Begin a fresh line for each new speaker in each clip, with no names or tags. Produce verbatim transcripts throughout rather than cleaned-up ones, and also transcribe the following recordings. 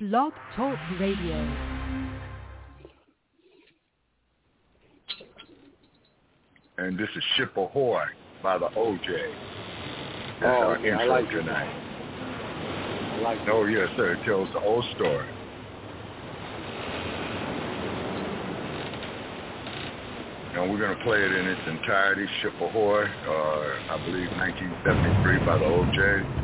Blog Talk Radio.
And this is Ship Ahoy by the O J. That's
oh,
our
yeah,
intro
I like
tonight.
I like
oh, yes, sir. It tells the old story. And we're going to play it in its entirety, Ship Ahoy, uh, I believe nineteen seventy-three by the O J.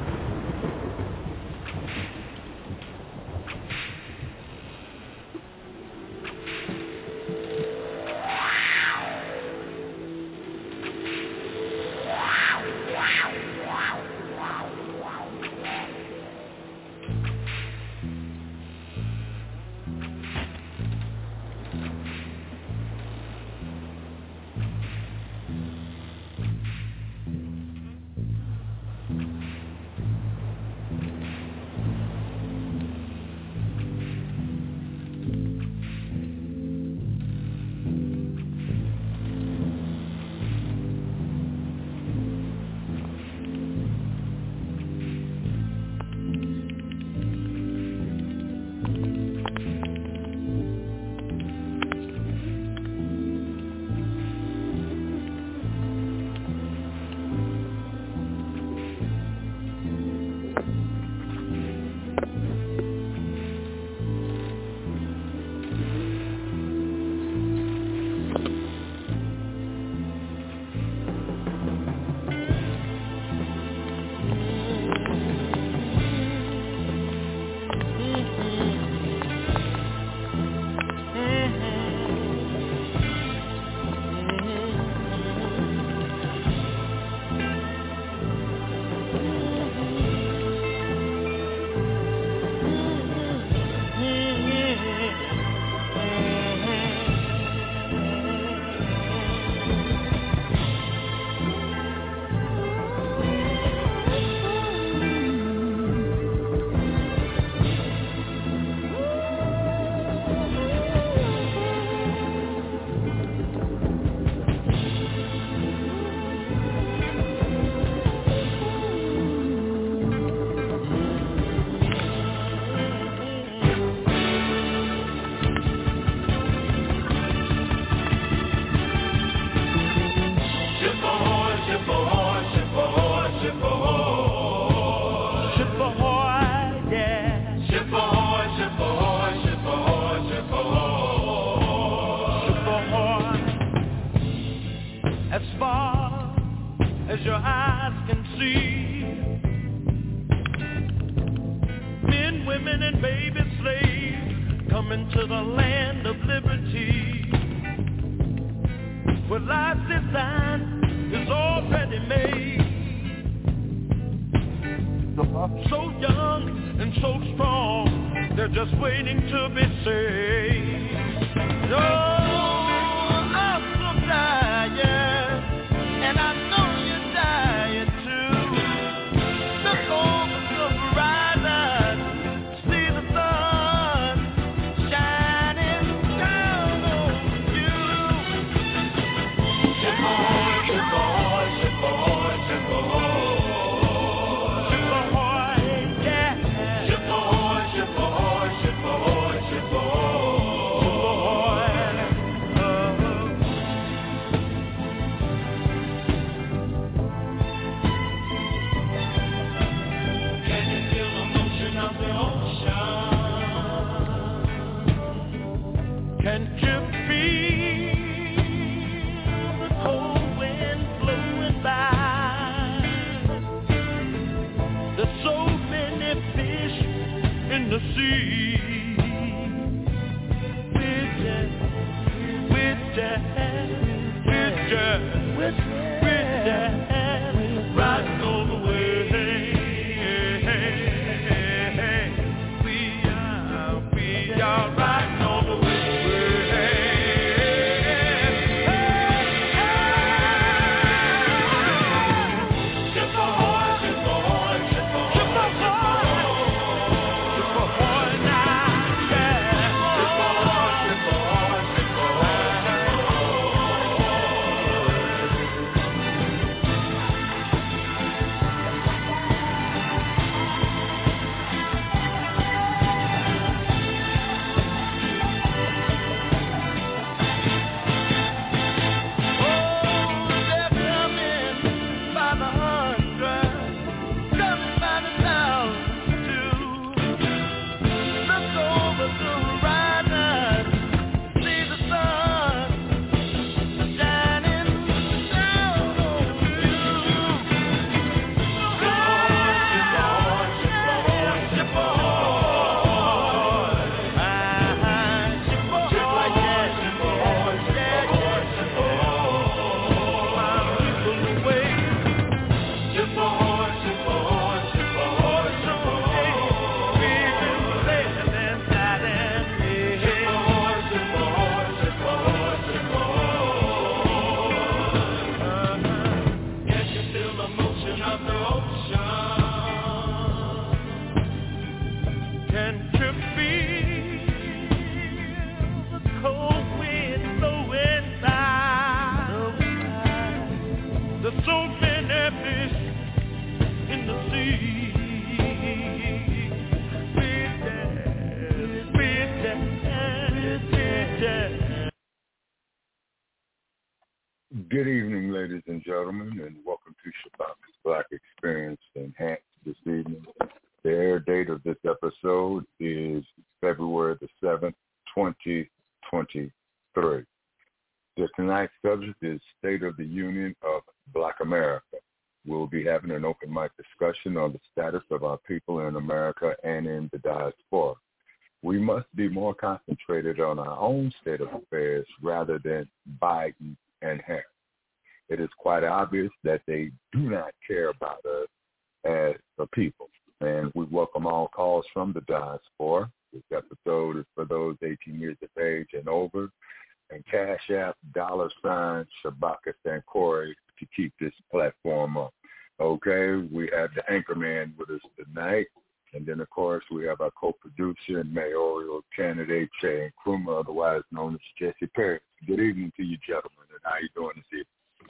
Good evening, ladies and gentlemen, and welcome to Shabaka's Black Experience Enhanced this evening. The air date of this episode is February the seventh, twenty twenty-three. The tonight's subject is State of the Union of Black America. We'll be having an open mic discussion on the status of our people in America and in the diaspora. We must be more concentrated on our own state of affairs rather than Biden and Harris. It is quite obvious that they do not care about us as a people, and we welcome all calls from the diaspora. This episode is for those eighteen years of age and over, and Cash App, dollar sign, Shabaka Sankori to keep this platform up. Okay, we have the anchorman with us tonight, and then, of course, we have our co-producer and mayoral candidate, Shane Krumah, otherwise known as Jesse Perry. Good evening to you, gentlemen, and how you doing this evening?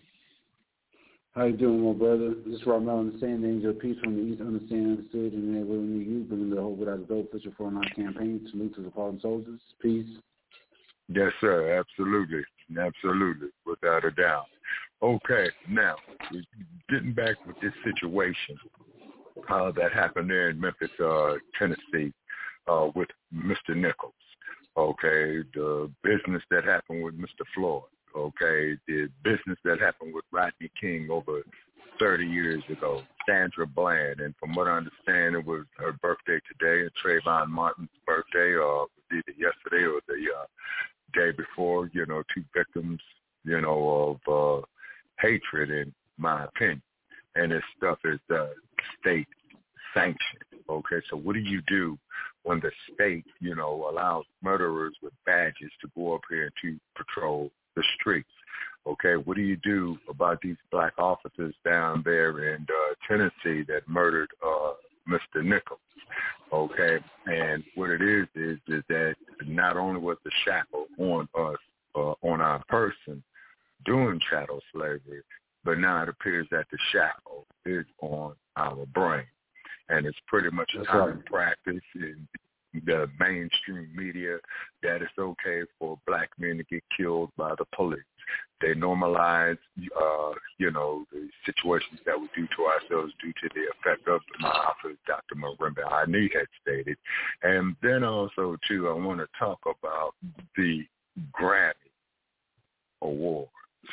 How you doing, my brother? This is Ramel, understand the angel of peace from the east, understand, understood, and then we need you, bringing the hope without a dope official for our campaign. Salute to the fallen soldiers. Peace.
Yes, sir, absolutely, absolutely, without a doubt. Okay, now, getting back with this situation uh, that happened there in Memphis, uh, Tennessee, uh, with Mister Nichols, okay, the business that happened with Mister Floyd, okay, the business that happened with Rodney King over thirty years ago, Sandra Bland, and from what I understand, it was her birthday today, and Trayvon Martin's birthday, or uh, either yesterday or the uh, day before, you know, two victims, you know, of uh, hatred, in my opinion. And this stuff is uh, state sanctioned, okay? So what do you do when the state, you know, allows murderers with badges to go up here to patrol the streets? Okay, what do you do about these black officers down there in uh, Tennessee that murdered uh, Mister Nichols? Okay, and what it is is is that not only was the shackle on us, uh, on our person during chattel slavery, but now it appears that the shackle is on our brain, and it's pretty much a common right. practice in the mainstream media that it's okay for black men to get killed by the police. They normalize, uh, you know, the situations that we do to ourselves due to the effect of the Mahafa, Doctor Marimba Ani had stated. And then also, too, I want to talk about the Grammy Awards.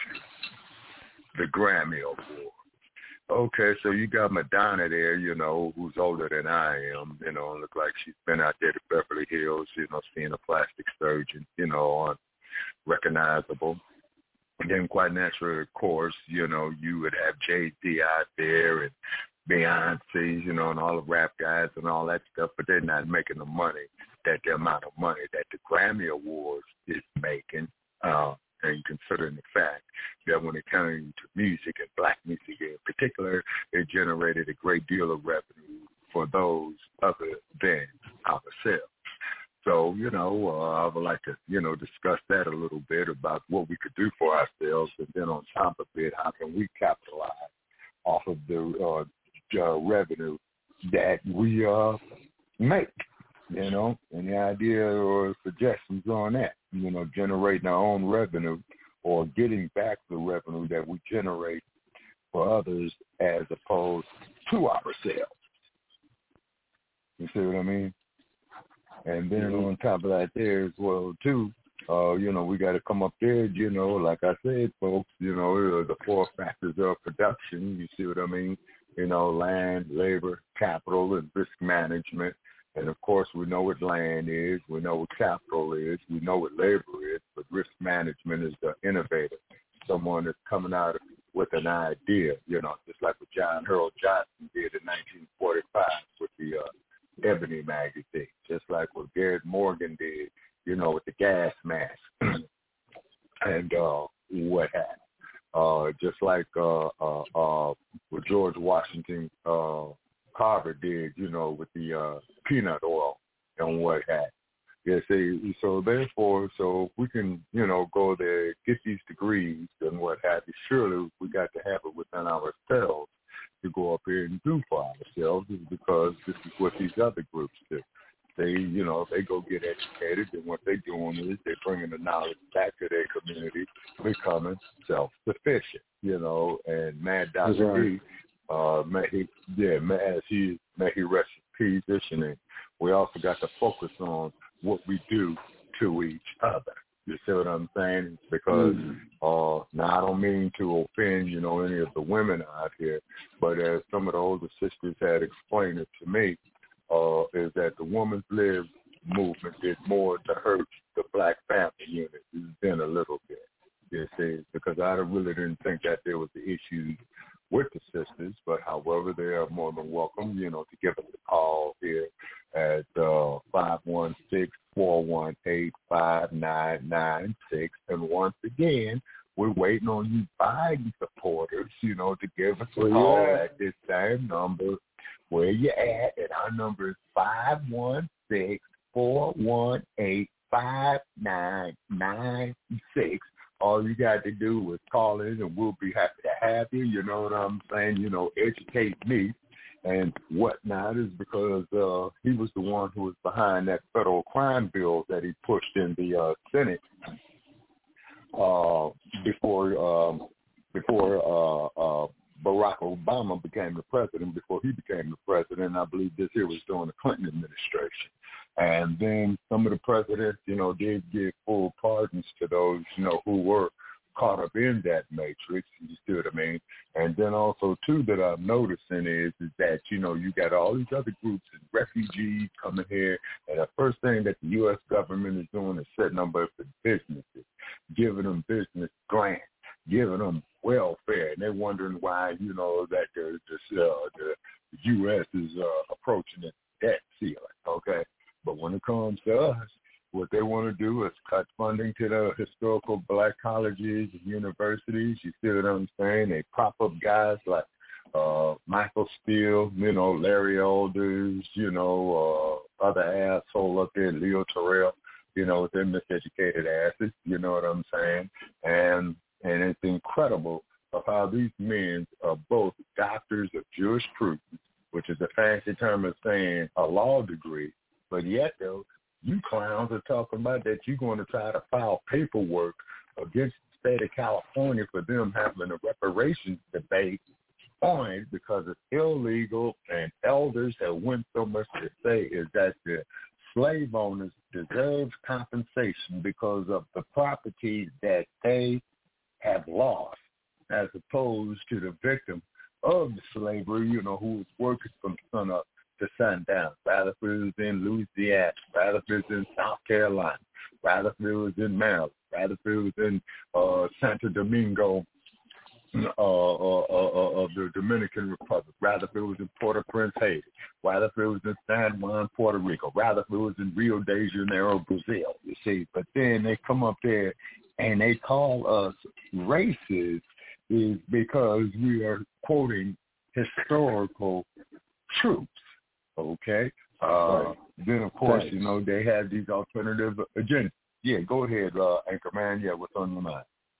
The Grammy Awards. Okay, so you got Madonna there, you know, who's older than I am, you know, look like she's been out there to Beverly Hills, you know, seeing a plastic surgeon, you know, unrecognizable. And then quite naturally, of course, you know, you would have Jay-Z out there and Beyonce, you know, and all the rap guys and all that stuff, but they're not making the money, that the amount of money that the Grammy Awards is making, uh, and considering the fact that when it came to music and black music in particular, it generated a great deal of revenue for those other than ourselves. So, you know, uh, I would like to, you know, discuss that a little bit about what we could do for ourselves, and then on top of it, how can we capitalize off of the uh, uh, revenue that we uh, make, you know, any idea or suggestions on that? You know, generating our own revenue or getting back the revenue that we generate for others as opposed to ourselves. You see what I mean? And then mm-hmm. on top of that there as well, too, uh, you know, we got to come up there, you know, like I said, folks, you know, the four factors of production, you see what I mean? You know, land, labor, capital, and risk management. And, of course, we know what land is, we know what capital is, we know what labor is, but risk management is the innovator, someone that's coming out with an idea, you know, just like what John Harold Johnson did in nineteen forty-five with the uh, Ebony magazine, just like what Garrett Morgan did, you know, with the gas mask and uh, what have you. Uh, just like uh, uh, uh, what George Washington uh, Carver did, you know, with the uh, peanut oil and what have you. Yeah, see, so therefore, so we can, you know, go there, get these degrees and what have you. Surely we got to have it within ourselves to go up here and do for ourselves, is because this is what these other groups do. they, you know, they go get educated, and what they're doing is they're bringing the knowledge back to their community, becoming self-sufficient, you know. And Mad Doctor
right.
D, uh, may he, yeah, may, as he, may he rest in peace, and we also got to focus on what we do to each other. You see what I'm saying? Because mm-hmm. uh, now I don't mean to offend, you know, any of the women out here, but as some of the older sisters had explained it to me, uh, is that the Women's Lib movement did more to hurt the black family unit than a little bit. You see, because I really didn't think that there was the issues with the sisters, but however, they are more than welcome, you know, to give us a call here at uh, five one six, four one eight, five nine nine six. And once again, we're waiting on you Biden supporters, you know, to give us a
Where
call at this same number. Where you at? And our number is five one six, four one eight, five nine nine six. All you got to do is call in, and we'll be happy to have you. You know what I'm saying? You know, educate me and whatnot, is because uh, he was the one who was behind that federal crime bill that he pushed in the uh, Senate uh, before um, before uh, uh, Barack Obama became the president. Before he became the president, I believe this here was during the Clinton administration. And then some of the presidents, you know, did give full pardons to those, you know, who were caught up in that matrix. You see what I mean? And then also, too, that I'm noticing is, is that, you know, you got all these other groups and refugees coming here. And the first thing that the U S government is doing is setting up for businesses, giving them business grants, giving them welfare. And they're wondering why, you know, that the, the, uh, the U S is uh, approaching the debt ceiling, okay? But when it comes to us, what they want to do is cut funding to the historical black colleges and universities. You see what I'm saying? They prop up guys like uh, Michael Steele, you know, Larry Alders, you know, uh, other asshole up there, Leo Terrell, you know, they're miseducated asses, you know what I'm saying? And and it's incredible of how these men are both doctors of jurisprudence, which is a fancy term of saying a law degree. But yet, though, you clowns are talking about that you're going to try to file paperwork against the state of California for them having a reparations debate on it because it's illegal, and elders have went so much to say is that the slave owners deserve compensation because of the property that they have lost, as opposed to the victim of the slavery, you know, who was working from sun up to sundown. Rather if it was in Louisiana, rather if it was in South Carolina, rather if it was in Maryland, rather if it was in uh, Santo Domingo uh, uh, uh, of the Dominican Republic, rather if it was in Port-au-Prince, Haiti, rather if it was in San Juan, Puerto Rico, rather if it was in Rio de Janeiro, Brazil, you see. But then they come up there and they call us racist is because we are quoting historical truths. Okay. Uh, right. Then, of course, right. you know, they have these alternative agendas. Yeah, go ahead, uh, Anchorman. Yeah, what's on your mind?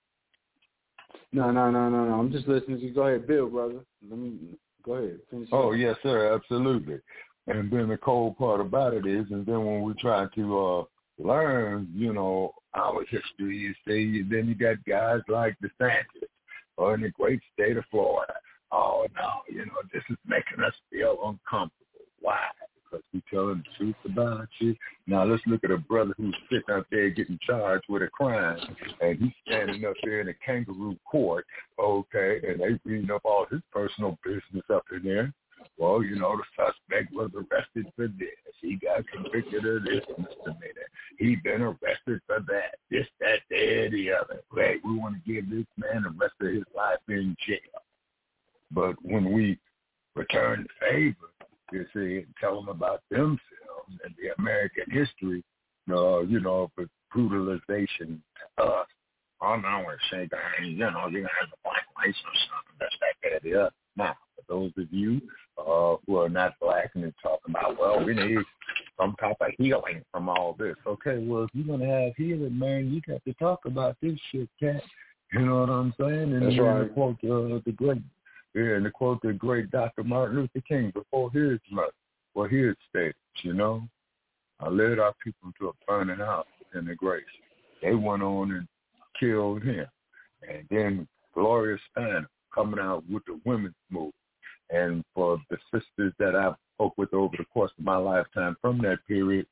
No, no, no, no, no. I'm just listening to you. Go ahead, Bill, brother. Let me go ahead. Finish
oh,
up.
yes, sir. Absolutely. And then the cold part about it is, and then when we try to uh, learn, you know, our history, you see, then you got guys like DeSantis or in the great state of Florida. Oh, no, you know, this is making us feel uncomfortable. Why? Because we telling the truth about you. Now let's look at a brother who's sitting out there getting charged with a crime, and he's standing up there in a kangaroo court, okay, and they reading up all his personal business up in there. Well, you know, the suspect was arrested for this. He got convicted of this misdemeanor. He been arrested for that. This, that, that, the other. Right? We want to give this man the rest of his life in jail. But when we return the favor, you see, and tell them about themselves and the American history, uh, you know, of brutalization to us. Oh, no, we're saying, you know, you're going to have a black race or something. That's that, that, the other. Now, for those of you uh, who are not black and they're talking about, well, we need some type of healing from all this. Okay, well, if you're going to have healing, man, you got to talk about this shit, cat. You know what I'm saying? And
that's right.
Quote uh, the great Yeah, and to quote the great Doctor Martin Luther King before his mother, well, his statements, you know. uh, led our people to a burning house in the grace. They went on and killed him. And then Gloria Steinem coming out with the women's movement. And for the sisters that I spoke with over the course of my lifetime from that period,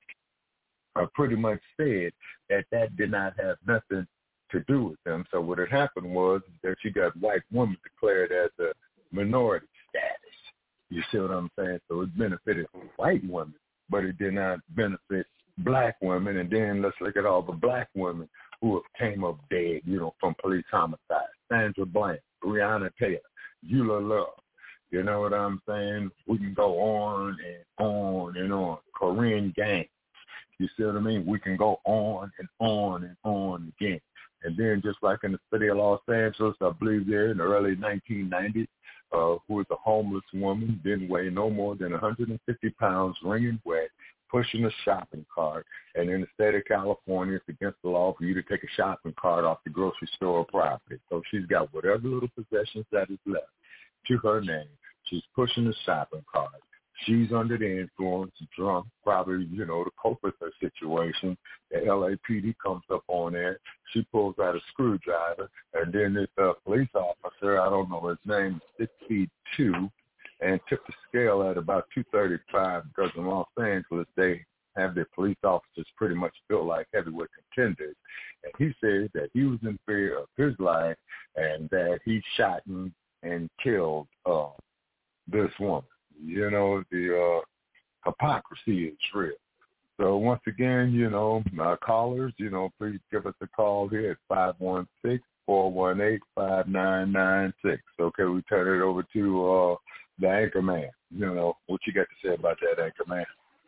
I pretty much said that that did not have nothing to do with them. So what had happened was that you got white women declared as a minority status. You see what I'm saying? So it benefited white women, but it did not benefit black women. And then let's look at all the black women who have came up dead, you know, from police homicide. Sandra Bland, Breonna Taylor, Eula Love. You know what I'm saying? We can go on and on and on. Korean gangs. You see what I mean? We can go on and on and on again. And then just like in the city of Los Angeles, I believe there in the early nineteen nineties, uh, who was a homeless woman, didn't weigh no more than one hundred fifty pounds, wringing wet, pushing a shopping cart. And in the state of California, it's against the law for you to take a shopping cart off the grocery store property. So she's got whatever little possessions that is left to her name. She's pushing the shopping cart. She's under the influence, drunk, probably, you know, to cope with her situation. The L A P D comes up on there. She pulls out a screwdriver, and then this uh, police officer, I don't know his name, six feet two, and took the scale at about two thirty-five, because in Los Angeles, they have their police officers pretty much built like heavyweight contenders. And he said that he was in fear of his life and that he shot and, and killed uh, this woman. You know, the uh, hypocrisy is real. So once again, you know, my callers, you know, please give us a call here at five one six, four one eight, five nine nine six. Okay, we turn it over to uh, the anchor man. You know, what you got to say about that, anchor man?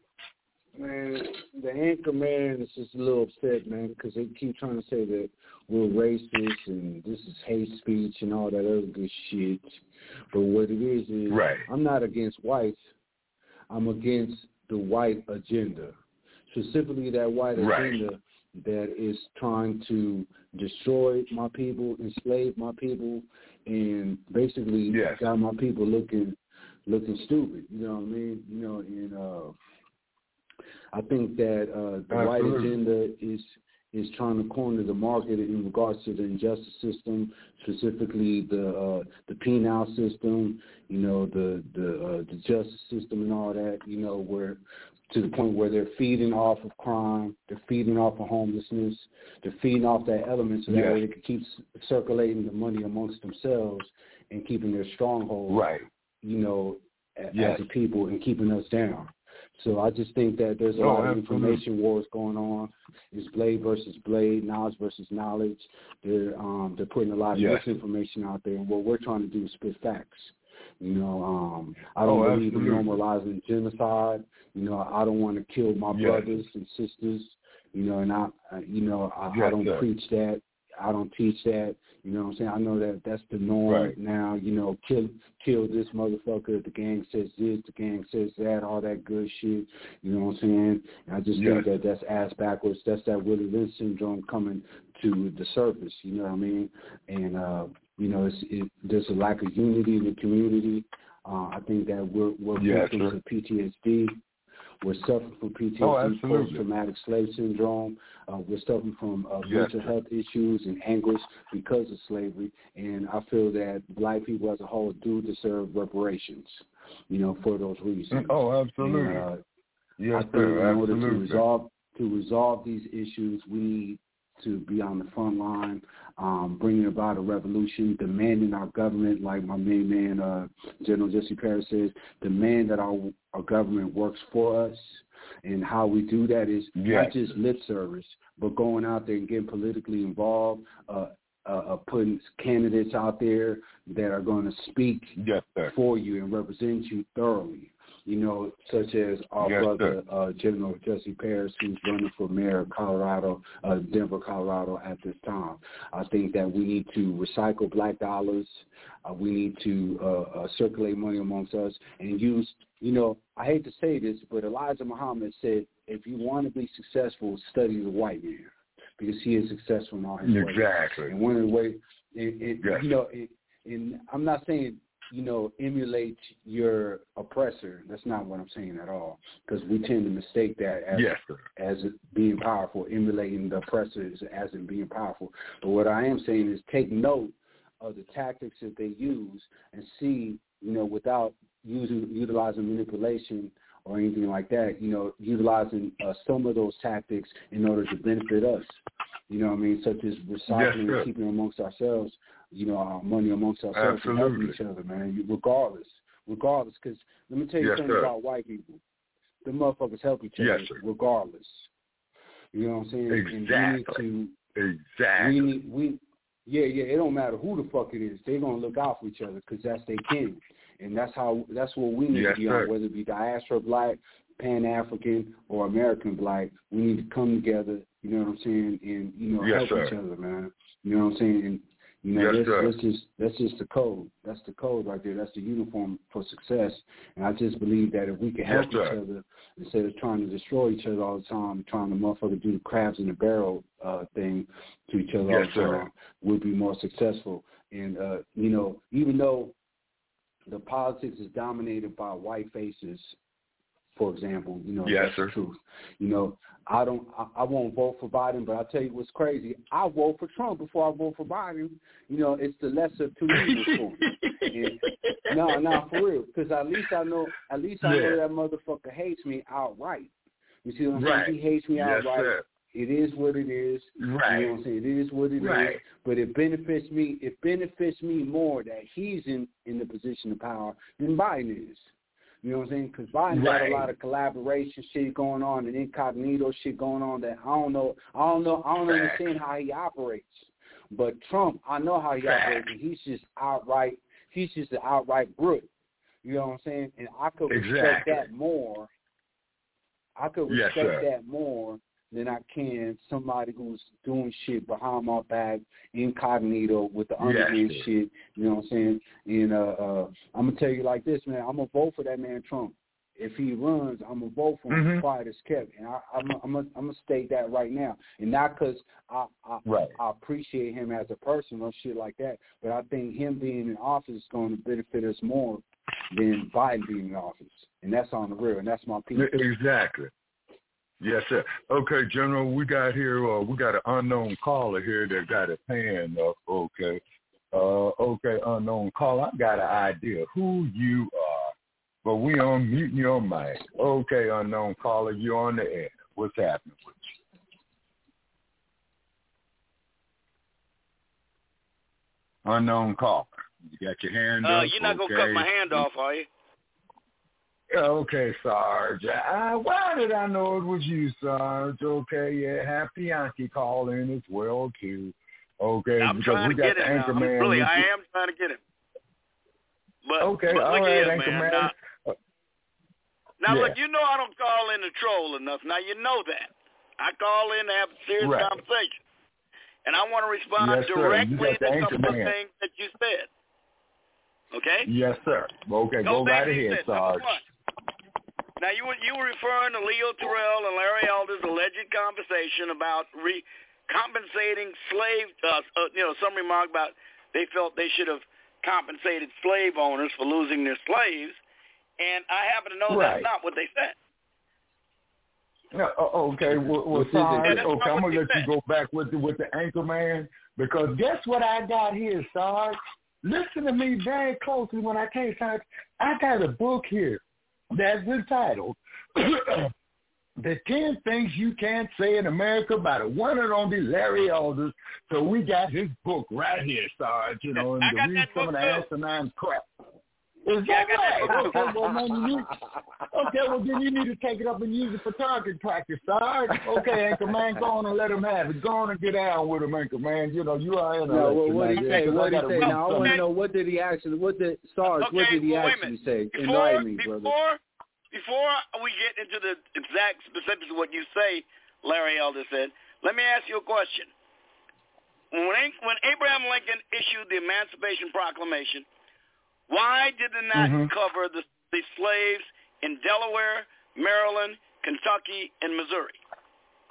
Man, the anchor man is just a little upset, man, because they keep trying to say that we're racist and this is hate speech and all that other good shit. But what it is is
right.
I'm not against whites. I'm against the white agenda, specifically that white
right.
agenda that is trying to destroy my people, enslave my people, and basically
yes.
got my people looking looking stupid. You know what I mean? You know, and uh, I think that uh, the
Absolutely.
white agenda is is trying to corner the market in regards to the injustice system, specifically the uh, the penal system, you know, the the, uh, the justice system and all that, you know, where to the point where they're feeding off of crime, they're feeding off of homelessness, they're feeding off that element so that
yes.
way they can keep circulating the money amongst themselves and keeping their stronghold,
right.
you know, a,
yes.
as a people and keeping us down. So I just think that there's a
oh,
lot of
absolutely.
information wars going on. It's blade versus blade, knowledge versus knowledge. They're um, they're putting a lot of
yes.
misinformation out there, and what we're trying to do is spit facts. You know, um, I don't
oh,
believe
absolutely.
in normalizing genocide. You know, I don't want to kill my
yes.
brothers and sisters. You know, and I, you know, I,
yes,
I don't
sir.
preach that. I don't teach that. You know what I'm saying? I know that that's the norm
right.
now. You know, kill kill this motherfucker. The gang says this. The gang says that. All that good shit. You know what I'm saying? And I just
yes.
think that that's ass backwards. That's that Willie Lynch syndrome coming to the surface. You know what I mean? And uh, you know, it's, it, there's a lack of unity in the community. Uh, I think that we're we're
yes,
victims
sir.
of P T S D. We're suffering from P T S D,
oh,
post-traumatic slave syndrome. Uh, we're suffering from uh,
yes,
mental health issues and anguish because of slavery. And I feel that black people as a whole do deserve reparations, you know, for those reasons.
Oh, absolutely.
And, uh,
yes,
I think
sir.
in
absolutely.
order to resolve to resolve these issues, we need to be on the front line, um, bringing about a revolution, demanding our government, like my main man, uh, General Jesse Paris says, demand that our, our government works for us. And how we do that is
yes.
not just lip service, but going out there and getting politically involved, uh, uh, uh, putting candidates out there that are going to speak
yes, sir.
for you and represent you thoroughly. You know, such as our
yes,
brother, uh, General Jesse Paris, who's running for mayor of Colorado, uh, Denver, Colorado at this time. I think that we need to recycle black dollars. Uh, we need to uh, uh, circulate money amongst us and use, you know, I hate to say this, but Elijah Muhammad said, if you want to be successful, study the white man because he is successful in all his ways.
Exactly.
And one of the ways, it, it,
yes.
you know, it, and I'm not saying you know, emulate your oppressor. That's not what I'm saying at all, because we tend to mistake that as
yes, sir.
as being powerful, emulating the oppressors as in being powerful. But what I am saying is take note of the tactics that they use and see, you know, without using utilizing manipulation or anything like that, you know, utilizing uh, some of those tactics in order to benefit us. You know what I mean? Such as recycling
yes,
and keeping amongst ourselves, you know, our money amongst ourselves
Absolutely.
and helping each other, man, regardless. Regardless, because let me tell you
yes,
something
sir.
about white people. The motherfuckers help each other
yes, sir.
regardless. You know what I'm saying?
Exactly.
And we need to,
exactly.
we need, we, yeah, yeah, it don't matter who the fuck it is. They're going to look out for each other because that's their king. And that's how, that's what we need
yes,
to be
sir.
on, whether it be diaspora black, Pan-African, or American black. We need to come together, you know what I'm saying, and, you know,
yes,
help
sir.
each other, man. You know what I'm saying? And, you know,
yes,
that's, that's just that's just the code. That's the code right there. That's the uniform for success. And I just believe that if we can help
yes,
each other instead of trying to destroy each other all the time, trying to motherfucker do the crabs in the barrel uh, thing to each other
yes,
all the time, we'll be more successful. And, uh, you know, even though the politics is dominated by white faces, for example, you know,
yes,
that's
sir.
the truth. You know, I don't, I, I won't vote for Biden, but I'll tell you what's crazy. I'll vote for Trump before I vote for Biden. You know, it's the lesser of two evils for me. And, no, no, for real, because at least I know, at least I
yeah.
know that motherfucker hates me outright. You see what I'm
right.
saying? He hates me
yes,
outright.
Sir.
It is what it is.
Right.
You know what I'm saying? It is what it
right.
is. But it benefits me. It benefits me more that he's in, in the position of power than Biden is. You know what I'm saying? Because Biden
right.
got a lot of collaboration shit going on and incognito shit going on that I don't know. I don't know. I don't
Fact.
understand how he operates. But Trump, I know how he
Fact.
operates. And he's just outright. He's just an outright brute. You know what I'm saying? And I could respect
exactly.
that more. I could respect
yes,
that more than I can somebody who's doing shit behind my back, incognito, with the underhand
yes,
shit, you know what I'm saying? And uh, uh, I'm going to tell you like this, man, I'm going to vote for that man Trump. If he runs, I'm going to vote for him,
mm-hmm.
quiet as kept. And I, I'm I'm going I'm to state that right now. And not because I, I,
right.
I appreciate him as a person or shit like that, but I think him being in office is going to benefit us more than Biden being in office. And that's on the real, and that's my piece.
Exactly. Yes, sir. Okay, General, we got here, uh, we got an unknown caller here that got a hand up. Okay. Uh, okay, unknown caller, I got an idea who you are, but we on muting your mic. Okay, unknown caller, you're on the air. What's happening with you? Unknown caller, you got your hand
uh,
up?
You're not
okay.
going to cut my hand off, are you?
Okay, Sarge. Uh, why did I know it was you, Sarge? Okay, yeah, happy Yankee call in as well, too. Okay,
I'm
because
trying
we
to
got
get
the
him
anchor
now.
man.
Really, I am trying to get him. But,
okay,
but
all
look
right,
here,
anchor
man.
man.
Now,
uh,
now
yeah.
look, you know I don't call in to troll enough. Now, you know that. I call in to have a serious
right.
conversation. And I want to respond
yes,
directly to
the
some of the
man.
things that you said. Okay?
Yes, sir. Okay, go right ahead,
said,
Sarge.
Number one. Now, you were, you were referring to Leo Terrell and Larry Elder's alleged conversation about re- compensating slave, uh, uh, you know, some remark about they felt they should have compensated slave owners for losing their slaves, and I happen to know
right.
that's not what they said.
Yeah, okay, well, well Sarge, okay, I'm going to let you go back with the, with the anchor man, because guess what I got here, Sarge? Listen to me very closely when I tell you, Sarge. I got a book here that's entitled The ten Things You Can't Say in America by the one and only Larry Elders. So we got his book right here, Sarge, you know, and
I
to
got
read
that
some of the
book
asinine crap. Is
yeah,
that
I got
right?
that book
Okay, well, man, you need, okay, well, then you need to take it up and use it for target practice, Sarge. Okay, Anchor Man, go on and let him have it. Go on and get down with him, Anchor Man. You know, you are in a
No, well, what did he say? What did he say? Now, I want to
something.
know, what did he actually, what did, Sarge,
okay,
what did he
well,
actually say?
Before,
Enlighten me,
before,
brother.
Before we get into the exact specifics of what you say, Larry Elder said, let me ask you a question. When, when Abraham Lincoln issued the Emancipation Proclamation, why did they not
mm-hmm.
cover the, the slaves in Delaware, Maryland, Kentucky, and Missouri?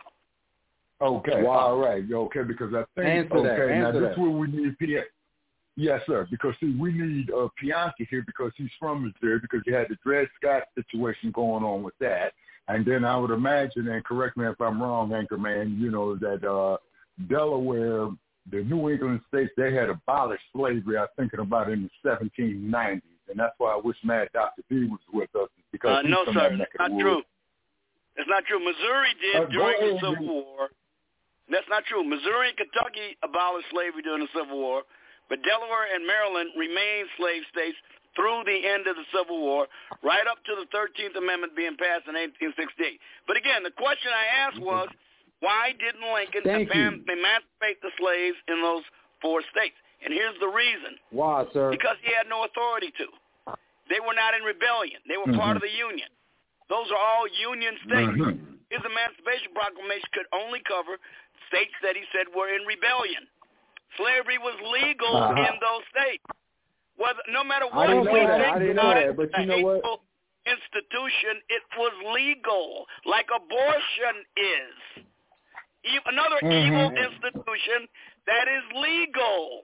Okay,
wow.
all right, okay, because I think,
Answer
okay,
that.
now
Answer
this
that.
is where we need P A. Yes, sir. Because see, we need uh, Bianchi here because he's from Missouri. Because you had the Dred Scott situation going on with that, and then I would imagine, and correct me if I'm wrong, Anchorman, you know that uh, Delaware, the New England states, they had abolished slavery. I'm thinking about in the seventeen nineties, and that's why I wish Mad Doctor D was with us because
uh,
he's
no,
from
sir,
that neck
that's
of
not
the
true.
woods.
It's not true. Missouri did
Uh,
during the
ahead,
Civil War. That's not true. Missouri and Kentucky abolished slavery during the Civil War, but Delaware and Maryland remained slave states through the end of the Civil War, right up to the thirteenth Amendment being passed in eighteen sixty-eight. But again, the question I asked was, why didn't Lincoln eman- emancipate the slaves in those four states? And here's the reason.
Why, sir?
Because he had no authority to. They were not in rebellion. They were mm-hmm. part of the Union. Those are all Union states. Mm-hmm. His Emancipation Proclamation could only cover states that he said were in rebellion. Slavery was legal uh-huh. in those states. Whether, no matter what we think about it,
but you know what?
Institution, it was legal, like abortion is. Another mm-hmm. evil institution that is legal.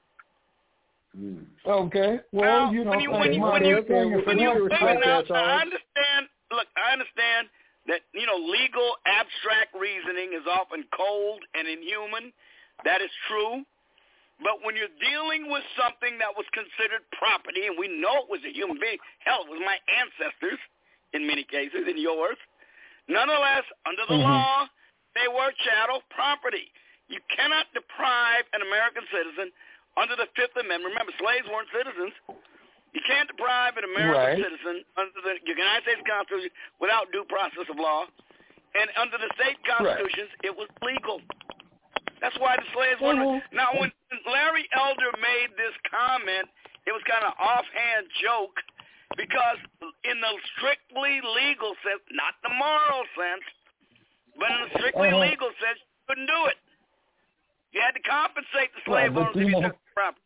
Okay. Well,
now,
you know,
when you when you when you, when you, when you wait, now, I understand. Look, I understand that you know legal abstract reasoning is often cold and inhuman. That is true. But when you're dealing with something that was considered property, and we know it was a human being, hell, it was my ancestors in many cases, and yours. Nonetheless, under the mm-hmm. law, they were chattel property. You cannot deprive an American citizen under the Fifth Amendment. Remember, slaves weren't citizens. You can't deprive an American right. citizen under the United States Constitution without due process of law. And under the state constitutions, right. it was legal. That's why the slaves mm-hmm. weren't. Now, when Larry Elder made this comment, it was kind of offhand joke because in the strictly legal sense, not the moral sense, but in the strictly uh-huh. legal sense, you couldn't do it. You had to compensate the slave
right,
owners if you took the property.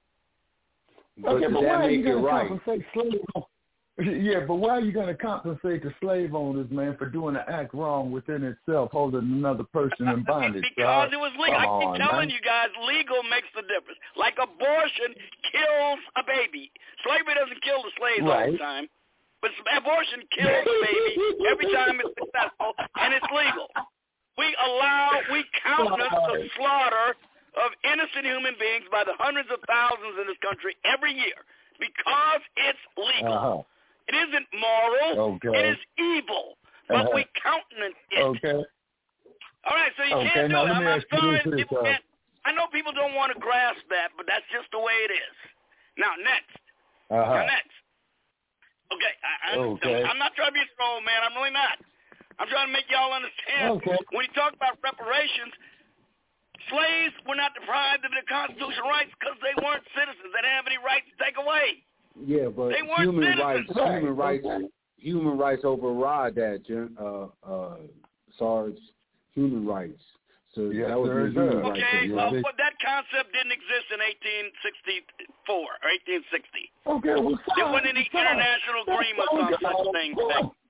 Okay,
but,
but why are you going
right?
to compensate slave owners? Yeah, but why are you going to compensate the slave owners, man, for doing an act wrong within itself, holding another person in bondage?
Because
so,
it was legal. I keep on, telling man. you guys, legal makes the difference. Like abortion kills a baby. Slavery doesn't kill the slaves right. all the time, but abortion kills the baby every time it's successful, and it's legal. We allow, we countenance the slaughter of innocent human beings by the hundreds of thousands in this country every year because it's legal. Uh-huh. It isn't moral. Okay. It is evil. But uh-huh. we countenance it.
Okay.
All right, so you
okay,
can't do
now
it. I'm not sorry.
This,
People
uh...
can't. I know people don't want to grasp that, but that's just the way it is. Now, next.
Uh-huh.
Now, next. Okay, I, I
okay.
I'm not trying to be a troll, man. I'm really not. I'm trying to make y'all understand.
Okay.
When you talk about reparations, slaves were not deprived of their constitutional rights because they weren't citizens. They didn't have any rights to take away.
Yeah, but human citizens. rights,
right.
human rights, human rights override that, uh, uh, Sarge. Human rights. So
yes,
that was the human rights.
Okay, well, but that concept didn't exist in eighteen sixty-four or eighteen sixty.
Okay, well,
there wasn't any international agreements on such things.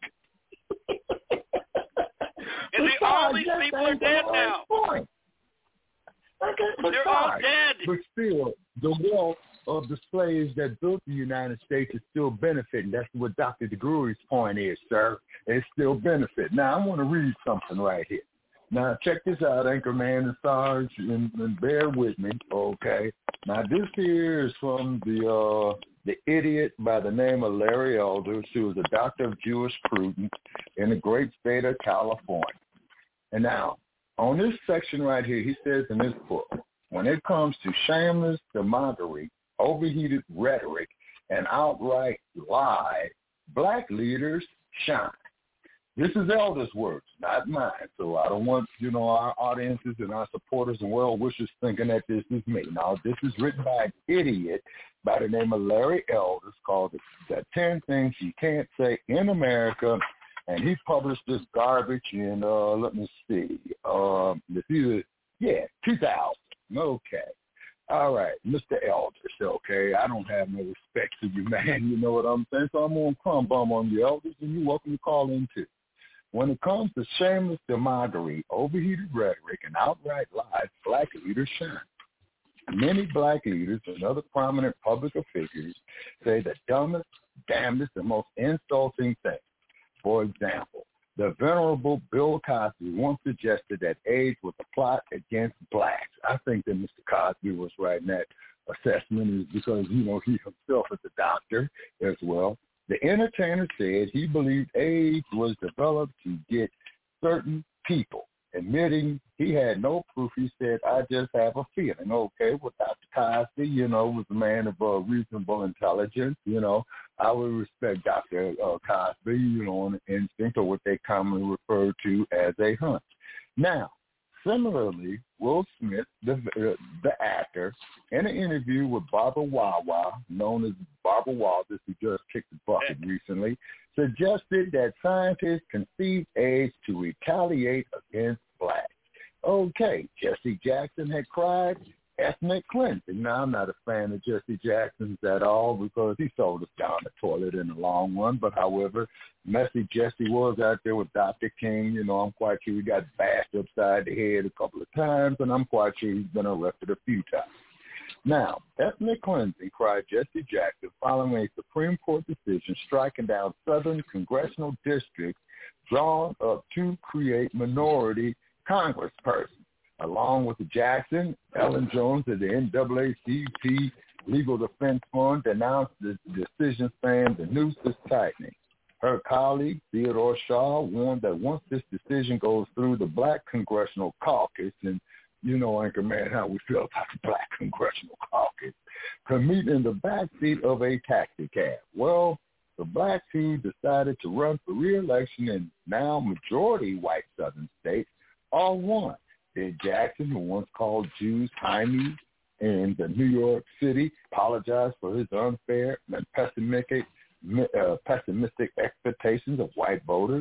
And see, all these people are dead now.
Okay, but
They're all dead.
But still, the wealth of the slaves that built the United States is still benefiting. That's what Doctor DeGruy's point is, sir. It's still benefiting. Now, I want to read something right here. Now, check this out, Anchorman and Sarge, and, and bear with me, okay? Now, this here is from the uh, the idiot by the name of Larry Elder, who was a doctor of Jewish prudence in the great state of California. And now, on this section right here, he says in this book, when it comes to shameless demagoguery, overheated rhetoric, and outright lie, black leaders shine. This is Elder's words, not mine. So I don't want, you know, our audiences and our supporters and well-wishers thinking that this is me. Now, this is written by an idiot by the name of Larry Elder. It's called The ten Things You Can't Say in America. And he published this garbage in, uh, let me see, uh, it's either, yeah, two thousand. Okay. All right, Mister Elders, okay, I don't have no respect for you, man, you know what I'm saying? So I'm going to crumb bum on you, Elders, and you're welcome to call in, too. When it comes to shameless demagoguery, overheated rhetoric, and outright lies, black leaders shine. Many black leaders and other prominent public figures say the dumbest, damnedest, and most insulting thing. For example, the venerable Bill Cosby once suggested that AIDS was a plot against blacks. I think that Mister Cosby was right in that assessment is because, you know, he himself is a doctor as well. The entertainer said he believed AIDS was developed to get certain people. Admitting he had no proof, he said, I just have a feeling. Okay, well, Doctor Cosby, you know, was a man of uh, reasonable intelligence. You know, I would respect Doctor Uh, Cosby, you know, on the instinct or what they commonly refer to as a hunch. Now, similarly, Will Smith, the, uh, the actor, in an interview with Barbara Wawa, known as Barbara Walters, who just kicked the bucket recently, suggested that scientists conceived AIDS to retaliate against blacks. Okay, Jesse Jackson had cried ethnic cleansing. Now, I'm not a fan of Jesse Jackson's at all because he sold us down the toilet in the long run. But, however, messy Jesse was out there with Doctor King. You know, I'm quite sure he got bashed upside the head a couple of times, and I'm quite sure he's been arrested a few times. Now, ethnic cleansing, cried Jesse Jackson, following a Supreme Court decision striking down southern congressional districts drawn up to create minority congresspersons. Along with Jackson, Ellen Jones of the N double A C P Legal Defense Fund announced the decision saying the noose is tightening. Her colleague, Theodore Shaw, warned that once this decision goes through the Black Congressional Caucus, and you know, Anchorman, how we feel about the Black Congressional Caucus, could meet in the backseat of a taxi cab. Well, the blacks who decided to run for re-election in now majority white southern states all won. Ted Jackson, who once called Jews Heimies in the New York City, apologized for his unfair and pessimistic, uh, pessimistic expectations of white voters.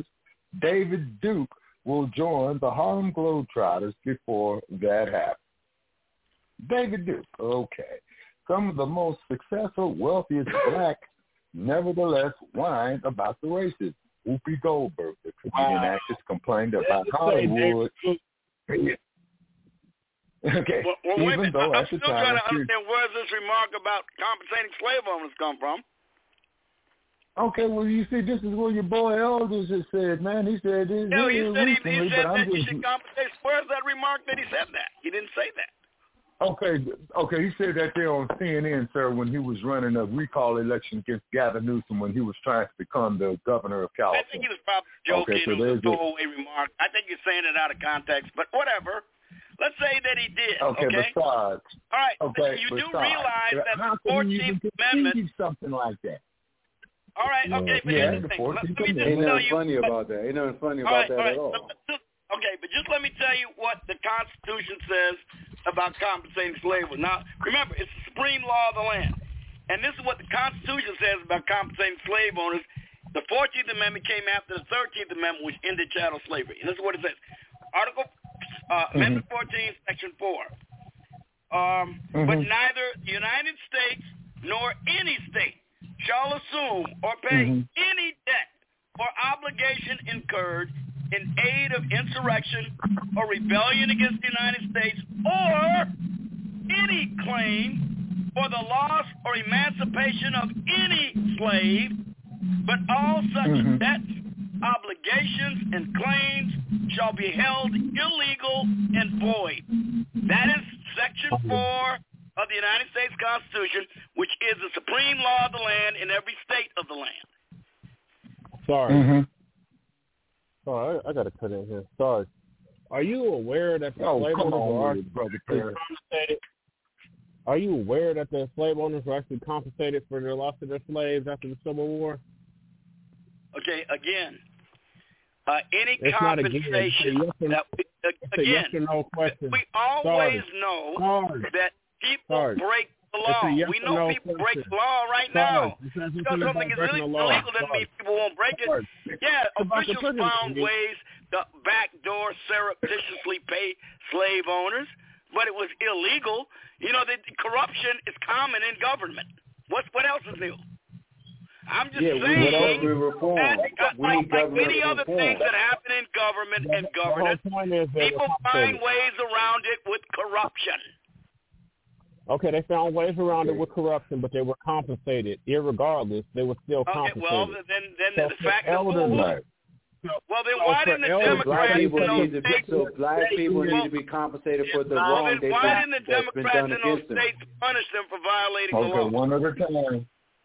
David Duke will join the Harlem Globetrotters before that happens. David Duke, okay. Some of the most successful, wealthiest blacks nevertheless whined about the racism. Whoopi Goldberg, the comedian wow. actress, complained about Hollywood. Okay.
Well, well,
Even
wait a minute.
though
I'm
at
still
the time,
trying to understand where does this remark about compensating slave owners come from?
Okay, well, you see, this is what your boy Elders has said, man. He said this,
no,
this
he said,
recently,
he, he said
but
that
I'm
you
just...
should compensate. Where's that remark that he said that? He didn't say that.
Okay, okay, he said that there on C N N, sir, when he was running a recall election against Gavin Newsom when he was trying to become the governor of California.
I think he was probably joking.
Okay, so
it was a
a...
throwaway remark. I think you're saying it out of context, but whatever. Let's say that he did.
Okay,
okay?
besides.
All right.
Okay,
you
besides,
do realize that
how
the fourteenth Amendment.
Something like that.
All right. Okay, but
yeah,
here's the thing. Let, let me just
Ain't
tell
nothing
you.
funny about that. Ain't nothing funny
all
about
right,
that
all right.
at all.
Just, okay, but just let me tell you what the Constitution says about compensating slavery. Now, remember, it's the supreme law of the land. And this is what the Constitution says about compensating slave owners. The fourteenth Amendment came after the thirteenth Amendment, which ended chattel slavery. And this is what it says. Article uh, mm-hmm. Amendment fourteen, Section four. Um, mm-hmm. But neither the United States nor any state shall assume or pay mm-hmm. any debt or obligation incurred in aid of insurrection or rebellion against the United States or any claim for the loss or emancipation of any slave, but all such mm-hmm. debts, obligations, and claims shall be held illegal and void. That is Section four of the United States Constitution, which is the supreme law of the land in every state of the land.
Sorry.
Mm-hmm.
Sorry, I, I got to cut in here. Sorry. Are you aware that the
oh,
slave owners
on,
are
brother
compensated? Are you aware that the slave owners were actually compensated for their loss of their slaves after the Civil War?
Okay, again, uh, any
it's
compensation
not again.
that we, uh,
it's
again,
yes or no question.
we always
Sorry.
know
Sorry.
that people
Sorry.
break the law.
Yes
we know
no
people
question.
break the law right
Sorry.
now. Because something is illegal doesn't mean people won't break it.
Sorry.
Yeah,
It's
officials found ways to backdoor surreptitiously pay slave owners, but it was illegal. You know, the corruption is common in government. What what else is new? I'm just
yeah,
saying
we need reform.
that, uh,
we
like,
need
like many
reform.
other things that happen in government and governance, people find ways around it with corruption.
Okay, they found ways around it with corruption, but they were compensated. Irregardless, they were still compensated.
Okay, well, then, then
so
the fact that
elders,
well, well, then
so
why didn't the
elders,
Democrats
black people
in those
need to be,
states?
so black people need to be compensated for the
Well,
wrong
then
they
why didn't the
that's been
Democrats
done
in those
against them.
states punish them for violating the
Okay,
law?
one at a time.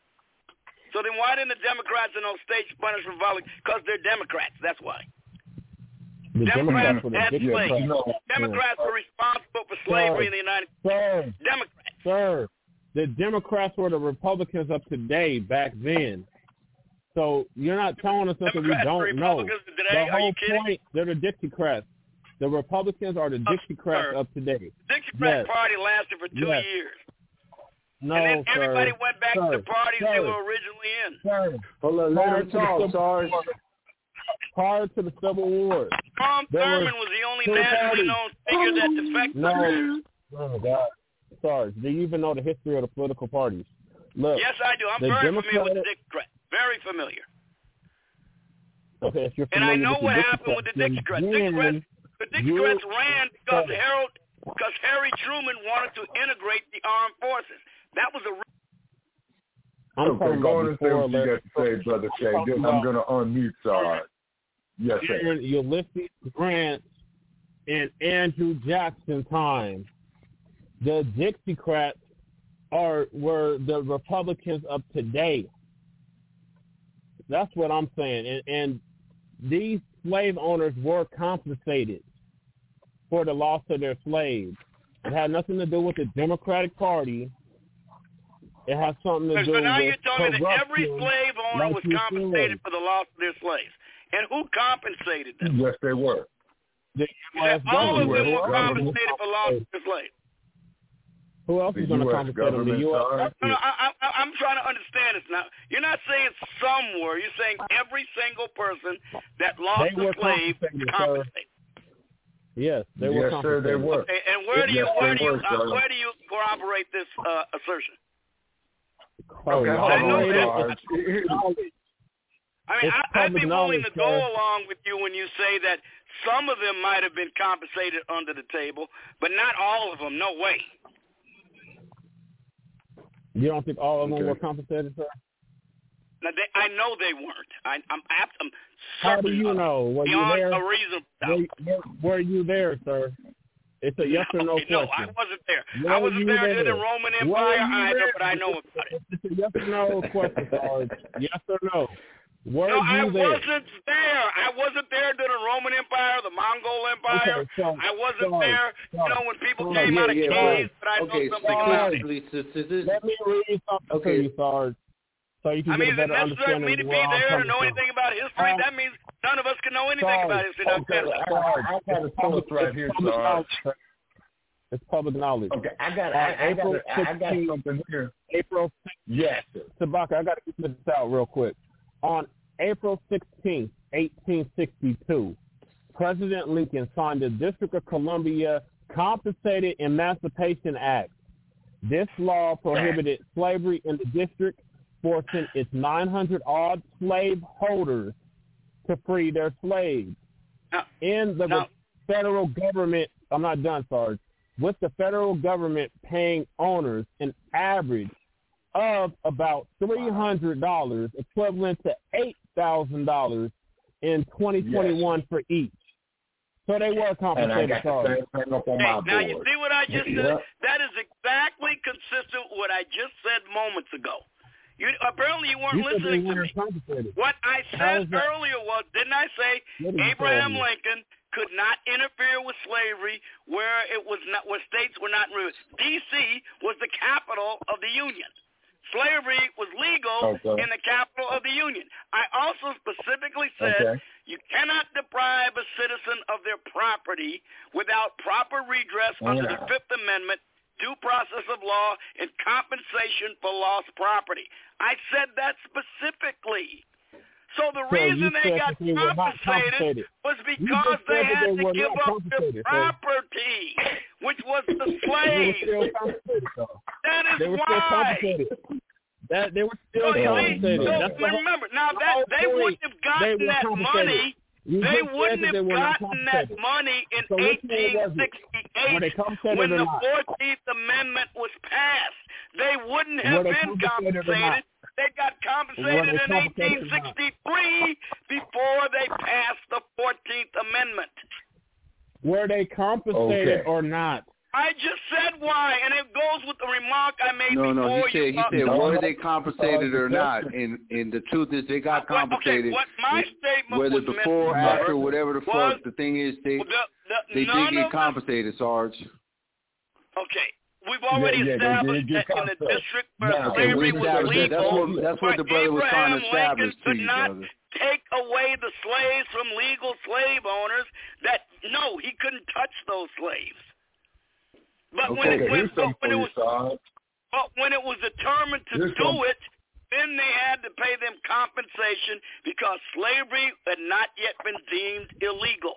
So then why didn't the Democrats in those states punish for violating? Because they're Democrats. That's why.
The
Democrats
Democrats were the
had
dictators.
slaves.
No.
Democrats were responsible for slavery in the United States.
Sir,
Democrats.
sir, the Democrats were the Republicans of today back then. So you're not telling us something we
Democrats,
don't know.
Republicans today,
The
are
whole
you kidding?
point, they're the Dixiecrats. The Republicans are the Dixiecrats
sir.
of today.
The Dixiecrat
Yes.
party lasted for two
Yes.
years.
No,
and then everybody
sir.
went back
sir.
to the parties
sir.
they were originally in.
Sir,
Hold on, let
prior
him
to the
talk,
Civil
Sarge.
War, prior to the Civil War,
Tom
there
Thurman
was
was the only
two
nationally
parties.
known figure that defected.
No, oh God, Sarge, do you even know the history of the political parties? Look,
Yes, I do. I'm
the
very
Democratic,
familiar with the Dixiecrat. Very familiar.
Okay, if you're
And I
familiar
know
with
what
the
happened with the
Dixiecrats,
Dixiecrats.
then
The Dixiecrats
you-
ran because
Sorry.
Harold, because Harry Truman wanted to integrate the armed forces. That was a.
I'm
Okay,
talking
go
about
on and say
before
what you got to say, Brother Shay. Then I'm going to unmute Sarge. Yes, sir.
during Ulysses Grant and Andrew Jackson time. The Dixiecrats are were the Republicans of today. That's what I'm saying. And, and these slave owners were compensated for the loss of their slaves. It had nothing to do with the Democratic Party. It has something to do
So now
with
you're telling me that every
corruption,
slave owner
like
was
you
compensated
said.
for the loss of their slaves, and who compensated them?
Yes, they were.
The
You
U S
said all of them
government.
were
government.
compensated for loss of their slaves.
Who else
The
is going to
U S
compensate them? The
government,
U S
Sarge.
No, no, I, I, I'm trying to understand this now. You're not saying some were. You're saying every single person that lost
They
a
were
slave
compensated, sir.
compensated.
Yes, they were
Yes, sir, they
compensated.
were.
Okay, and where do you
Yes,
where
they
do you
were,
uh,
sir.
where do you corroborate this uh, assertion?
Okay, hold
I know
on,
that.
Sarge.
I mean,
It's
I, I'd be
public
willing
knowledge,
to go
sir.
along with you when you say that some of them might have been compensated under the table, but not all of them. No way.
You don't think all of them
Okay.
were compensated, sir?
Now, they, I know they weren't. I, I'm, apt, I'm
How do
certain
you
of it,
know? Were you
beyond
there?
a reasonable doubt.
Were, were, were you there, sir? It's a yes or no
Okay, no, I
question.
wasn't there.
Were
I wasn't
you
there
there?
during the Roman
Were
Empire
you
either,
there?
but I know about it.
It's a yes or no question, Sarge. Yes or no? Were
No, I
you there?
wasn't there. I wasn't there during the Roman Empire, the Mongol Empire.
Okay, so,
I wasn't
sorry,
there, you
sorry.
know, when people
Sorry.
came
yeah,
out of
yeah,
caves,
right.
but I
Okay,
know something about it.
specifically, so, so this,
Let me read something
Okay.
to you, Sarge, so you can
I mean,
get
is
a
it
better
necessary for me
understanding
to
of
be
where I'm
there to
coming
know
from.
anything about history?
Uh,
That means none of us can know anything
Sarge,
about history. Now,
Okay,
Taylor.
I, I got a source right here,
public
Sarge.
knowledge, sir. It's public knowledge.
Okay, I got,
On
I, I got,
April
I got
sixteenth,
something here.
April
Yes, sir.
Tabaka, I got to get this out real quick. On April sixteenth, eighteen sixty-two, President Lincoln signed the District of Columbia Compensated Emancipation Act. This law prohibited slavery in the district, forcing its nine hundred odd slave holders to free their slaves.
Now,
In the
now,
federal government, I'm not done, Sarge, with the federal government paying owners an average of about three hundred dollars, equivalent to eight thousand dollars in twenty twenty-one
Yes.
for each. So they were
And I
compensated,
got the
Sarge.
same thing up on
hey,
my
now you
board.
see what I just said?
Yeah.
That is exactly consistent with what I just said moments ago. You apparently you weren't
You said they
listening to
weren't
me.
compensated.
What I
How
said
is that?
earlier was, didn't I say
What did you
Abraham
tell me?
Lincoln could not interfere with slavery where it was not, where states were not removed. D C was the capital of the Union. Slavery was legal
Okay.
in the capital of the Union. I also specifically said
Okay.
you cannot deprive a citizen of their property without proper redress under the
Yeah.
Fifth Amendment, due process of law, and compensation for lost property. I said that specifically. So the
So you
reason they
said
got
that they were not
compensated
compensated.
was
You
because
just
they
said that
had
they
to
were
give
not
up their
compensated, sir.
property, which was the
They were
slaves.
still compensated, though.
That is
They were still
why.
compensated. That they were still
So, you see,
compensated.
so
That's the whole,
remember, now
the
that
whole
they
point.
wouldn't have
They
gotten
were
that
compensated.
money
You
they
just
wouldn't
said that
have
they were not
gotten that
compensated.
money in
So which one
eighteen
was it?
sixty-eight
Were they compensated
when
or
the
not?
fourteenth Amendment was passed. They wouldn't have
Were they
been
compensated or not?
compensated. They got
Were
compensated
they
in
compensated
eighteen
or not?
sixty-three before they passed the fourteenth Amendment.
Were they compensated
Okay.
or not?
I just said why, and it goes with the remark I made
No,
before.
no, he said,
you,
he
uh,
said,
No,
were
no.
they compensated
Uh,
or not? And and the truth is, they got
What-
compensated.
Okay, what my statement
Whether
was
before,
meant,
after, whatever the
was,
fuck. The thing is, they
the, the,
they
none
did get
of
compensated, Sarge.
them, okay, we've already
Yeah, yeah, they
established
did get
that in the
compensated.
district where
Now,
Okay,
slavery
we
was
established that. That's
legal,
what that's what the
but
brother was trying to
Abraham
establish
Lincoln
to
could
you,
not
brother.
take away the slaves from legal slave owners. That no, he couldn't touch those slaves. But when
Okay,
it when,
here's something
but when
for
it
you,
was
Sarge.
but when it was determined to
Here's
do
something.
it, then they had to pay them compensation because slavery had not yet been deemed illegal.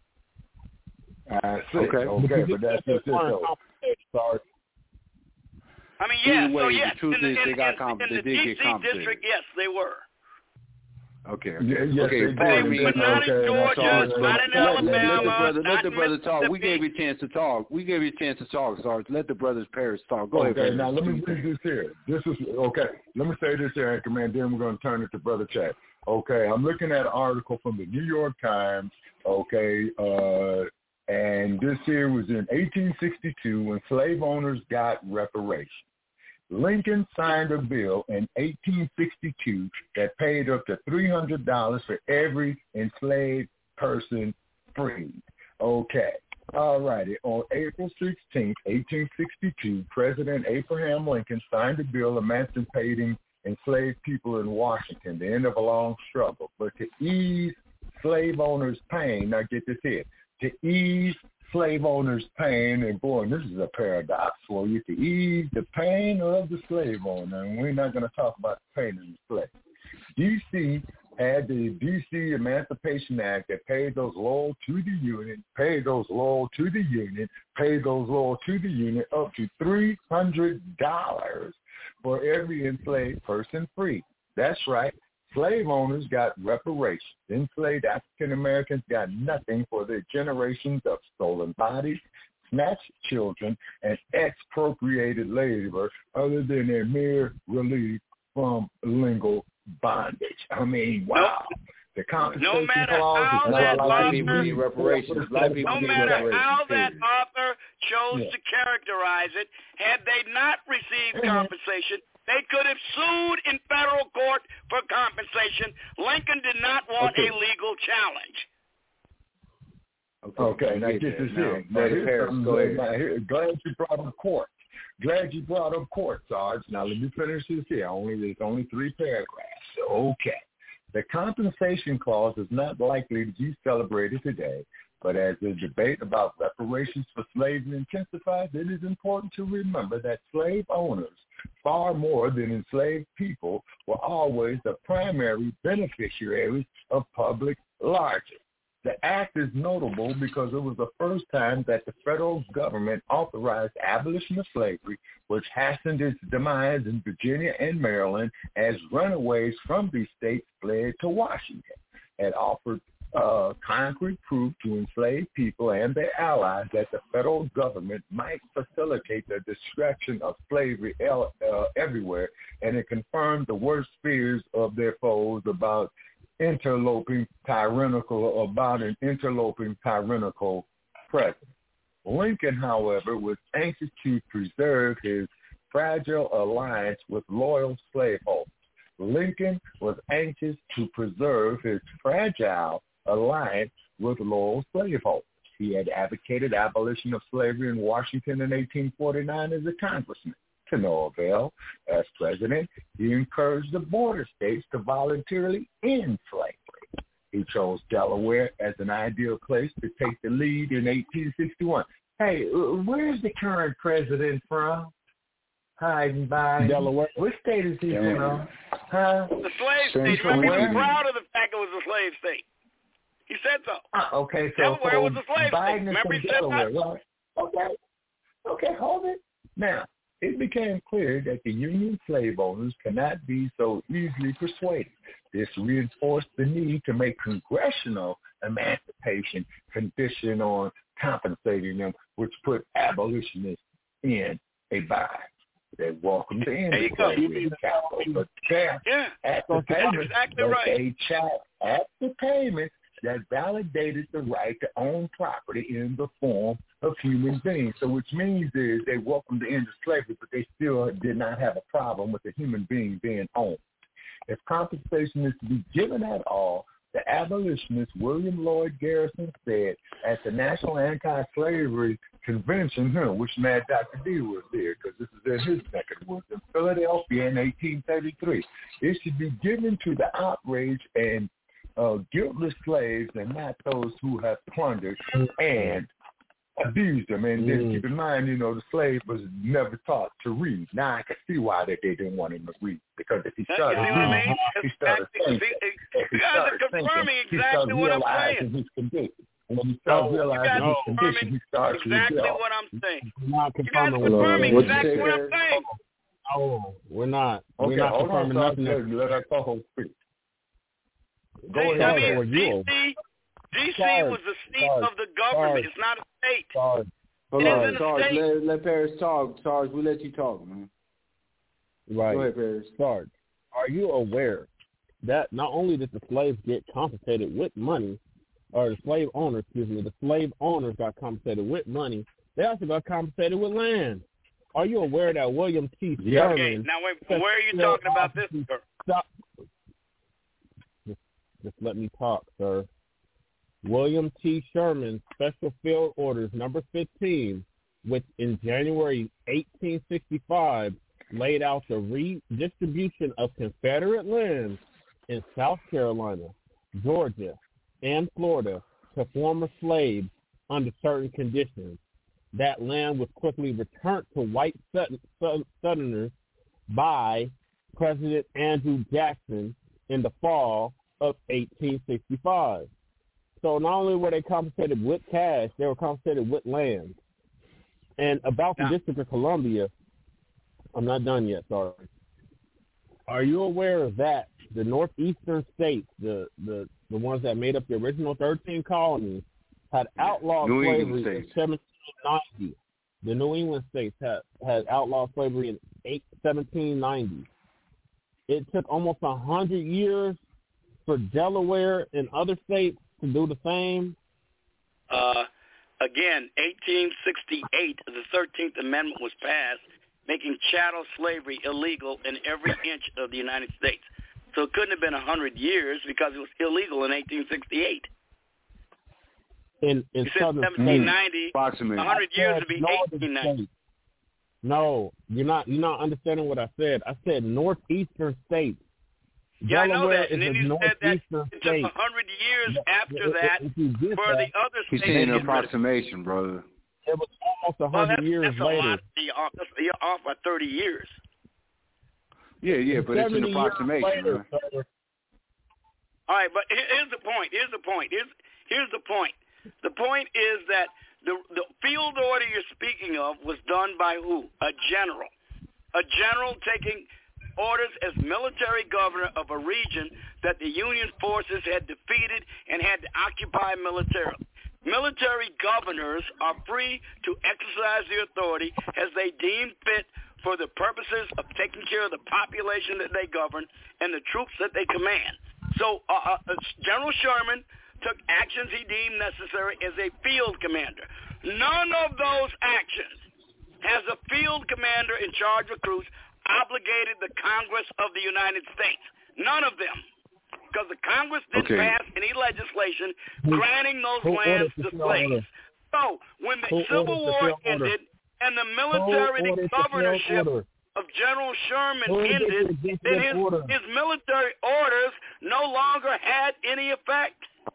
I see.
Okay.
Okay, but that's just it, though.
Sorry.
I mean, yeah,
Either
so
way, the
yes,
truth
in the,
is they
in,
got
in,
comp-
in
they
the
did
D
get
C
compensated.
district, yes, they were.
Okay.
Yeah, yes,
okay.
they
Pardon
did.
me.
But not in
Okay,
Georgia,
Sarge,
not in
let- let- let the
Alabama,
brother,
not
let the
in
brother talk. We
Mississippi.
gave you a chance to talk. We gave you a chance to talk, Sarge. Let the brothers Paris talk. Go ahead,
Okay,
Paris.
now let me read this here. This is okay. Let me say this here, Anchorman. Then we're going to turn it to Brother Chad. Okay, I'm looking at an article from the New York Times. Okay, uh, and this here was in eighteen sixty-two when slave owners got reparations. Lincoln signed a bill in eighteen sixty-two that paid up to three hundred dollars for every enslaved person freed. Okay. All righty. On April sixteenth, eighteen sixty-two, President Abraham Lincoln signed a bill emancipating enslaved people in Washington, the end of a long struggle. But to ease slave owners' pain, now get this here, to ease slave owners' pain, and boy, this is a paradox for you, to ease the pain of the slave owner, and we're not going to talk about the pain of the slave. D C had the D C Emancipation Act that paid those loyal to the Union, paid those loyal to the Union, paid those loyal to the Union up to three hundred dollars for every enslaved person free. That's right. Slave owners got reparations. Enslaved African Americans got nothing for their generations of stolen bodies, snatched children, and expropriated labor other than their mere relief from legal bondage. I mean, wow.
Nope.
The compensation
No matter
clause
how
is
that
not
Black
like
people need reparations. Black people
No
need
matter
reparations.
how that
period.
author chose
Yeah.
to characterize it, had they not received
Mhm.
compensation, they could have sued in federal court for compensation. Lincoln did not want
Okay.
a legal challenge.
Okay, now
get
get
that.
this
Now,
here. Now,
Brother
here's
Paris,
something
go
that-
ahead.
now, here, glad you brought up court. Glad you brought up court, Sarge. Now let me finish this here. Only there's only three paragraphs. Okay. The compensation clause is not likely to be celebrated today, but as the debate about reparations for slavery intensifies, it is important to remember that slave owners, far more than enslaved people, were always the primary beneficiaries of public largesse. The act is notable because it was the first time that the federal government authorized abolition of slavery, which hastened its demise in Virginia and Maryland as runaways from these states fled to Washington. It offered uh, concrete proof to enslaved people and their allies that the federal government might facilitate the destruction of slavery el- uh, everywhere, and it confirmed the worst fears of their foes about interloping tyrannical about an interloping tyrannical president. Lincoln, however, was anxious to preserve his fragile alliance with loyal slaveholders. Lincoln was anxious to preserve his fragile alliance with loyal slaveholders. He had advocated abolition of slavery in Washington in eighteen forty-nine as a congressman. To no avail. As president, he encouraged the border states to voluntarily end slavery. He chose Delaware as an ideal place to take the lead in eighteen sixty-one. Hey, where's the current president from? Hiding by
Delaware.
What state is he
Damn.
from? Huh?
The slave
Same
state. Remember, he was
from
proud of the fact it was a slave state. He said so.
Uh, okay, so,
Delaware
so
was a slave
Biden
state.
is
Remember
from
he said
Delaware,
that?
right? Okay. Okay, hold it. Now, it became clear that the Union slave owners cannot be so easily persuaded. This reinforced the need to make congressional
emancipation conditioned on compensating them, which put abolitionists in a bind. They welcome to end the slavery in capital, but there,
yeah.
at the payment,
exactly
but
right.
they checked at the payment that validated the right to own property in the form of human beings. So which means is they welcomed the end of slavery, but they still did not have a problem with the human being being owned. If compensation is to be given at all, the abolitionist William Lloyd Garrison said at the National Anti-Slavery Convention, huh, which Mad Doctor D was there, because this is in his neck of the woods, in Philadelphia in eighteen thirty-three. It should be given to the outraged and uh, guiltless slaves and not those who have plundered and abused them. And then mm. keep in mind, you know, the slave was never taught to read. Now I can see why that they didn't want him to read, because if he started
you know
reading,
I mean?
he started thinking. If he started thinking, he started realizing his condition. And when he started realizing his condition, he started to
exactly
rebel.
what I'm saying.
Not
you guys are confirming exactly what I'm saying.
No, we're not.
Okay,
we're not
hold on,
nothing.
Let, let our co-host speak.
Go
ahead.
I mean, D C, D C was the seat Sarge, of the government. Sarge, it's not a state.
Sarge, Hold on, Sarge, let, let Paris talk. Sarge, we let you talk, man.
Right.
Go ahead, Paris.
Sarge, are you aware that not only did the slaves get compensated with money, or the slave owners, excuse me, the slave owners got compensated with money, they also got compensated with land. Are you aware that William T. Sherman...
Yeah, okay. Now, wait, where are you talking about this, sir?
Stop. Just, just let me talk, sir. William T. Sherman Special Field Orders number fifteen, which in January eighteen sixty-five laid out the redistribution of Confederate lands in South Carolina, Georgia, and Florida to former slaves under certain conditions. That land was quickly returned to white Southerners by President Andrew Jackson in the fall of eighteen sixty-five. So not only were they compensated with cash, they were compensated with land. And about the yeah. District of Columbia, I'm not done yet, sorry. Are you aware of that? The northeastern states, the, the, the ones that made up the original thirteen colonies, had outlawed
New
slavery in seventeen ninety. The New England states had, had outlawed slavery in eight, seventeen ninety. It took almost one hundred years for Delaware and other states to do the same?
Uh, again, eighteen sixty-eight, the thirteenth Amendment was passed, making chattel slavery illegal in every inch of the United States. So it couldn't have been one hundred years because it was illegal in eighteen sixty-eight.
In, in
you said seventeen ninety, one hundred years would be eighteen ninety.
No, you're not, you're not understanding what I said. I said northeastern states.
Yeah,
Delaware
I know that. And then you said that it
took
one hundred years after that for the other states.
He's saying an approximation, brother.
It was almost one hundred
well, that's,
years
that's
later.
A lot. You're off, you're off by thirty years.
Yeah, yeah, but it's an approximation.
Later,
right?
All right, but here's the point. Here's the point. Here's, here's the point. The point is that the, the field order you're speaking of was done by who? A general. A general taking orders as military governor of a region that the Union forces had defeated and had to occupy militarily. Military governors are free to exercise their authority as they deem fit for the purposes of taking care of the population that they govern and the troops that they command. So uh, uh, General Sherman took actions he deemed necessary as a field commander. None of those actions has a field commander in charge of troops obligated the Congress of the United States. None of them. Because the Congress didn't okay. pass any legislation granting those Who lands to slaves. So when the Who Civil War ended and the military governorship of General Sherman Who ended, then his, his military orders no longer had any effect.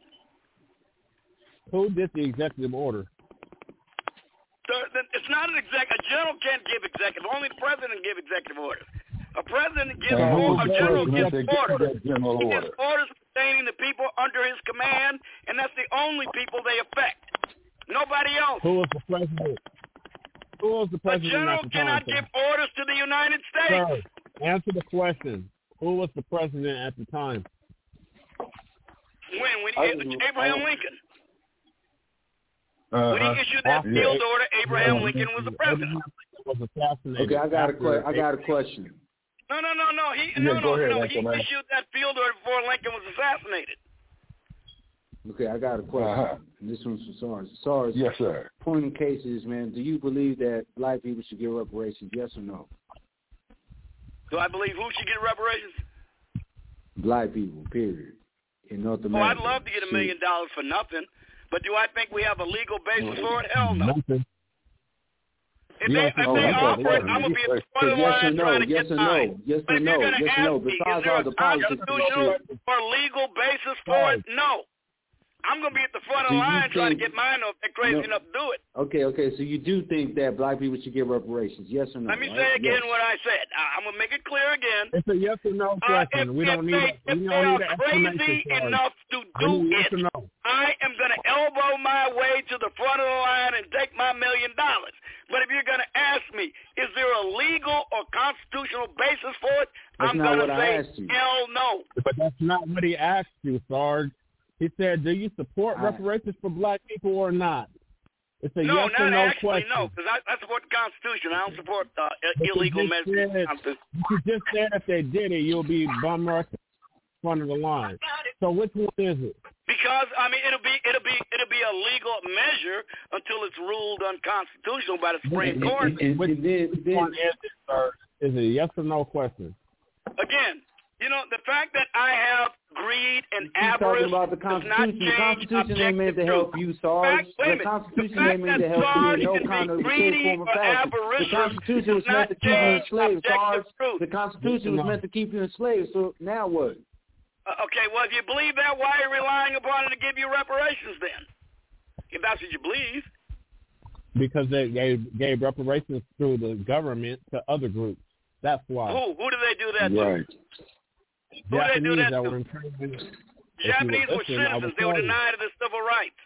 Who did the executive order?
So it's not an exec. A general can't give executive. Only the president give executive orders. A president gives
uh,
orders. A general gives orders. He
order.
gives orders pertaining to people under his command, and that's the only people they affect. Nobody else.
Who was the president? Who was the president?
A general cannot give orders to the United States.
Sir, answer the question. Who was the president at the time?
When? When he, Abraham Lincoln.
Uh-huh.
When he issued that
Yeah.
field order, Abraham Lincoln was the president.
Was assassinated.
Okay, I got a
after-
que- I got a question.
No, no, no, no. He
Yeah,
no,
go
no,
ahead,
no.
Uncle
He
Man.
issued that field order before Lincoln was assassinated.
Okay, I got a question.
Uh-huh.
And this one's for SARS. SARS,
Yes, sir.
point in cases, man, do you believe that black people should get reparations, yes or no?
Do I believe who should get reparations?
Black people, period. In North
Oh,
America.
I'd love to get a million dollars for nothing. But do I think we have a legal basis for it? Hell no.
Nothing.
If
Yeah,
they, if
oh,
they
okay,
offer it,
yeah.
I'm going to be at the
So
front of the
yes or
line
no,
trying to
yes
get
or
mine.
no, yes
But
or
if
no,
you're going to
yes or
ask
no.
me, is
Besides
there
all
a
the politics and
constitutional
shit.
or legal basis for it? No. I'm going to be at the front of
Do
the
you
line trying to
think-
get mine if they're crazy
No.
enough to do it.
Okay, okay, so you do think that black people should get reparations, yes or no?
Let me
right?
say again
Yes.
what I said. I- I'm going to make it clear again.
It's a yes or no
Uh,
question.
if,
we don't
if
need.
they,
a,
if
we
they
don't
are
need an
crazy
explanation for it.
enough to
We
do
need yes
it,
or no.
I am going to elbow my way to the front of the line and take my million dollars. But if you're going to ask me, is there a legal or constitutional basis for it?
That's
I'm
not
going
what
to
I
say,
asked you.
hell no.
But that's not what he asked you, Sarge. He said, "Do you support
I-
reparations for black people or not?" It's a
No,
yes or
not
no
actually,
question.
no, because I, I support the Constitution. I don't support uh,
But you
illegal
just
measures. in the
said-
Constitution.
You just said if they did it, you'll be bum rush in front of the line. So which one is it?
Because I mean, it'll be it'll be it'll be a legal measure until it's ruled unconstitutional by the Supreme
And-
Court.
and- and-
Which
and then-
which
then-
one is it, sir? Is it a yes or no question?
Again, you know, the fact that I have greed and
Keep talking
avarice
about the
does not
Constitution. The
change
Constitution ain't meant to
objective
help
truth.
you, Sarge.
Fact- wait a
The
minute.
Constitution
The fact
ain't meant to
that
help you
Sarge
in no
can be
kind of shape,
greedy
form, or
or
fashion. The
avaricious
Constitution was
does
meant to
not
keep you
change
enslaved, Sarge.
objective truth.
The Constitution was meant to keep you enslaved. So now what?
Uh, okay, well, if you believe that, why are you relying upon it to give you reparations then? If that's what you believe.
Because they gave, gave reparations through the government to other groups. That's why.
Who? Who do they do that to?
Right.
Who do they do
Japanese
that
that
to?
were interned.
Japanese were
listening, I
citizens.
would
They were
tell you.
denied of their civil rights.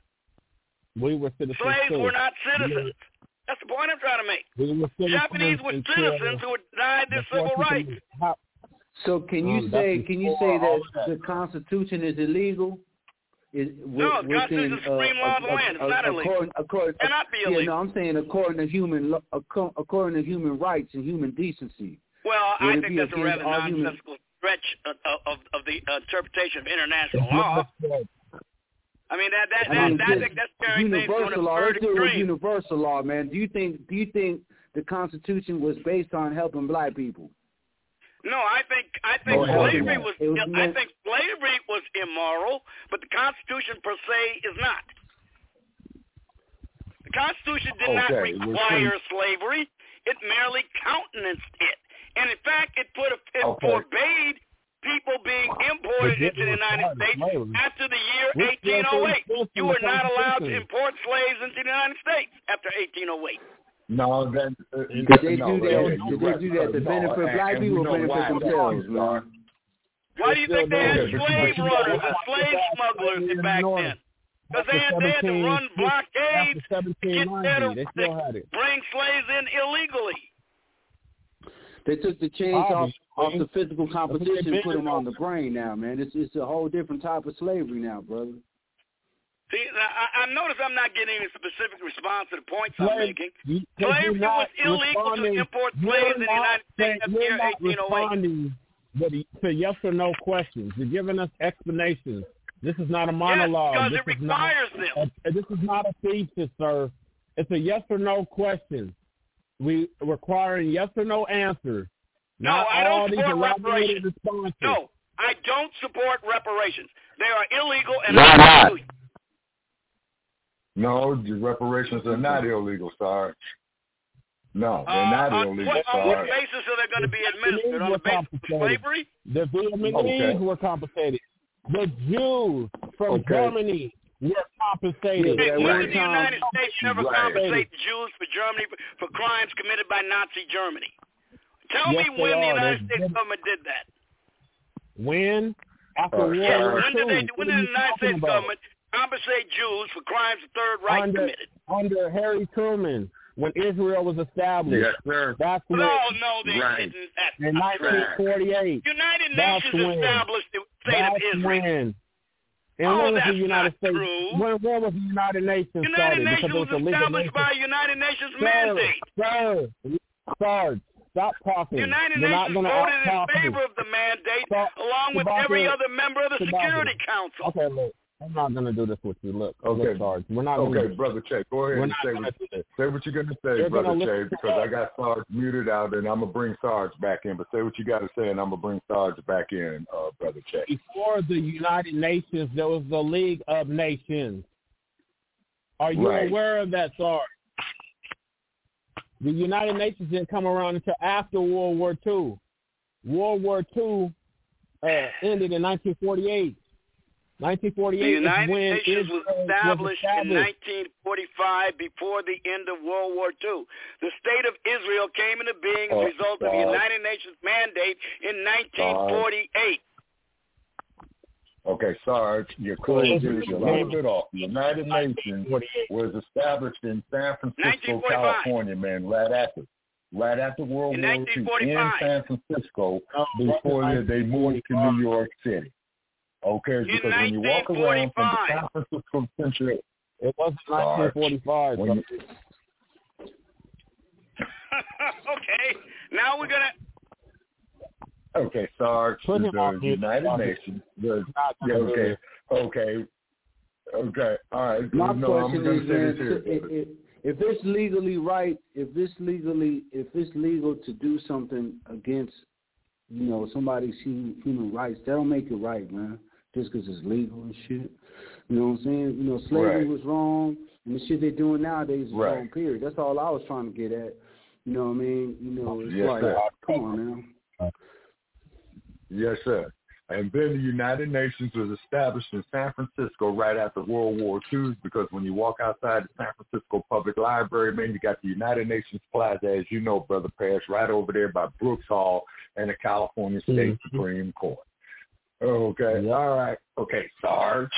We were citizens
Slaves
too.
were not citizens. That's the point I'm trying to make.
We were citizens
Japanese were
until-
citizens who were denied their
before
civil
people-
rights.
How-
So can you
Um,
say
that's
can you say
before all
that
of that.
the Constitution is illegal? Is,
No, the
within,
Constitution is the supreme
uh,
law of the
uh,
land. It's
uh,
not illegal.
according, according,
It cannot be
yeah,
illegal.
no, I'm saying according to human lo- acco- according to human rights and human decency.
Well,
Would
I
it
think
be
that's a
against
rather
all human-
nonsensical stretch of, of, of the uh, interpretation of international
It's
law.
not that-
I mean, that that,
I
that,
mean,
that,
just
that that's carrying things to an
universal law.
absurd
Let's do it with
extreme.
universal law, man. Do you think do you think the Constitution was based on helping black people?
No, I think I think
Oh,
slavery
yeah.
was
It was
I
meant-
think slavery was immoral, but the Constitution per se is not. The Constitution did not
Okay, we're
require
saying-
slavery; it merely countenanced it, and in fact, it put a, it
Okay.
forbade people being imported
But
into the
didn't
United
require
States
slavery.
after the year
Which
eighteen oh eight.
reference
You
in
were
the
not allowed to
Constitution?
import slaves into the United States after eighteen oh eight.
No, that, uh,
Did they
no,
do that?
yeah,
Did
you're
they
right,
do that to
no,
benefit
and-
black
and we
people or
know
benefit
why.
themselves, man?
Why do you think they had
Okay, but-
slave
but you
runners
know
and
what?
slave smugglers back then? Because they had, they had to run blockades
After
to get
seventeen
there
ninety,
to
they still had it.
bring slaves in illegally.
They took the chains off, off
Obviously.
the physical competition and
been
put them on
doing.
the brain now, man. It's it's a whole different type of slavery now, brother.
See, I, I notice I'm not getting any specific response to the points I'm
Slave-
making.
you- 'cause
Slavery
you're
was
not
illegal to
responding-
import
you're
slaves in the
not
United States
saying-
after
you're
year
not
eighteen oh eight.
responding with- to yes or no questions. You're giving us explanations. This is not a monologue.
Yes,
this
because it
is not,
requires them.
a- this is not a thesis, sir. It's a yes or no question. We requiring yes or no answers.
No,
Not
I don't
all these
support
elaborated
reparations.
responses.
No, I don't support reparations. They are illegal and
Why not?
unconstitutional.
No, the reparations are not illegal, Sarge. No, they're
Uh,
not
on,
illegal,
what, on what
Sarge.
basis are they going to be administered? On the
were
basis of
compensated.
slavery?
The Vietnamese
Okay.
were compensated. The Jews from
Okay.
Germany were compensated.
Yeah,
Hey,
at
when
one
did the
time-
United States never
Right.
compensate Jews for Germany for, for crimes committed by Nazi Germany? Tell
Yes,
me
they
when the
are.
United
They
States
did-
government did that.
When? After
Uh,
World
Yes,
War
when
Two.
did they?
What
When
are
did
you
the United
talking
States
about?
government compensate Jews for crimes the Third Reich
under,
committed?
under Harry Truman, when Israel was established.
Yes, sir.
That's when,
No, no, they
Right.
didn't. That's
in
not true.
nineteen forty-eight.
United
That's
Nations
when.
established the state
That's
of Israel.
when. And
oh,
when was
that's
the United
not
States?
true.
When, when was the United Nations
United
started?
Nations
because it
was
was a legal
established
nation.
by United Nations
Sir,
mandate.
Sir, Sarge, stop talking.
The United
You're not
Nations
gonna
voted in
out-talk me.
favor of the mandate,
Stop,
along with
Sabaka,
every other member of the
Sabaka.
Security Council.
Okay, look, I'm not going to do this with you. Look,
Okay.
look, Sarge, we're not
Okay,
gonna,
Brother Che, go ahead
we're
and
not
say
going
what,
to do this.
say what you're going to say,
You're
Brother
gonna
Che,
listen
because
to
I got Sarge muted out, and I'm going to bring Sarge back in. But say what you got to say, and I'm going to bring Sarge back in, uh, Brother Che.
Before the United Nations, there was the League of Nations. Are you
Right.
aware of that, Sarge? The United Nations didn't come around until after World War Two. World War Two uh, ended in nineteen forty-eight. nineteen forty-eight
The United
is when
Nations
Israel
was established,
was established
in nineteen forty-five, before the end of World War Two. The state of Israel came into being as
Oh,
a result of the
God.
United Nations mandate in nineteen forty-eight.
Okay, Sarge, you're cutting just a little bit off. The United Nations was established in San Francisco,
nineteen forty-five.
California, man, right after, right after World
In
War Two,
nineteen
in
forty-five.
San Francisco, before they, they moved to New York City. Okay, because when you walk around from the San Francisco Central,
it wasn't nineteen forty-five.
when you,
Okay, now we're going to...
Okay, Sarge,
Put him
the
on mute.
United Nations was yeah, okay, okay, okay, all right.
My
no, I'm
question
gonna
is,
say
man,
this here,
if, if, if it's legally right, if it's legally, if it's legal to do something against, you know, somebody's human rights, that don't make it right, man. Just because it's legal and shit. You know what I'm saying? You know, slavery
Right.
was wrong, and the shit they're doing nowadays is
Right.
wrong. Period. That's all I was trying to get at. You know what I mean? You know, it's
Yes,
like,
sir.
come on now.
Yes, sir. And then the United Nations was established in San Francisco right after World War Two, because when you walk outside the San Francisco Public Library, man, you got the United Nations Plaza, as you know, Brother Parrish, right over there by Brooks Hall and the California State
Mm-hmm.
Supreme Court. Okay,
Yep.
all right. Okay, Sarge.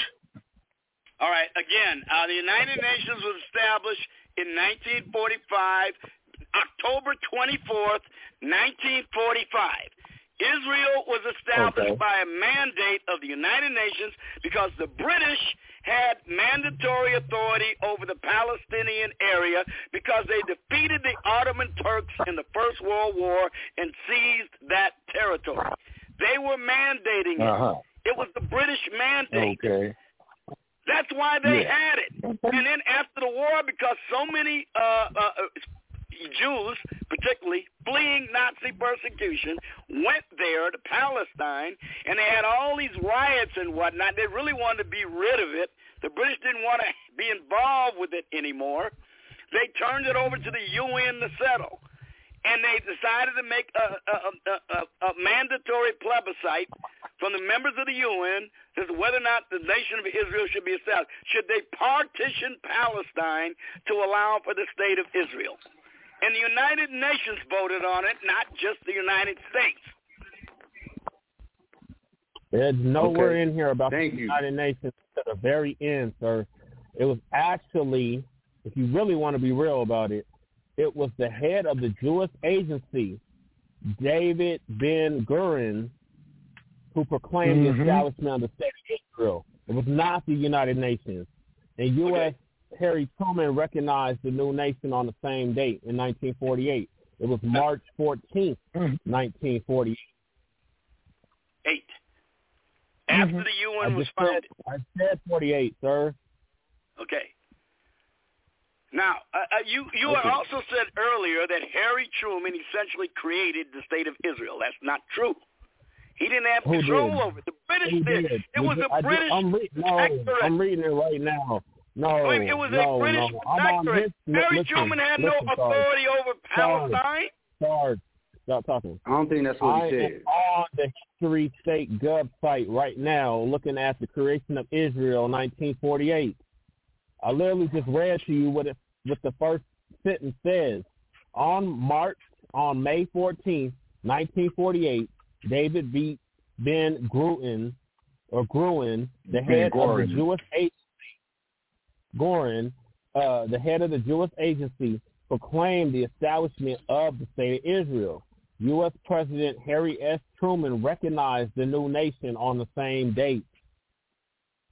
All right, again, uh, the United Nations was established in nineteen forty-five, October twenty-fourth, nineteen forty-five. Israel was established
Okay.
by a mandate of the United Nations because the British had mandatory authority over the Palestinian area because they defeated the Ottoman Turks in the First World War and seized that territory. They were mandating it.
Uh-huh.
It was the British mandate.
Okay.
That's why they
Yeah.
had it. And then after the war, because so many uh, uh, Jews, particularly fleeing Nazi persecution, went there to Palestine, and they had all these riots and whatnot. They really wanted to be rid of it. The British didn't want to be involved with it anymore. They turned it over to the U N to settle. And they decided to make a, a, a, a, a mandatory plebiscite from the members of the U N as to whether or not the nation of Israel should be established. Should they partition Palestine to allow for the state of Israel? And the United Nations voted on it, not just the United States.
There's nowhere
Okay.
in here about
Thank
the
you.
United Nations to the very end, sir. It was actually, if you really want to be real about it, it was the head of the Jewish agency, David Ben-Gurion, who proclaimed
Mhm.
the establishment of the state of Israel. It was not the United Nations. And U S
Okay.
Harry Truman recognized the new nation on the same date in nineteen forty-eight. It was March fourteenth, nineteen forty-eight.
Eight. After
Mhm.
the U
I
N was
just said,
founded.
I said forty-eight, sir.
Okay. Now, uh, uh, you you
Okay.
also said earlier that Harry Truman essentially created the state of Israel. That's not true. He didn't have
Who
control
did?
over it. The British
Who
did.
did?
It
We
was
did-
a
I did-
British
I'm re- no,
protectorate.
I'm reading it right now. No,
Wait, it was
no,
a British
no. I'm on
protectorate.
his, li-
Harry
listen,
Truman had
listen,
no
Sarge.
authority over Palestine.
Sarge, stop talking.
I don't think that's what
I
he
am
said.
on the History State Gov site right now looking at the creation of Israel nineteen forty-eight. I literally just read to you what, it, what the first sentence says. On March, on May fourteenth, nineteen forty-eight, David B. Ben-Gurion, or Gruen, the head of the
Ben-Gurion.
Jewish agency, Gorin, uh, the head of the Jewish agency, proclaimed the establishment of the state of Israel. U S President Harry S. Truman recognized the new nation on the same date.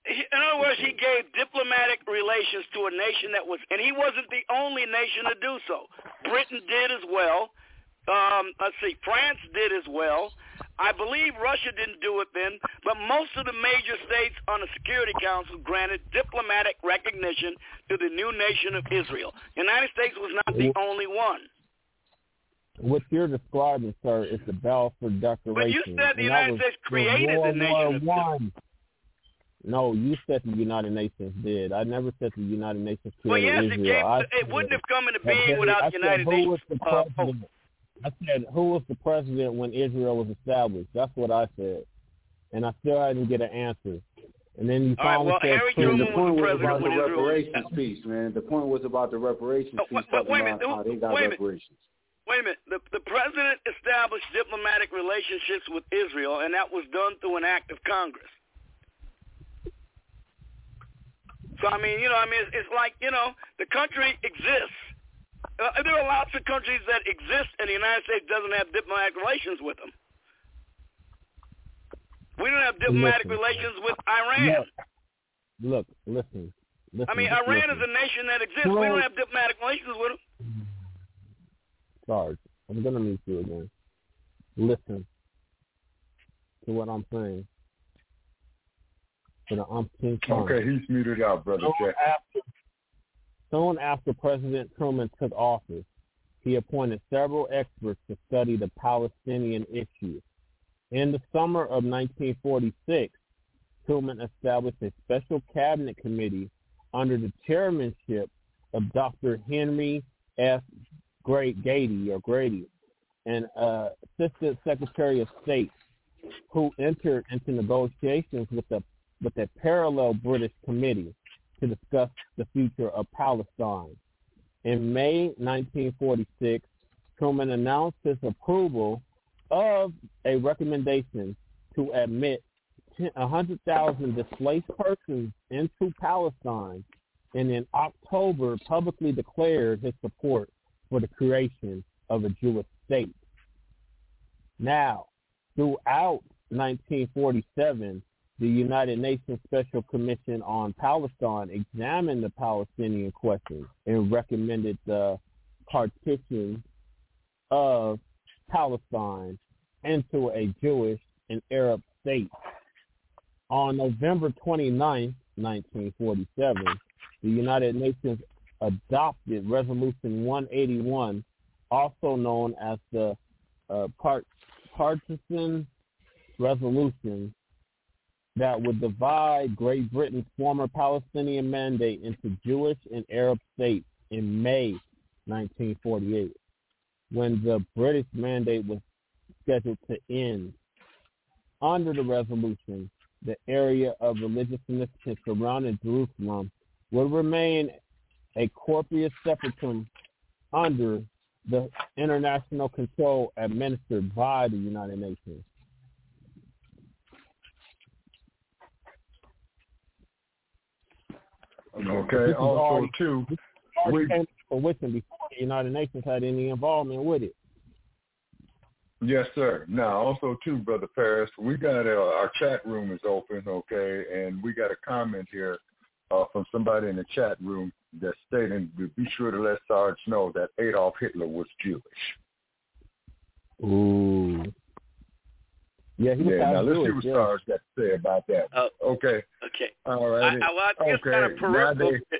in other words, he gave diplomatic relations to a nation that was, and he wasn't the only nation to do so. Britain did as well. Um, let's see, France did as well. I believe Russia didn't do it then, but most of the major states on the Security Council granted diplomatic recognition to the new nation of Israel. The United States was not the only one.
What you're describing, sir, is the Balfour Declaration.
But you said the United States created the nation of Israel.
No, you said the United Nations did. I never said the United Nations created
well, yes,
Israel.
It, came,
I
it wouldn't have come into being
said,
without
I
the United
said, who
Nations.
Was the
Uh,
president? I said, who was the president when Israel was established? That's what I said. And I still didn't get an answer. And then you finally
right, well,
said,
Harry
Truman,
Truman
the point
was,
was
the
about the
Israel
reparations
was,
piece, man. The point was about the reparations
oh,
piece,
but,
talking
wait a minute,
about how they got
wait a
reparations.
Wait a minute. The, the president established diplomatic relationships with Israel, and that was done through an act of Congress. So, I mean, you know, I mean, it's, it's like, you know, the country exists. Uh, there are lots of countries that exist, and the United States doesn't have diplomatic relations with them. We don't have diplomatic
listen,
relations with Iran.
Look, look listen, listen.
I mean, Iran
listen.
is a nation that exists.
Well,
we don't have diplomatic relations with them.
Sarge, I'm going to meet you again. Listen to what I'm saying. For the umpteenth time.
Okay, he's muted out, Brother
soon
Jack.
after, soon after President Truman took office, he appointed several experts to study the Palestinian issue. In the summer of nineteen forty-six, Truman established a special cabinet committee under the chairmanship of Doctor Henry F. Grady or Grady, an uh, assistant secretary of state, who entered into negotiations with the with a parallel British committee to discuss the future of Palestine. In May nineteen forty-six, Truman announced his approval of a recommendation to admit one hundred thousand displaced persons into Palestine, and in October publicly declared his support for the creation of a Jewish state. Now, throughout nineteen forty-seven, the United Nations Special Commission on Palestine examined the Palestinian question and recommended the partition of Palestine into a Jewish and Arab state. On November twenty-ninth, nineteen forty-seven, the United Nations adopted Resolution one eighty-one, also known as the uh, part, Partition Resolution, that would divide Great Britain's former Palestinian mandate into Jewish and Arab states in May nineteen forty-eight, when the British mandate was scheduled to end. Under the resolution, the area of religious significance surrounding Jerusalem would remain a corpus separatum under the international control administered by the United Nations.
Okay, also,
already,
too,
we came to fruition before the United Nations had any involvement with it.
Yes, sir. Now, also, too, Brother Paris, we got uh, our chat room is open, okay, and we got a comment here uh, from somebody in the chat room that's stating to be sure to let Sarge know that Adolf Hitler was Jewish.
Ooh. Yeah, he was
yeah, now let's
Jewish,
see what
yeah.
Sarge got to say about that.
Oh,
okay.
Okay.
All right.
I, I, well, I think it's
okay.
kind of peripheral.
They,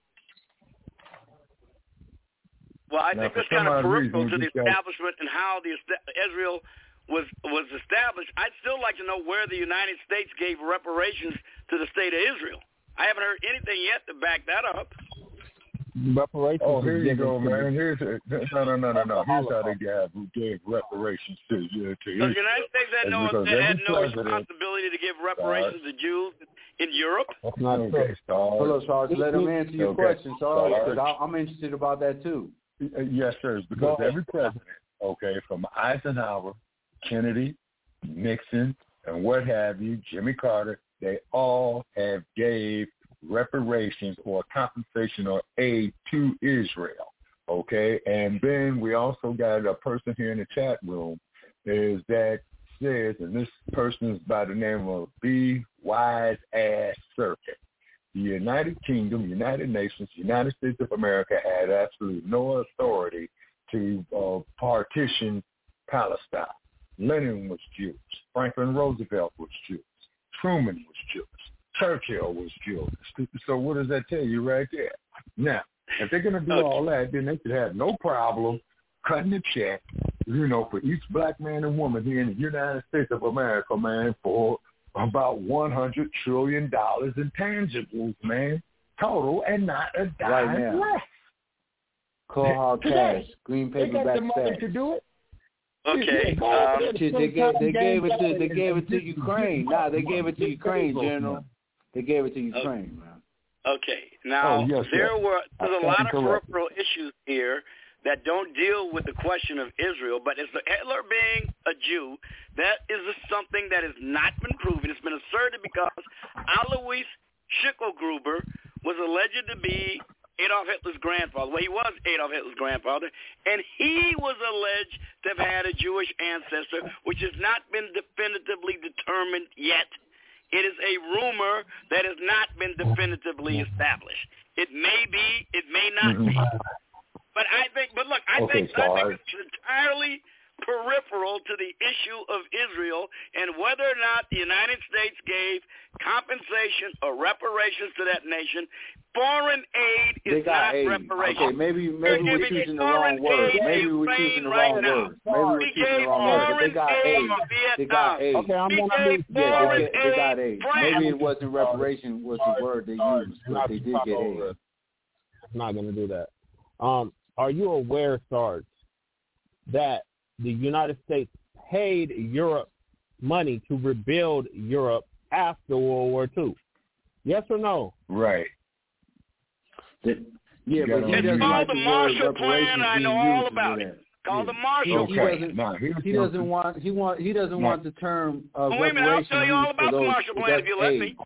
well, I
now,
think it's kind of peripheral to the
got...
establishment and how the Israel was was established. I'd still like to know where the United States gave reparations to the state of Israel. I haven't heard anything yet to back that up.
Reparations.
Oh, here you go, man. Here's a, no, no, no, no, no. Here's how they gave, who gave reparations to you. To
so the United States had no, had no responsibility to give reparations
Sarge.
to Jews in Europe.
That's not
okay,
true.
Hello, Sarge. Let him answer your
okay.
question, Sarge, because
Sarge.
I'm interested about that too.
Yes, sir. Because every president, okay, from Eisenhower, Kennedy, Nixon, and what have you, Jimmy Carter, they all have gave reparations or compensation or aid to Israel, okay? And then we also got a person here in the chat room is that
says, and this person is by the name of B. Wise Ass Circuit. The United Kingdom, United Nations, United States of America had absolutely no authority to uh, partition Palestine. Lenin was Jewish. Franklin Roosevelt was Jewish. Truman was Jewish. Churchill was Jewish. So what does that tell you right there? Now, if they're going to do all that, then they should have no problem cutting a check, you know, for each black man and woman here in the United States of America, man, for about one hundred trillion dollars in tangibles, man, total, and not a dime
right now.
less.
Cold hard cash, green paper
they got
back
the money
stacks.
to do it.
Okay.
Yeah,
Um,
Shit, they gave they gave it to they gave it to Ukraine. Nah, they gave it to Ukraine, General. They gave it to Ukraine, man.
Okay. Now,
Oh, yes,
there
yes.
were there's a lot of
Correct.
peripheral issues here that don't deal with the question of Israel, but as Hitler being a Jew, that is something that has not been proven. It's been asserted because Alois Schicklgruber was alleged to be Adolf Hitler's grandfather. Well, he was Adolf Hitler's grandfather, and he was alleged to have had a Jewish ancestor, which has not been definitively determined yet. It is a rumor that has not been definitively established. It may be, it may not be. But I think, but look, I
Okay,
think, I
sorry.
think it's entirely peripheral to the issue of Israel and whether or not the United States gave compensation or reparations to that nation. Foreign aid
They
is
got
not
aid.
reparations.
Okay, maybe
They're
maybe we're
giving
choosing the
foreign
wrong word.
aid to
Maybe we're
Ukraine
choosing the
right
wrong
now.
word. Maybe we're
We
choosing the
gave
wrong word. But they
foreign
got
aid
aid.
to
They got
Vietnam.
aid.
Okay, I'm
We
gonna
gave
do.
Yeah,
foreign
they, get, they got
aid
aid.
France.
Maybe it wasn't reparation was the word they used, but they did get aid.
I'm not going to do that. Um, are you aware, Sarge, that the United States paid Europe money to rebuild Europe after World War Two? Yes or no?
Right.
The, yeah,
You
but
gotta
he
It's
doesn't
called
like
the
the word
Marshall Plan.
reparations
I
being
know all
used
about
with
it.
that.
Called
Yeah.
the Marshall
He,
Plan.
he doesn't.
Now, here's
He
something.
doesn't want. He want. He doesn't
Now-
want the term of
Well, wait a minute, I'll
reparation
tell you all
used for
about the
those.
Marshall Plan
that's
if you let
aid.
me.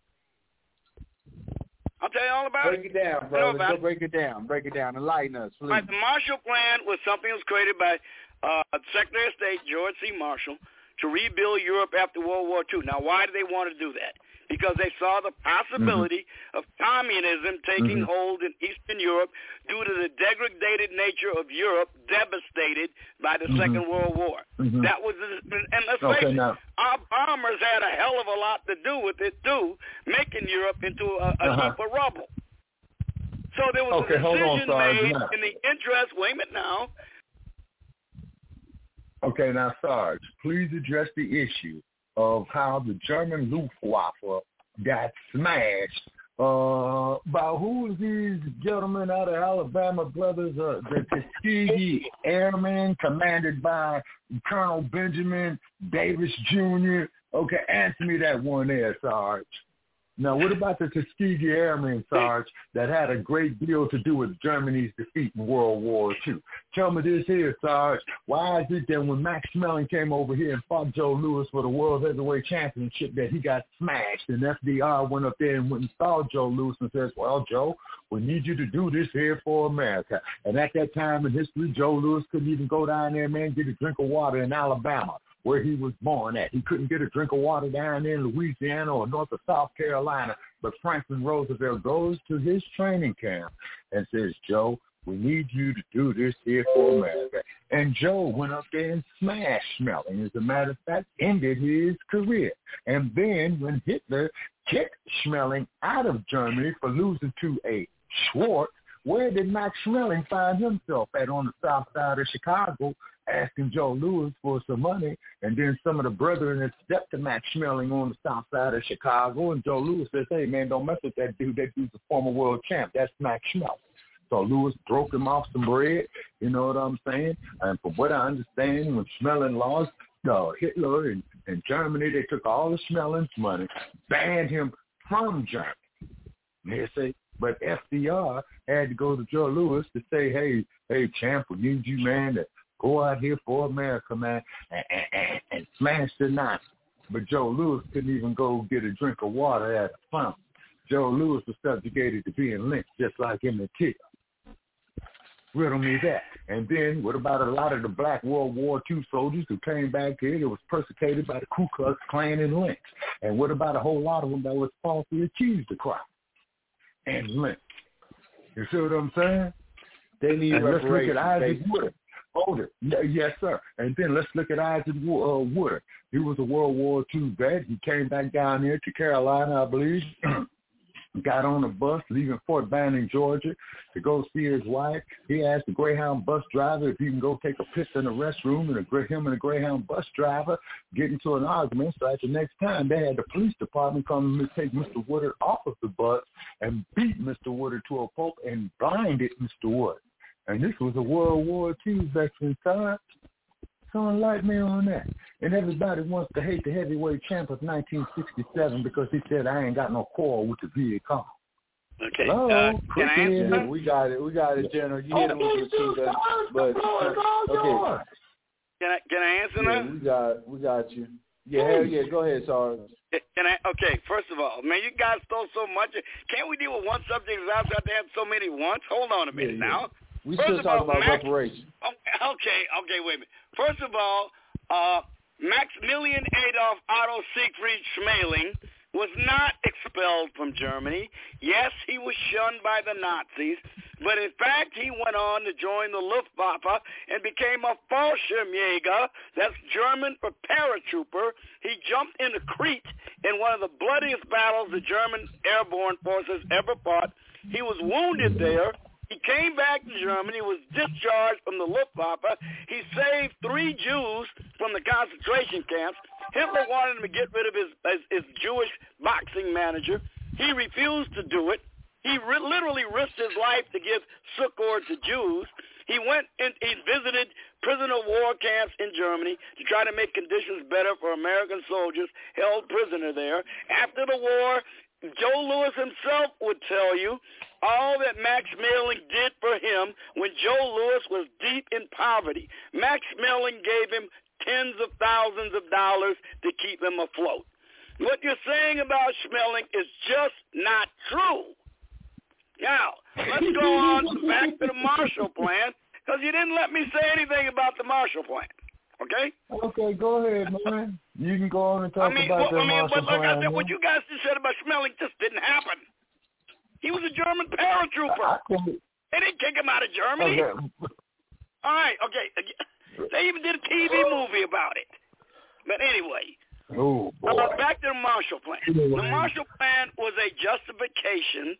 I'll tell you all about
Break
it.
it down,
I know
brother.
about
Go
it.
break it down. Break it down. Enlighten us, please.
Right, the Marshall Plan was something that was created by uh, Secretary of State George C. Marshall to rebuild Europe after World War Two. Now, why did they want to do that? Because they saw the possibility mm-hmm. of communism taking mm-hmm. hold in Eastern Europe due to the degraded nature of Europe, devastated by the mm-hmm. Second World War. Mm-hmm. That was, and let's
okay,
face it,
now.
our bombers had a hell of a lot to do with it too, making Europe into a, a
uh-huh.
heap of rubble. So there was
okay,
a decision
on,
made
now.
in the interest. Wait a minute now.
Okay, now, Sarge, please address the issue of how the German Luftwaffe got smashed uh, by who is these gentlemen out of Alabama, brothers, uh, the Tuskegee Airmen, commanded by Colonel Benjamin Davis Junior Okay, answer me that one there, Sarge. Now, what about the Tuskegee Airmen, Sarge, that had a great deal to do with Germany's defeat in World War Two? Tell me this here, Sarge. Why is it that when Max Schmeling came over here and fought Joe Louis for the World Heavyweight Championship that he got smashed, and F D R went up there and went and saw Joe Louis and says, well, Joe, we need you to do this here for America. And at that time in history, Joe Louis couldn't even go down there, man, get a drink of water in Alabama, where he was born at. He couldn't get a drink of water down there in Louisiana or North or South Carolina. But Franklin Roosevelt goes to his training camp and says, Joe, we need you to do this here for America. And Joe went up there and smashed Schmeling. As a matter of fact, ended his career. And then when Hitler kicked Schmeling out of Germany for losing to a Schwartz, where did Max Schmeling find himself at? On the south side of Chicago, asking Joe Louis for some money, and then some of the brethren had stepped to Max Schmeling on the south side of Chicago, and Joe Louis says, hey, man, don't mess with that dude. That dude's a former world champ. That's Max Schmeling. So Louis broke him off some bread, you know what I'm saying? And from what I understand, when Schmeling lost, uh, Hitler and, and Germany, they took all of Schmeling's money, banned him from Germany. They say, but F D R had to go to Joe Louis to say, hey, hey, champ, we need you, man, to go out here for America, man, and, and, and smash the Nazis. But Joe Louis couldn't even go get a drink of water at a fountain. Joe Louis was subjugated to being lynched just like Emmett Till. Riddle me that. And then what about a lot of the black World War Two soldiers who came back here that was persecuted by the Ku Klux Klan and lynched? And what about a whole lot of them that was falsely accused of crime and lynched? You see what I'm saying?
They need
and let's look at Isaac
basically.
Woodard. Hold it. Yeah, yes, sir. And then let's look at Isaac uh, Woodard. He was a World War Two vet. He came back down here to Carolina, I believe. Got on a bus leaving Fort Banning, Georgia, to go see his wife. He asked the Greyhound bus driver if he can go take a piss in the restroom, and a, him and the Greyhound bus driver get into an argument. So at the next time, they had the police department come and take Mister Woodard off of the bus and beat Mister Woodard to a pulp and blinded Mister Woodard. And this was a World War Two veteran time. So enlighten me on that. And everybody wants to hate the heavyweight champ of nineteen sixty-seven because he said, I ain't got no quarrel with the Viet Cong.
Okay.
Hello?
Uh, can I answer?
Yeah, we got it. We got it, General. You hit him with your two, but okay.
Can I can I answer
yeah,
now?
We got we got you. Yeah, hell yeah. Go ahead, Sarge.
Can I? Okay. First of all, man, you guys stole so much. Can't we deal with one subject without have to have so many once? Hold on a minute
yeah, yeah.
now.
We
First
still talking about
Max,
reparations.
Okay, okay, wait a minute. First of all, uh, Maximilian Adolf Otto Siegfried Schmeling was not expelled from Germany. Yes, he was shunned by the Nazis, but in fact he went on to join the Luftwaffe and became a Fallschirmjäger. That's German for paratrooper. He jumped into Crete in one of the bloodiest battles the German airborne forces ever fought. He was wounded there. He came back to Germany, was discharged from the Luftwaffe. He saved three Jews from the concentration camps. Hitler wanted him to get rid of his, his, his Jewish boxing manager. He refused to do it. He re- literally risked his life to give succor to Jews. He went and he visited prisoner of war camps in Germany to try to make conditions better for American soldiers held prisoner there. After the war, Joe Louis himself would tell you all that Max Schmeling did for him when Joe Louis was deep in poverty. Max Schmeling gave him tens of thousands of dollars to keep him afloat. What you're saying about Schmeling is just not true. Now, let's go on to back to the Marshall Plan, because you didn't let me say anything about the Marshall Plan. Okay?
Okay, go ahead, man. You can go on and talk
I mean,
about
well,
the
I mean,
Marshall
but like
Plan.
I said, what you guys just said about Schmeling just didn't happen. He was a German paratrooper. They didn't kick him out of Germany.
Okay.
All right, okay. They even did a T V movie about it. But anyway,
oh, boy.
Uh, back to the Marshall Plan. The Marshall Plan was a justification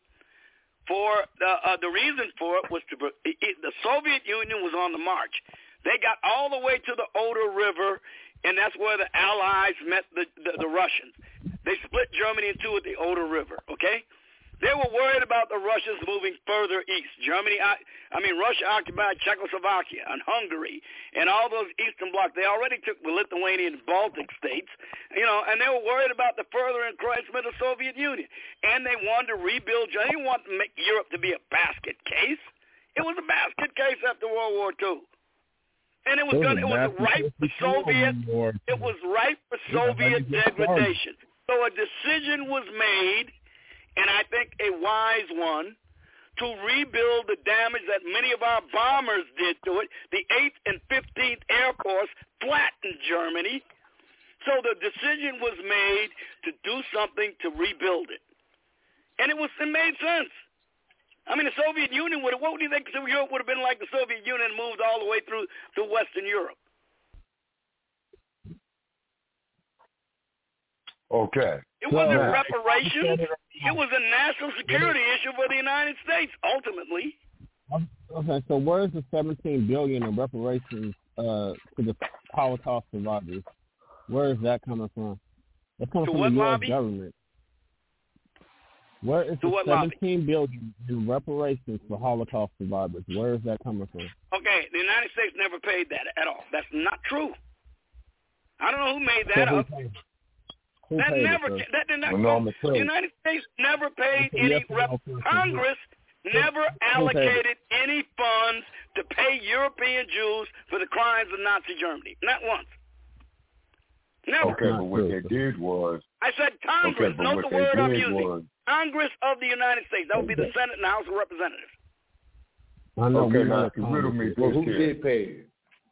for the uh, the reason for it was to it, it, the Soviet Union was on the march. They got all the way to the Oder River, and that's where the Allies met the, the, the Russians. They split Germany in two at the Oder River, okay? They were worried about the Russians moving further east. Germany, I, I mean, Russia occupied Czechoslovakia and Hungary and all those eastern blocs. They already took the Lithuanian and Baltic states, you know, and they were worried about the further encroachment of the Soviet Union. And they wanted to rebuild. They didn't want to make Europe to be a basket case. It was a basket case after World War Two. And it was going. It was ripe for Soviet. It was ripe for Soviet degradation. So a decision was made, and I think a wise one, to rebuild the damage that many of our bombers did to it. The eighth and fifteenth Air Force flattened Germany. So the decision was made to do something to rebuild it. And it was it made sense. I mean, the Soviet Union would have, what do you think Europe would have been like the Soviet Union moved all the way through to Western Europe?
Okay.
It wasn't well, reparations. It was a national security issue for the United States, ultimately.
Okay, so where is the seventeen billion dollars in reparations uh, to the Holocaust survivors? Where is that coming from? It's coming
to
from
what
the U S
lobby?
government. Where is
to
the
what
seventeen
lobby?
billion dollars in reparations for Holocaust survivors? Where is that coming from?
Okay, the United States never paid that at all. That's not true. I don't know who made
So
that
who
up.
paid, who
That
paid
never,
it,
that did not
well,
go.
no,
The United States never paid any.
Yes,
Rep,
no,
Congress never allocated any funds to pay European Jews for the crimes of Nazi Germany. Not once. Never.
Okay, but what they did was.
I said Congress.
Okay,
Note the word I'm using.
Was,
Congress of the United States. That would be the Senate and the House of Representatives.
I know.
Okay, now to riddle me
Well,
this
who
here.
did pay it?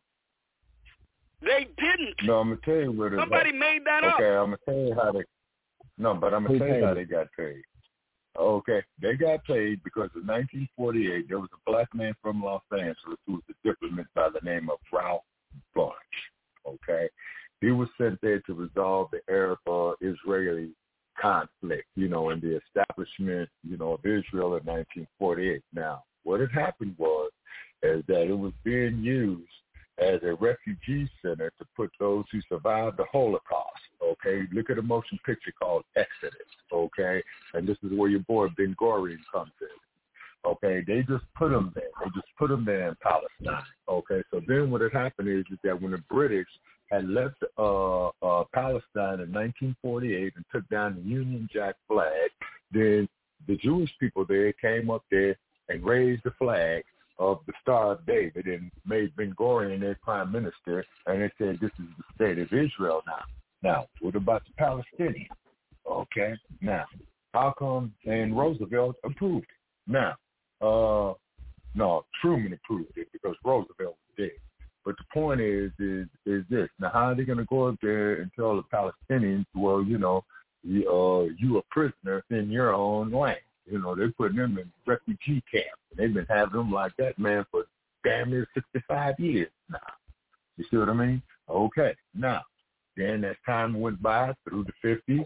They didn't.
No, I'm gonna tell you what it
Somebody made that up.
Okay, I'm gonna tell you how they. No, but I'm gonna
Who
tell you
paid
how
it?
they got paid. Okay, they got paid because in nineteen forty-eight there was a black man from Los Angeles who was a diplomat by the name of Ralph Bunche. Okay, he was sent there to resolve the Arab-Israeli conflict, you know, and the establishment, you know, of Israel in nineteen forty-eight. Now, what had happened was is that it was being used as a refugee center to put those who survived the Holocaust. Okay, look at a motion picture called Exodus. Okay, and this is where your boy Ben Gurion comes in. Okay, they just put them there. They just put them there in Palestine. Okay, so then what had happened is, is that when the British had left uh, uh, Palestine in nineteen forty-eight and took down the Union Jack flag, then the Jewish people there came up there and raised the flag of the Star of David and made Ben Gurion their prime minister, and they said this is the state of Israel now. Now, what about the Palestinians? Okay, now, how come, and Roosevelt approved it. Now, uh, no, Truman approved it because Roosevelt was dead. But the point is, is, is this. Now, how are they going to go up there and tell the Palestinians, well, you know, you, uh, you a prisoner in your own land? You know, they're putting them in refugee camps. They've been having them like that, man, for damn near sixty-five years now. You see what I mean? Okay. Now, then as time went by through the fifties,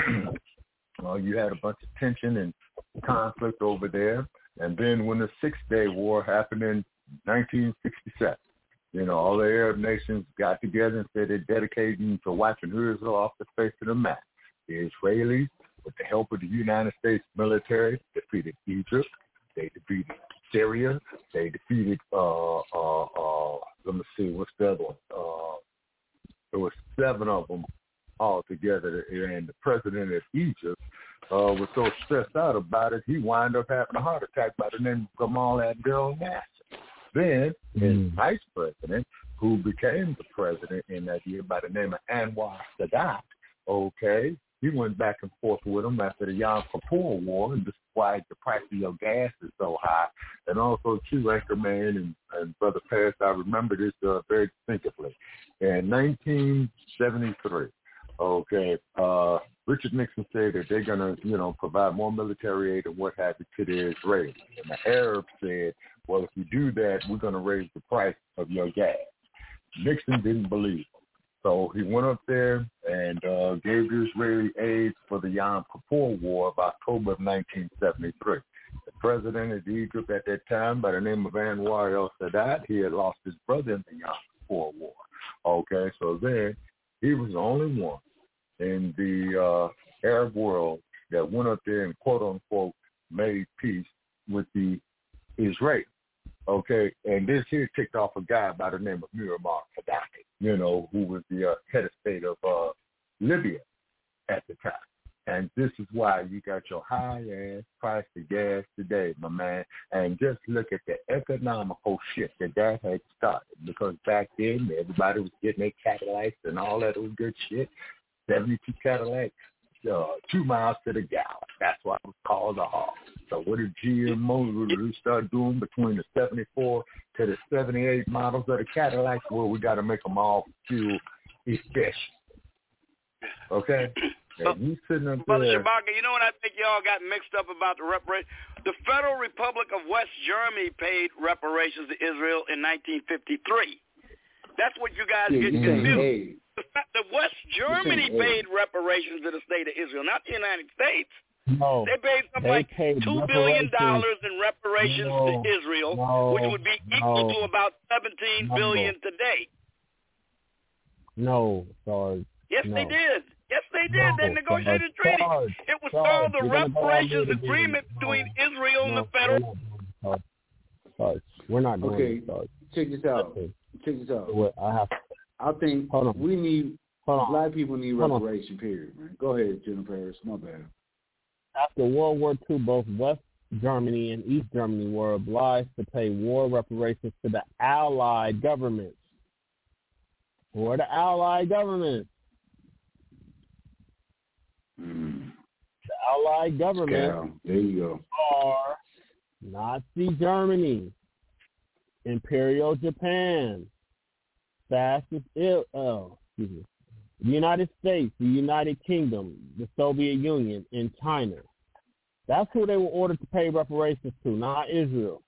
well, you had a bunch of tension and conflict over there. And then when the Six-Day War happened in nineteen sixty-seven, you know, all the Arab nations got together and said they're dedicating to wiping Israel off the face of the map. The Israelis, with the help of the United States military, defeated Egypt. They defeated Syria. They defeated, uh, uh, uh, let me see, what's the other one? Uh, there was seven of them all together, and the president of Egypt uh, was so stressed out about it, he wound up having a heart attack by the name of Gamal Abdel Nasser. Then his mm. vice president, who became the president in that year by the name of Anwar Sadat, okay, he went back and forth with him after the Yom Kippur War, and this is why the price of your gas is so high. And also, too, Anchorman and, and Brother Paris, I remember this uh, very distinctively. In nineteen seventy-three, okay, uh, Richard Nixon said that they're going to, you know, provide more military aid and what have you to the Israelis. And the Arabs said, well, if you do that, we're going to raise the price of your gas. Nixon didn't believe him. So he went up there and uh, gave the Israeli aid for the Yom Kippur War of October of nineteen seventy-three. The president of Egypt at that time, by the name of Anwar el-Sadat, he had lost his brother in the Yom Kippur War. Okay, so then he was the only one in the uh, Arab world that went up there and, quote-unquote, made peace with the Israelis. Okay, and this here ticked off a guy by the name of Muammar Gaddafi, you know, who was the uh, head of state of uh, Libya at the time. And this is why you got your high-ass price of gas today, my man. And just look at the economical shit that that had started. Because back then, everybody was getting their Cadillacs and all that old good shit. seventy-two Cadillacs, uh, two miles to the gallon. That's why it was called a hog. So what did G M Motors start doing between the seventy-four to the seventy-eight models of the Cadillacs? Well, we got to make them all fuel efficient. Okay?
So,
you sitting up
Brother
there.
Shabaka, you know what I think y'all got mixed up about the reparations? The Federal Republic of West Germany paid reparations to Israel in nineteen fifty-three. That's what you guys
yeah,
get
you
confused. The, the West Germany
hey.
paid reparations to the state of Israel, not the United States.
No,
they paid something
they
like
paid
two billion dollars in reparations
no,
to Israel,
no,
which would be equal
no,
to about seventeen
no.
billion today.
No, Sarge.
Yes,
no.
they did. Yes, they did.
No,
they negotiated a treaty.
Sarge,
It was
Sarge,
called the reparations
go
agreement
no,
between Israel
no,
and the federal.
Sarge. Sarge, we're not doing
okay,
this, Sarge.
check this out. Check this out.
What I have.
I think
Hold on.
we need
Hold on.
black people need
Hold
reparation. On. Period. Man. Go ahead, Jennifer Harris. My bad.
After World War Two, both West Germany and East Germany were obliged to pay war reparations to the Allied governments. Who are the Allied governments?
Mm.
The Allied governments
yeah, there you go.
are Nazi Germany, Imperial Japan, fascist ill, oh, excuse me, the United States, the United Kingdom, the Soviet Union, and China. That's who they were ordered to pay reparations to, not Israel.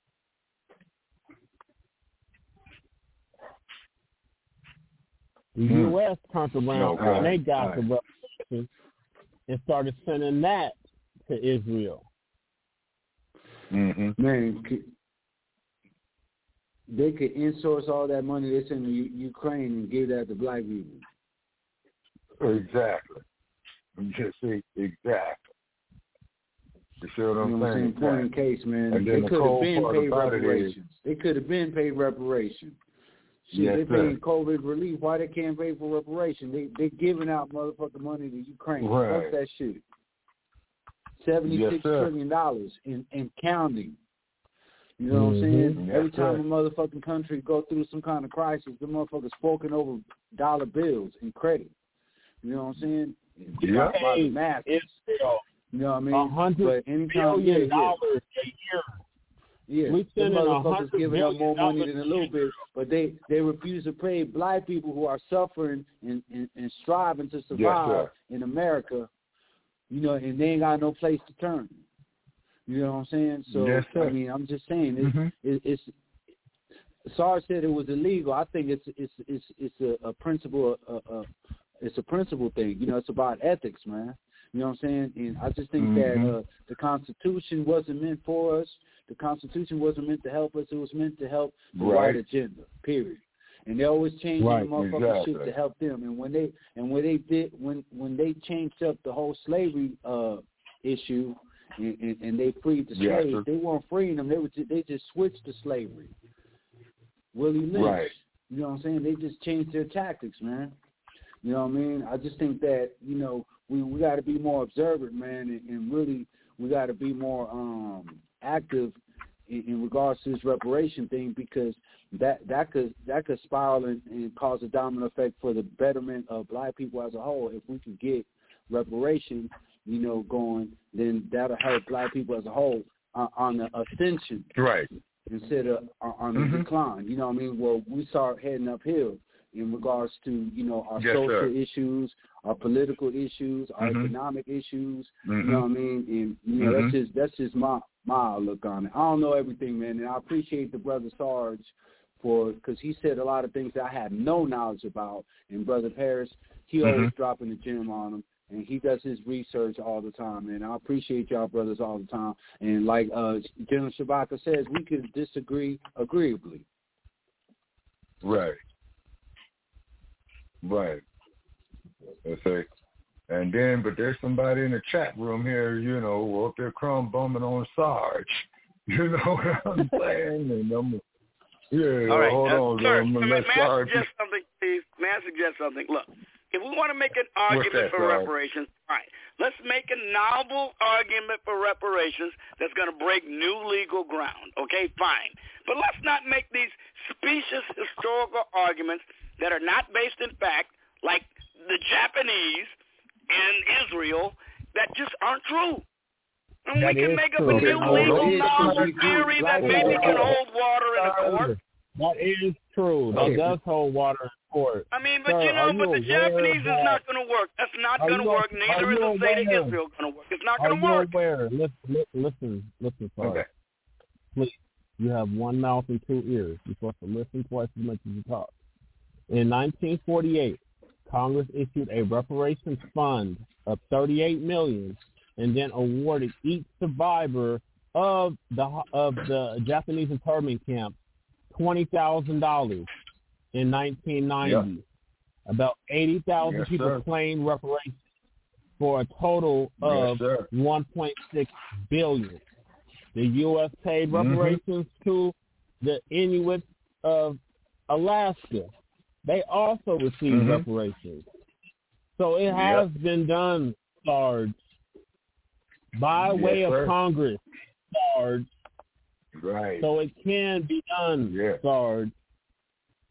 The mm. U S turned around no, and they got right. the reparations and started sending that to Israel.
Mm-hmm. Man, they could insource all that money they send to U- Ukraine and give that to black people.
Exactly. Just see, exactly. You see what I'm
you know
saying?
Exactly. Point in case, man.
And
they
the
could have been paid reparations.
Is,
they could have been paid reparations. Shit,
yes,
they
sir.
paid COVID relief. Why they can't pay for reparation? They they giving out motherfucking money to Ukraine.
Right.
Fuck that shit. Seventy-six
yes,
trillion dollars in and counting. You know what
mm-hmm.
I'm saying?
Yes,
Every time
sir.
a motherfucking country go through some kind of crisis, the motherfuckers forking over dollar bills and credit. You know what I'm saying?
Yeah.
By, by the masses.
Israel.
You know what I mean?
A hundred billion dollars a year.
Yeah,
we
the motherfuckers giving up more money than a little bit, but they, they refuse to pay black people who are suffering and, and, and striving to survive
yes,
in America, you know, and they ain't got no place to turn. You know what I'm saying? So,
yes,
I mean, I'm just saying, it's,
mm-hmm.
it, it's Sarge said it was illegal. I think it's it's it's it's a, a principle, a, a, it's a principle thing. You know, it's about ethics, man. You know what I'm saying? And I just think
mm-hmm.
that uh, the Constitution wasn't meant for us. The Constitution wasn't meant to help us. It was meant to help the
right.
white agenda, period. And they always changing
right.
the motherfucking
exactly.
shit to help them. And when they and when they did when when they changed up the whole slavery uh, issue and, and, and they freed the
yes,
slaves,
sir.
they weren't freeing them. They were just, they just switched to slavery. Willie Lynch,
right.
you know what I'm saying? They just changed their tactics, man. You know what I mean? I just think that, you know, we, we got to be more observant, man, and, and really we got to be more um, active in, in regards to this reparation thing, because that that could that could spiral and, and cause a domino effect for the betterment of black people as a whole. If we can get reparation, you know, going, then that'll help black people as a whole uh, on the ascension,
right?
Instead of uh, on the
mm-hmm.
decline. You know what I mean? Well, we start heading uphill in regards to, you know, our
yes,
social
sir.
issues, our political issues, our
mm-hmm.
economic issues.
Mm-hmm.
You know what I mean? And you know,
mm-hmm.
that's just that's just my my outlook on it. I don't know everything, man, and I appreciate the brother Sarge for, because he said a lot of things that I had no knowledge about. And brother Paris, he
mm-hmm.
always dropping the gem on him. And he does his research all the time, and I appreciate y'all brothers all the time. And like uh, General Shabaka says, we can disagree agreeably.
Right. Right. That's it. And then, but there's somebody in the chat room here, you know, up there crumb bumming on Sarge. You know what I'm saying? And I'm, yeah,
all right.
hold
uh,
on.
Sir,
I'm
may,
let
may
Sarge...
I suggest something, please? May I suggest something? Look, if we want to make an argument
that,
for
Sarge?
reparations, all right, let's make a novel argument for reparations that's going to break new legal ground. Okay, fine. But let's not make these specious historical arguments that are not based in fact, like the Japanese and Israel, that just aren't true. And
that
we can make
true.
up a new
okay,
legal
no,
novel theory that maybe can hold water in a court.
That is true. That
okay.
does hold water in court.
I mean, but
Sir,
you know,
you
but the Japanese
that,
is not going to work. That's not going to
you,
work. Neither is the state of Israel going to work. It's not going to work.
Are you aware? Listen, listen, listen, sorry.
Okay.
Please, you have one mouth and two ears. You're supposed to listen twice as much as you talk. In nineteen forty-eight, Congress issued a reparations fund of thirty-eight million dollars and then awarded each survivor of the of the Japanese internment camp twenty thousand dollars in nineteen ninety. Yep. About eighty thousand yes, people sir. claimed reparations for a total of
yes,
one point six billion dollars. The U S paid reparations mm-hmm. to the Inuits of Alaska. They also received mm-hmm. reparations. So it has yep. been done, Sarge, by
yes,
way
sir.
of Congress, Sarge.
Right.
So it can be done,
yeah.
Sarge.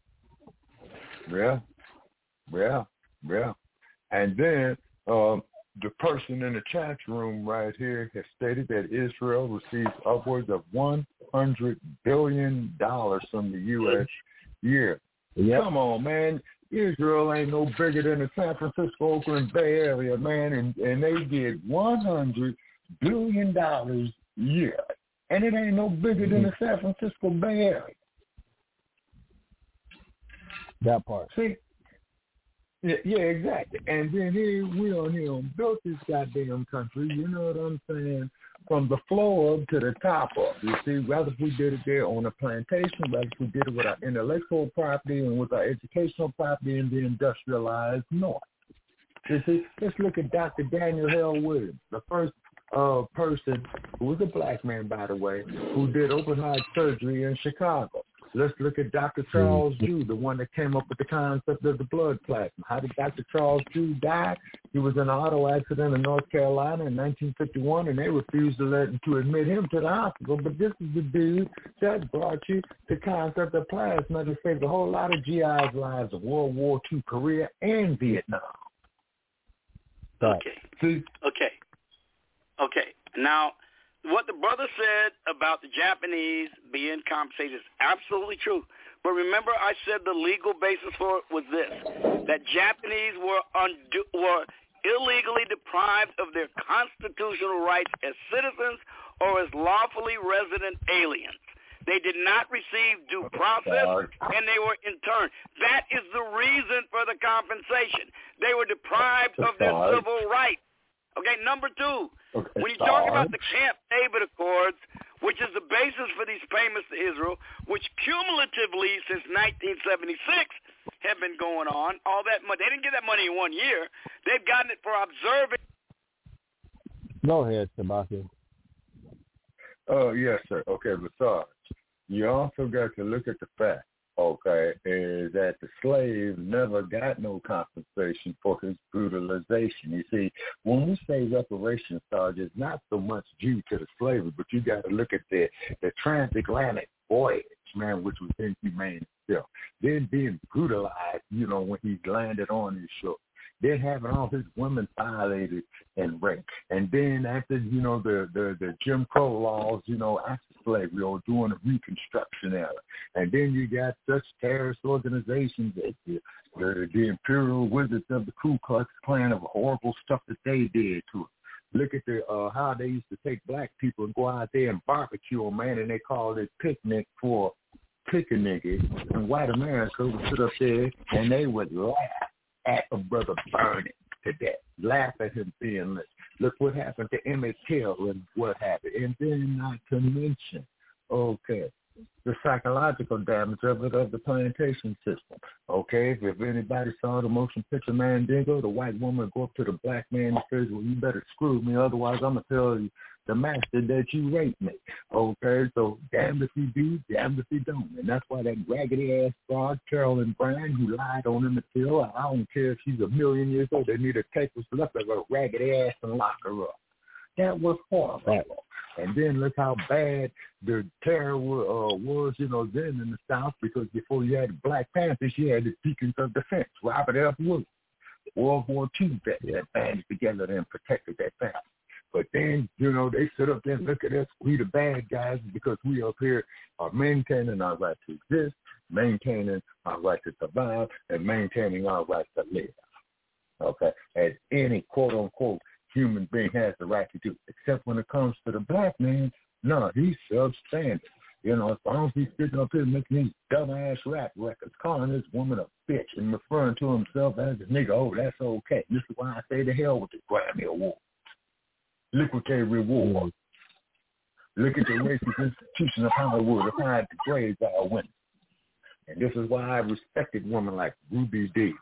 Yeah. Yeah. Yeah. And then um, the person in the chat room right here has stated that Israel receives upwards of one hundred billion dollars from the U S year. Yep. Come on, man. Israel ain't no bigger than the San Francisco, Oakland Bay Area, man, and, and they get one hundred billion dollars a year. And it ain't no bigger than the San Francisco Bay Area.
That part.
See? Yeah, yeah, exactly. And then here we on here on built this goddamn country, you know what I'm saying? From the floor up to the top up. You see, whether if we did it there on a plantation, whether if we did it with our intellectual property and with our educational property in the industrialized north. You see, let's look at Doctor Daniel Hale Williams, the first uh, person who was a black man, by the way, who did open heart surgery in Chicago. Let's look at Doctor Charles Drew, the one that came up with the concept of the blood plasma. How did Doctor Charles Drew die? He was in an auto accident in North Carolina in nineteen fifty-one, and they refused to let him to admit him to the hospital. But this is the dude that brought you the concept of plasma that saved a whole lot of G Is' lives of World War Two, Korea, and Vietnam.
Okay.
See?
Okay. Okay. Now, what the brother said about the Japanese being compensated is absolutely true. But remember, I said the legal basis for it was this, that Japanese were undo- were illegally deprived of their constitutional rights as citizens or as lawfully resident aliens. They did not receive due process, and they were interned. That is the reason for the compensation. They were deprived of their civil rights. Okay, number two,
okay,
when you talk about the Camp David Accords, which is the basis for these payments to Israel, which cumulatively since nineteen seventy-six have been going on, all that money, they didn't get that money in one year. They've gotten it for observing.
Go ahead, Sebastian.
Oh, yes, sir. Okay, besides, you also got to look at the fact, okay, is that the slave never got no compensation for his brutalization. You see, when we say reparations charges, not so much due to the slavery, but you got to look at the, the transatlantic voyage, man, which was inhumane still. Then being brutalized, you know, when he landed on his shore. Then having all his women violated and raped. And then after, you know, the, the, the Jim Crow laws, you know, after slavery or during the Reconstruction era. And then you got such terrorist organizations as the, the, the Imperial Wizards of the Ku Klux Klan of horrible stuff that they did to us. Look at the uh, how they used to take black people and go out there and barbecue them, man, and they called it picnic for picnic. And white America would sit up there and they would laugh at a brother burning to death, laugh at him being lynched. Look what happened to Emmett Till and what happened. And then not to mention, okay, the psychological damage of it, of the plantation system. Okay, if anybody saw the motion picture Mandingo, the white woman go up to the black man and says, well, you better screw me, otherwise I'm going to tell you, the master, that you raped me. Okay, so damned if you do, damned if you don't. And that's why that raggedy-ass fraud, Carolyn Brand, who lied on Emmett Till, I don't care if she's a million years old, they need to take what's left of her raggedy ass and lock her up. That was horrible. And then look how bad the terror uh, was, you know, then in the South, because before you had the Black Panthers, you had the Deacons of Defense, Robert F. Wood, World War Two vet that banded together and protected that family. But then, you know, they sit up there and look at us, we the bad guys, because we up here are maintaining our right to exist, maintaining our right to survive, and maintaining our right to live. Okay? As any quote-unquote human being has the right to do. Except when it comes to the black man, no, he's substandard. You know, as long as he's sitting up here making these dumbass rap records, calling this woman a bitch and referring to himself as a nigga, oh, that's okay. This is why I say to hell with the Grammy Award. Look what they reward. Look at the racist institution of Hollywood, of how it degrades our women. And this is why I respected women like Ruby Dee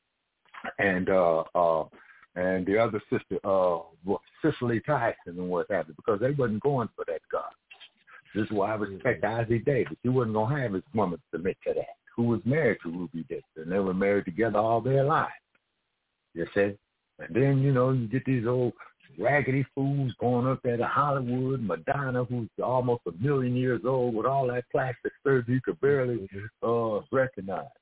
and uh, uh, and the other sister, uh, Cicely Tyson and what have you, because they wasn't going for that God. This is why I respect Ozzie Davis. He wasn't going to have his woman submit to that, who was married to Ruby Dee, and they were married together all their lives. You see? And then, you know, you get these old raggedy fools going up there to Hollywood, Madonna, who's almost a million years old with all that plastic surgery you could barely uh, recognize.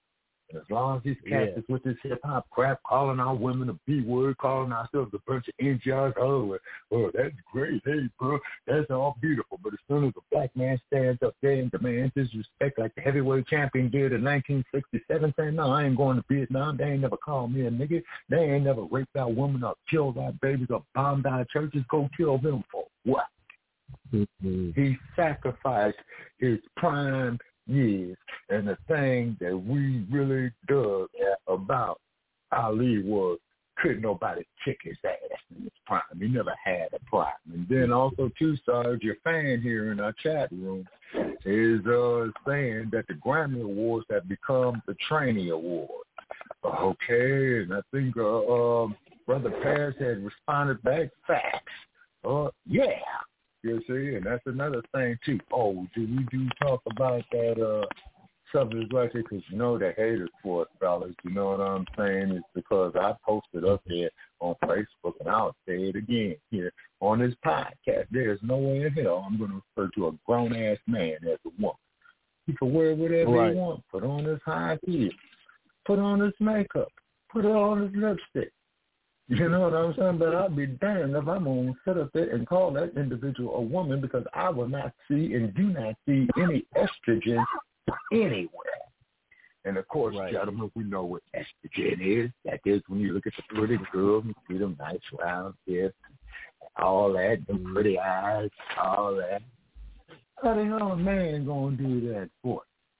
And as long as these cats
Yeah.
is with this hip-hop crap, calling our women a B-word, calling ourselves a bunch of N G Rs, oh, oh, that's great. Hey, bro, that's all beautiful. But as soon as a black man stands up there and demands his respect like the heavyweight champion did in nineteen sixty-seven, saying, no, I ain't going to Vietnam. They ain't never called me a nigga. They ain't never raped our women or killed our babies or bombed our churches. Go kill them for what? Mm-hmm. He sacrificed his prime years, and the thing that we really dug about Ali was couldn't nobody kick his ass in his prime. He never had a prime. And then also, too, Sarge, your fan here in our chat room is uh, saying that the Grammy Awards have become the Trainee Awards. Okay, and I think uh, uh, Brother Paris had responded back, facts. Uh, yeah. You see, and that's another thing, too. Oh, do we do talk about that uh, subject right there? Because you know the haters for it, fellas. You know what I'm saying? It's because I posted up there on Facebook, and I'll say it again here on this podcast. There's no way in hell I'm going to refer to a grown-ass man as a woman. He can wear whatever
right.
he wants. Put on his high heels. Put on his makeup. Put on his lipstick. You know what I'm saying? But I'll be damned if I'm going to sit up there and call that individual a woman, because I will not see and do not see any estrogen anywhere. And, of course, right. gentlemen, we know what estrogen is. That is when you look at the pretty girls and see them nice round hips, all that, them pretty eyes, all that. How the hell a man going to do that for?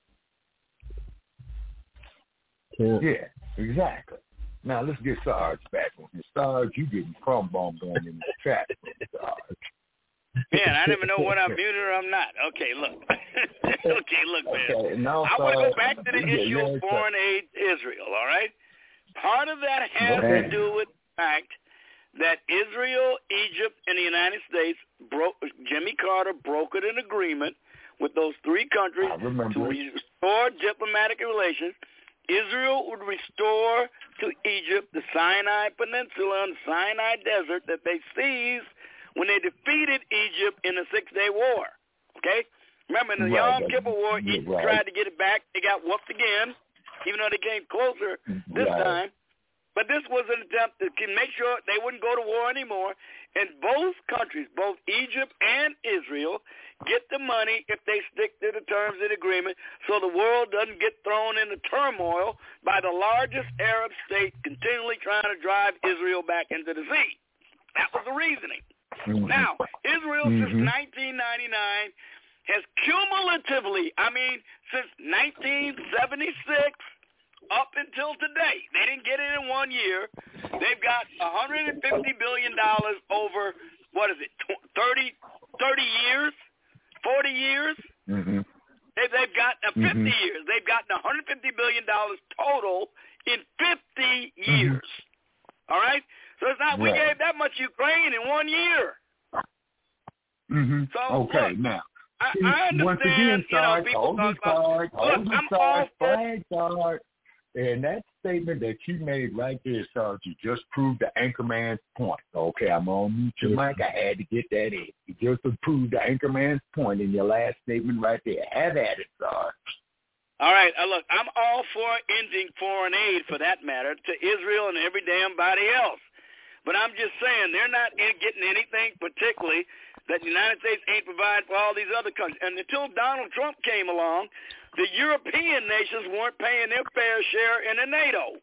Yeah, yeah exactly. Now, let's get Sarge back on here. Sarge, you getting crumb bombed on in the chat, Sarge.
Man, I never know when I'm muted or I'm not. Okay, look. okay, look, man. Okay, now, I want to go back to the yeah, issue yeah, of foreign aid to Israel, all right? Part of that has okay. to do with the fact that Israel, Egypt, and the United States, broke. Jimmy Carter brokered an agreement with those three countries to restore diplomatic relations. Israel would restore to Egypt the Sinai Peninsula and Sinai Desert that they seized when they defeated Egypt in the Six-Day War. Okay? Remember, in the right. Yom Kippur War, Egypt right. tried to get it back. They got whooped again, even though they came closer this right. time. But this was an attempt to make sure they wouldn't go to war anymore. And both countries, both Egypt and Israel, get the money if they stick to the terms of the agreement, so the world doesn't get thrown into turmoil by the largest Arab state continually trying to drive Israel back into the sea. That was the reasoning. Mm-hmm. Now, Israel mm-hmm. since nineteen ninety-nine has cumulatively, I mean, since nineteen seventy-six up until today, they didn't get it in one year. They've got one hundred fifty billion dollars over, what is it, thirty, thirty years? forty years, mm-hmm. they, they've got uh, fifty mm-hmm. years. They've gotten one hundred fifty billion dollars total in fifty years. Mm-hmm. All right? So it's not, right. we gave that much Ukraine in one year.
Mm-hmm. So, okay,
look,
now.
I, I understand,
once again,
you know, people talk about, look, I'm all for
And that statement that you made right there, Sarge, you just proved the anchorman's point. Okay, I'm on mute your mic. I had to get that in. You just proved the anchorman's point in your last statement right there. Have at it, Sarge.
All right, uh, look, I'm all for ending foreign aid, for that matter, to Israel and every damn body else. But I'm just saying they're not getting anything particularly that the United States ain't providing for all these other countries. And until Donald Trump came along, the European nations weren't paying their fair share in the NATO.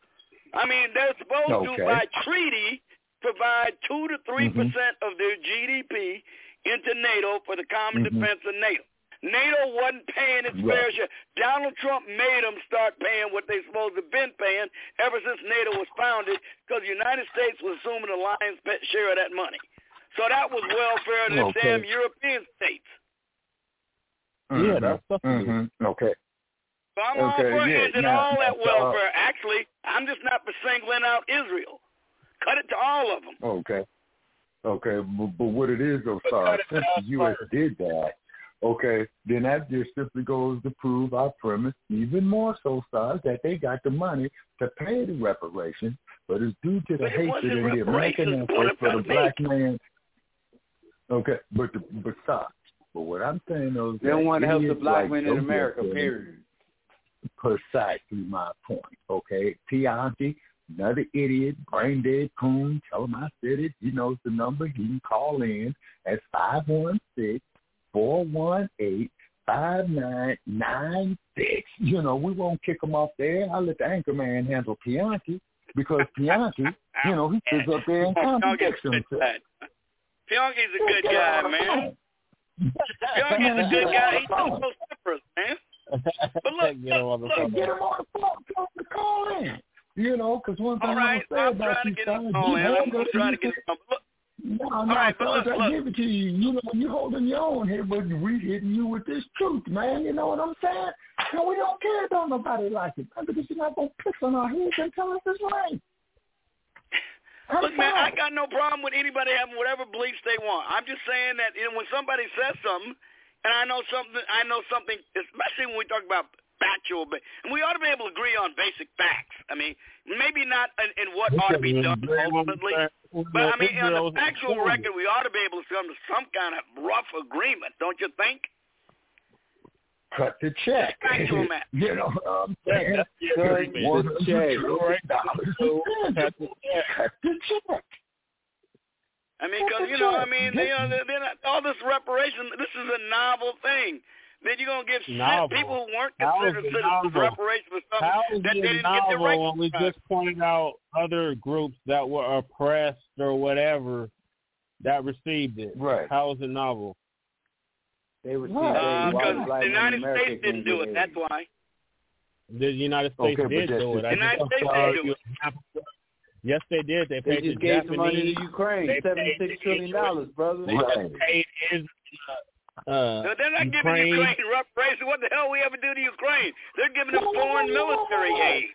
I mean, they're supposed okay. to, by treaty, provide two to three mm-hmm. percent of their G D P into NATO for the common mm-hmm. defense of NATO. NATO wasn't paying its right. fair share. Donald Trump made them start paying what they supposed to have been paying ever since NATO was founded, because the United States was assuming the lion's share of that money. So that was welfare to the okay. damn European states.
Mm-hmm. Yeah, that's
mm-hmm. okay.
So I'm
okay,
all for
yeah.
ending
now,
all that welfare.
Uh,
Actually, I'm just not for singling out Israel. Cut it to all of them.
Okay. Okay, but, but what it is, though, sorry, since the U S did that, okay, then that just simply goes to prove our premise even more so, Sarge, that they got the money to pay the reparations, but it's due to the hatred in the American effort for the black man. Okay, but the, but Sarge, but what I'm saying is
they don't want to help the black like man in America, period.
precisely my point, okay? Tianti, another idiot, brain dead coon, tell him I said it. He knows the number. He can call in at five one six, four one eight, five nine nine six. You know, we won't kick him off there. I'll let the anchor man handle Tianti because Tianti, you know, he sits up there and contradicts himself.
Tianti's a good guy, man. Tianti's a good guy. He's so separate, man. But look,
get him on the phone. Get him on the phone to call in. You know, because one thing
all right,
I'm
I'm trying to get him on in. I'm going to try to get him on. Look.
No, no,
all right, but look,
I
look.
give it to you. You know, you're holding your own here, but we hitting you with this truth, man. You know what I'm saying? And we don't care about nobody like it, man, because you're not going to piss on our heads and tell us it's right. I'm
Look, man,
sorry.
I got no problem with anybody having whatever beliefs they want. I'm just saying that, you know, when somebody says something, and I know something, I know something, especially when we talk about factual, but and we ought to be able to agree on basic facts. I mean, maybe not in, in what ought to be done ultimately, but I mean, on the factual record, we ought to be able to come to some kind of rough agreement, don't you think?
Cut the check.
Factual, man.
You know what I'm saying?
That's the agreement.
The check. Cut the check.
I mean, because, you know, I mean, they, uh, they're not, all this reparation, this is a novel thing. Then you're going to give
novel.
shit. People who weren't
How
considered citizens of reparation for something
How is
that
it
they didn't
novel
get their rights.
when we just pointed out other groups that were oppressed or whatever that received it?
Right.
How is it novel?
They received
uh,
it
because
while
the United
America
States didn't do it.
aid.
That's why.
The United States
Okay,
did
but
do it.
The
I
United
just
States
saw
did do
you- Yes, they did. They
They
paid
just
the
gave
Japanese.
some money to Ukraine,
They
seventy-six
paid
trillion dollars, brother.
They
Right.
paid Israel, uh,
No, they're not
Ukraine.
giving Ukraine reparations. What the hell we ever do to Ukraine? They're giving them foreign military aid.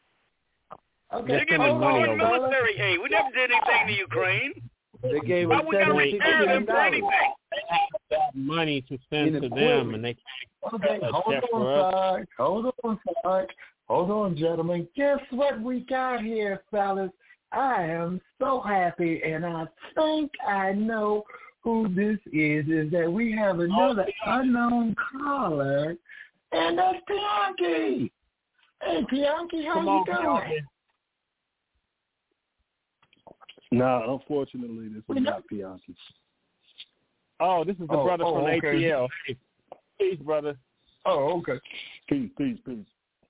Okay.
They're giving them
hold on,
foreign
brother.
military aid. We never did anything to Ukraine.
They gave
Why
us
we got to
seventy-six
repair
trillion
them for
dollars.
anything?
They have that money to send
In
to
equipment.
them, and they
Okay,
can't
hold
check
on,
for us.
Sarge. Hold on, Sarge. Hold on, gentlemen. Guess what we got here, fellas? I am so happy, and I think I know who this is, is that we have another unknown caller, and that's Bianchi. Hey, Bianchi, how
Come
you
on,
doing?
Bianchi.
No, unfortunately, this is not Bianchi.
Oh, this is the
Oh,
brother
oh,
from
okay.
A T L. Hey, peace, brother.
Oh, okay.
Peace, peace, peace.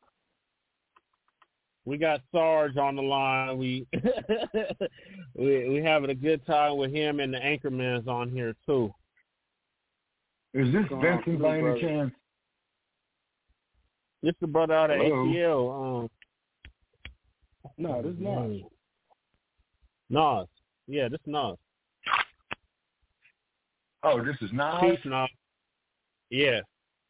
We got Sarge on the line. We we we having a good time with him, and the Anchorman's on here too.
Is this
Going on,
Vincent by any
brother?
chance?
This the brother out of
Hello?
A T L. Um,
No, this is not.
Nas. Yeah, this is Nas.
Oh, this is Nas?
Peace, Nas. Yeah.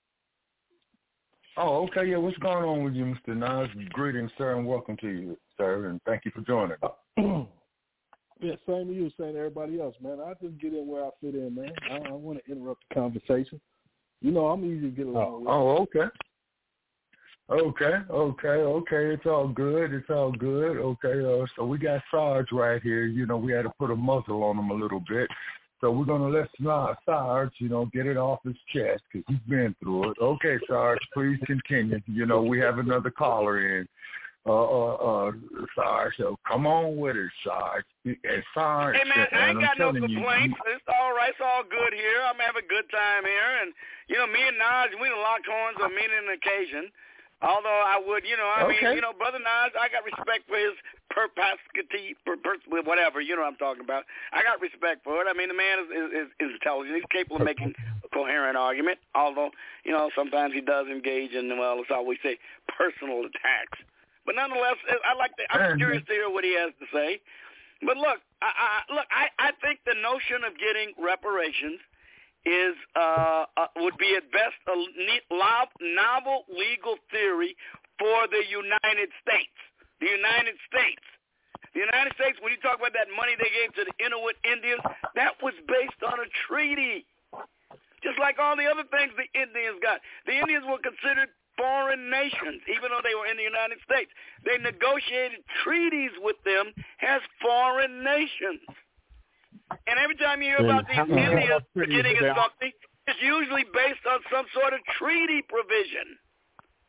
Oh, okay. Yeah, what's going on with you, Mister Nas? Greetings, sir, and welcome to you, sir, and thank you for joining.
Yeah, same to you, same to everybody else, man. I just get in where I fit in, man. I don't want to interrupt the conversation. You know, I'm easy to get along with.
Oh, okay. Okay, okay, okay. It's all good. It's all good. Okay, uh, so we got Sarge right here. You know, we had to put a muzzle on him a little bit. So we're going to let Sarge, you know, get it off his chest because he's been through it. Okay, Sarge, please continue. You know, we have another caller in. Uh, uh, uh, Sarge, so come on with it, Sarge. And Sarge,
Hey, man, I ain't
and
got no
I'm telling
complaints.
you,
It's all right. It's all good here. I'm having a good time here. And, you know, me and Nas, we done locked horns on many an occasion. Although I would, you know, I
Okay.
mean, you know, Brother Nas, I got respect for his perspicacity, per, per, whatever, you know what I'm talking about. I got respect for it. I mean, the man is, is, is intelligent. He's capable of making a coherent argument, although, you know, sometimes he does engage in, well, it's always say, personal attacks. But nonetheless, I like to, I'm curious to hear what he has to say. But look, I, I, look, I, I think the notion of getting reparations is uh, uh, would be at best a novel legal theory for the United States. The United States. The United States, when you talk about that money they gave to the Inuit Indians, that was based on a treaty. Just like all the other things the Indians got. The Indians were considered foreign nations, even though they were in the United States. They negotiated treaties with them as foreign nations. And every time you hear about these Indians getting in something, it's usually based on some sort of treaty provision.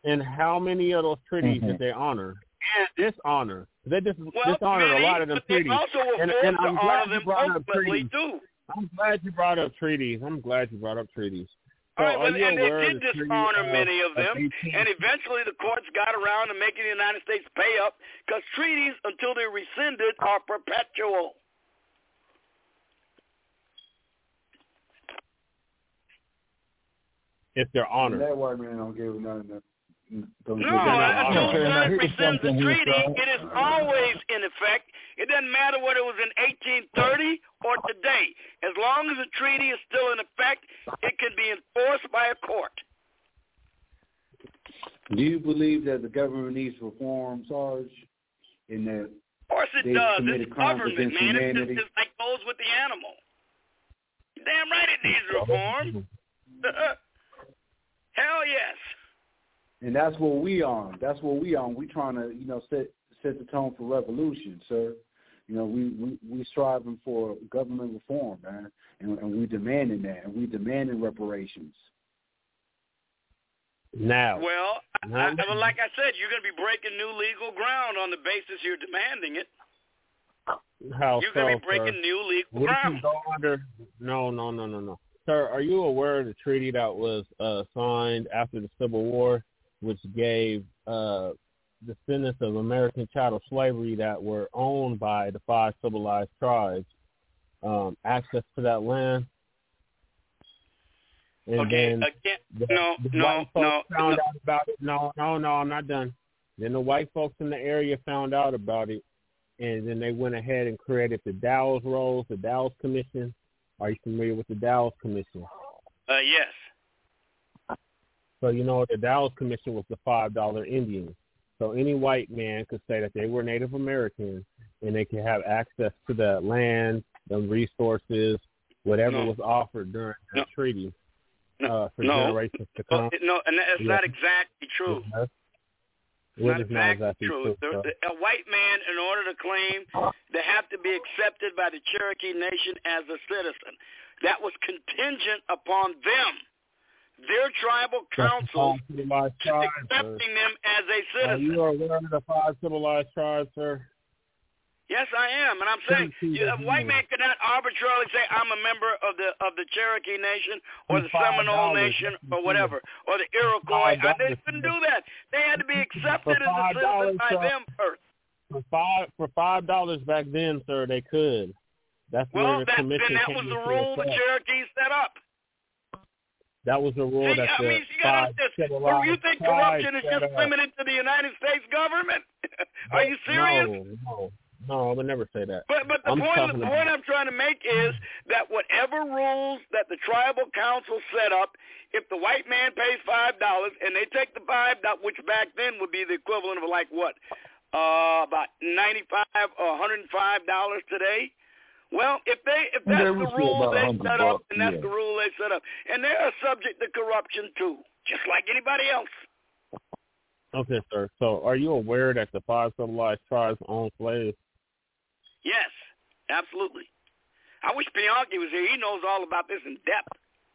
And how many of those treaties mm-hmm. did they honor? Dishonor. They just
well,
dishonored
many,
a lot of them
but they
treaties.
also were
and,
forced
and I'm
to
glad
honor
you
them
brought up
ultimately,
treaties.
too.
I'm glad you brought up treaties. I'm glad you brought up treaties. So
All right, well,
are you
and they
aware
did
the
dishonor
treaty
many of,
of
them,
eighteen
and eventually the courts got around to making the United States pay up because treaties, until they're rescinded, are perpetual.
If they're honored.
That white man don't give nothing. Don't
no,
give
until
okay,
one
now,
rescinds the treaty,
here,
it is always in effect. It doesn't matter whether it was in eighteen thirty or today. As long as the treaty is still in effect, it can be enforced by a court.
Do you believe that the government needs reform, Sarge? In that,
of course it
they
does.
committed
It's
crimes
government,
against
man.
humanity.
It's just like goes with the animal. Damn right it needs reform. Hell yes.
And that's what we on. That's what we on. We trying to, you know, set set the tone for revolution, sir. You know, we we we striving for government reform, man, and, and we demanding that, and we demanding reparations.
Now,
well, I, I, like I said, you're going to be breaking new legal ground on the basis you're demanding it.
How
you're
so,
going to be breaking
sir?
new legal
we
ground.
Can go under, no, no, no, no, no. Sir, are you aware of the treaty that was uh, signed after the Civil War, which gave uh, descendants of American chattel slavery that were owned by the five civilized tribes um, access to that land? And
okay,
then
again,
the,
no,
the
no,
white folks
no,
found
no.
out about it. No, no, no, I'm not done. Then the white folks in the area found out about it, and then they went ahead and created the Dow's Rolls, the Dow's Commission. Are you familiar with the Dow's Commission?
Uh, yes.
So you know the Dow's Commission was the five dollar Indians. So any white man could say that they were Native American and they could have access to the land, the resources, whatever
no.
was offered during the
no.
treaty
no.
uh, for
no.
generations to come.
No, and that's
yeah.
not exactly true.
Yes.
It's
What
not
is
exactly,
not exactly
true.
true
the, the, a white man, in order to claim, they have to be accepted by the Cherokee Nation as a citizen. That was contingent upon them, their tribal council, accepting them as a citizen.
Are you aware of the five civilized tribes, sir?
Yes, I am, and I'm saying you, a white man cannot arbitrarily say I'm a member of the of the Cherokee Nation or the Seminole Nation or whatever or the Iroquois. I, they couldn't do that. They had to be accepted as a citizen by them first.
For five for five dollars back then, sir, they could. That's
well,
where the
that,
commission
then that
came
was the
into
rule the
effect.
Cherokees set up.
That was the rule
See,
that
I
the
mean, you
five
gotta,
civilized
you think
tribes
corruption is
set
just
up.
limited to the United States government? Are you serious?
No, no. No, I would never say that.
But but the
I'm
point the
about...
point I'm trying to make is that whatever rules that the tribal council set up, if the white man pays five dollars and they take the five dollars, which back then would be the equivalent of like what, uh, about ninety five or one hundred and five dollars today. Well, if they if that's the rule they set up and that's
yeah.
the rule they set up, and they are subject to corruption too, just like anybody else.
Okay, sir. So, are you aware that the five civilized tribes own slaves?
Yes, absolutely. I wish Bianchi was here. He knows all about this in depth.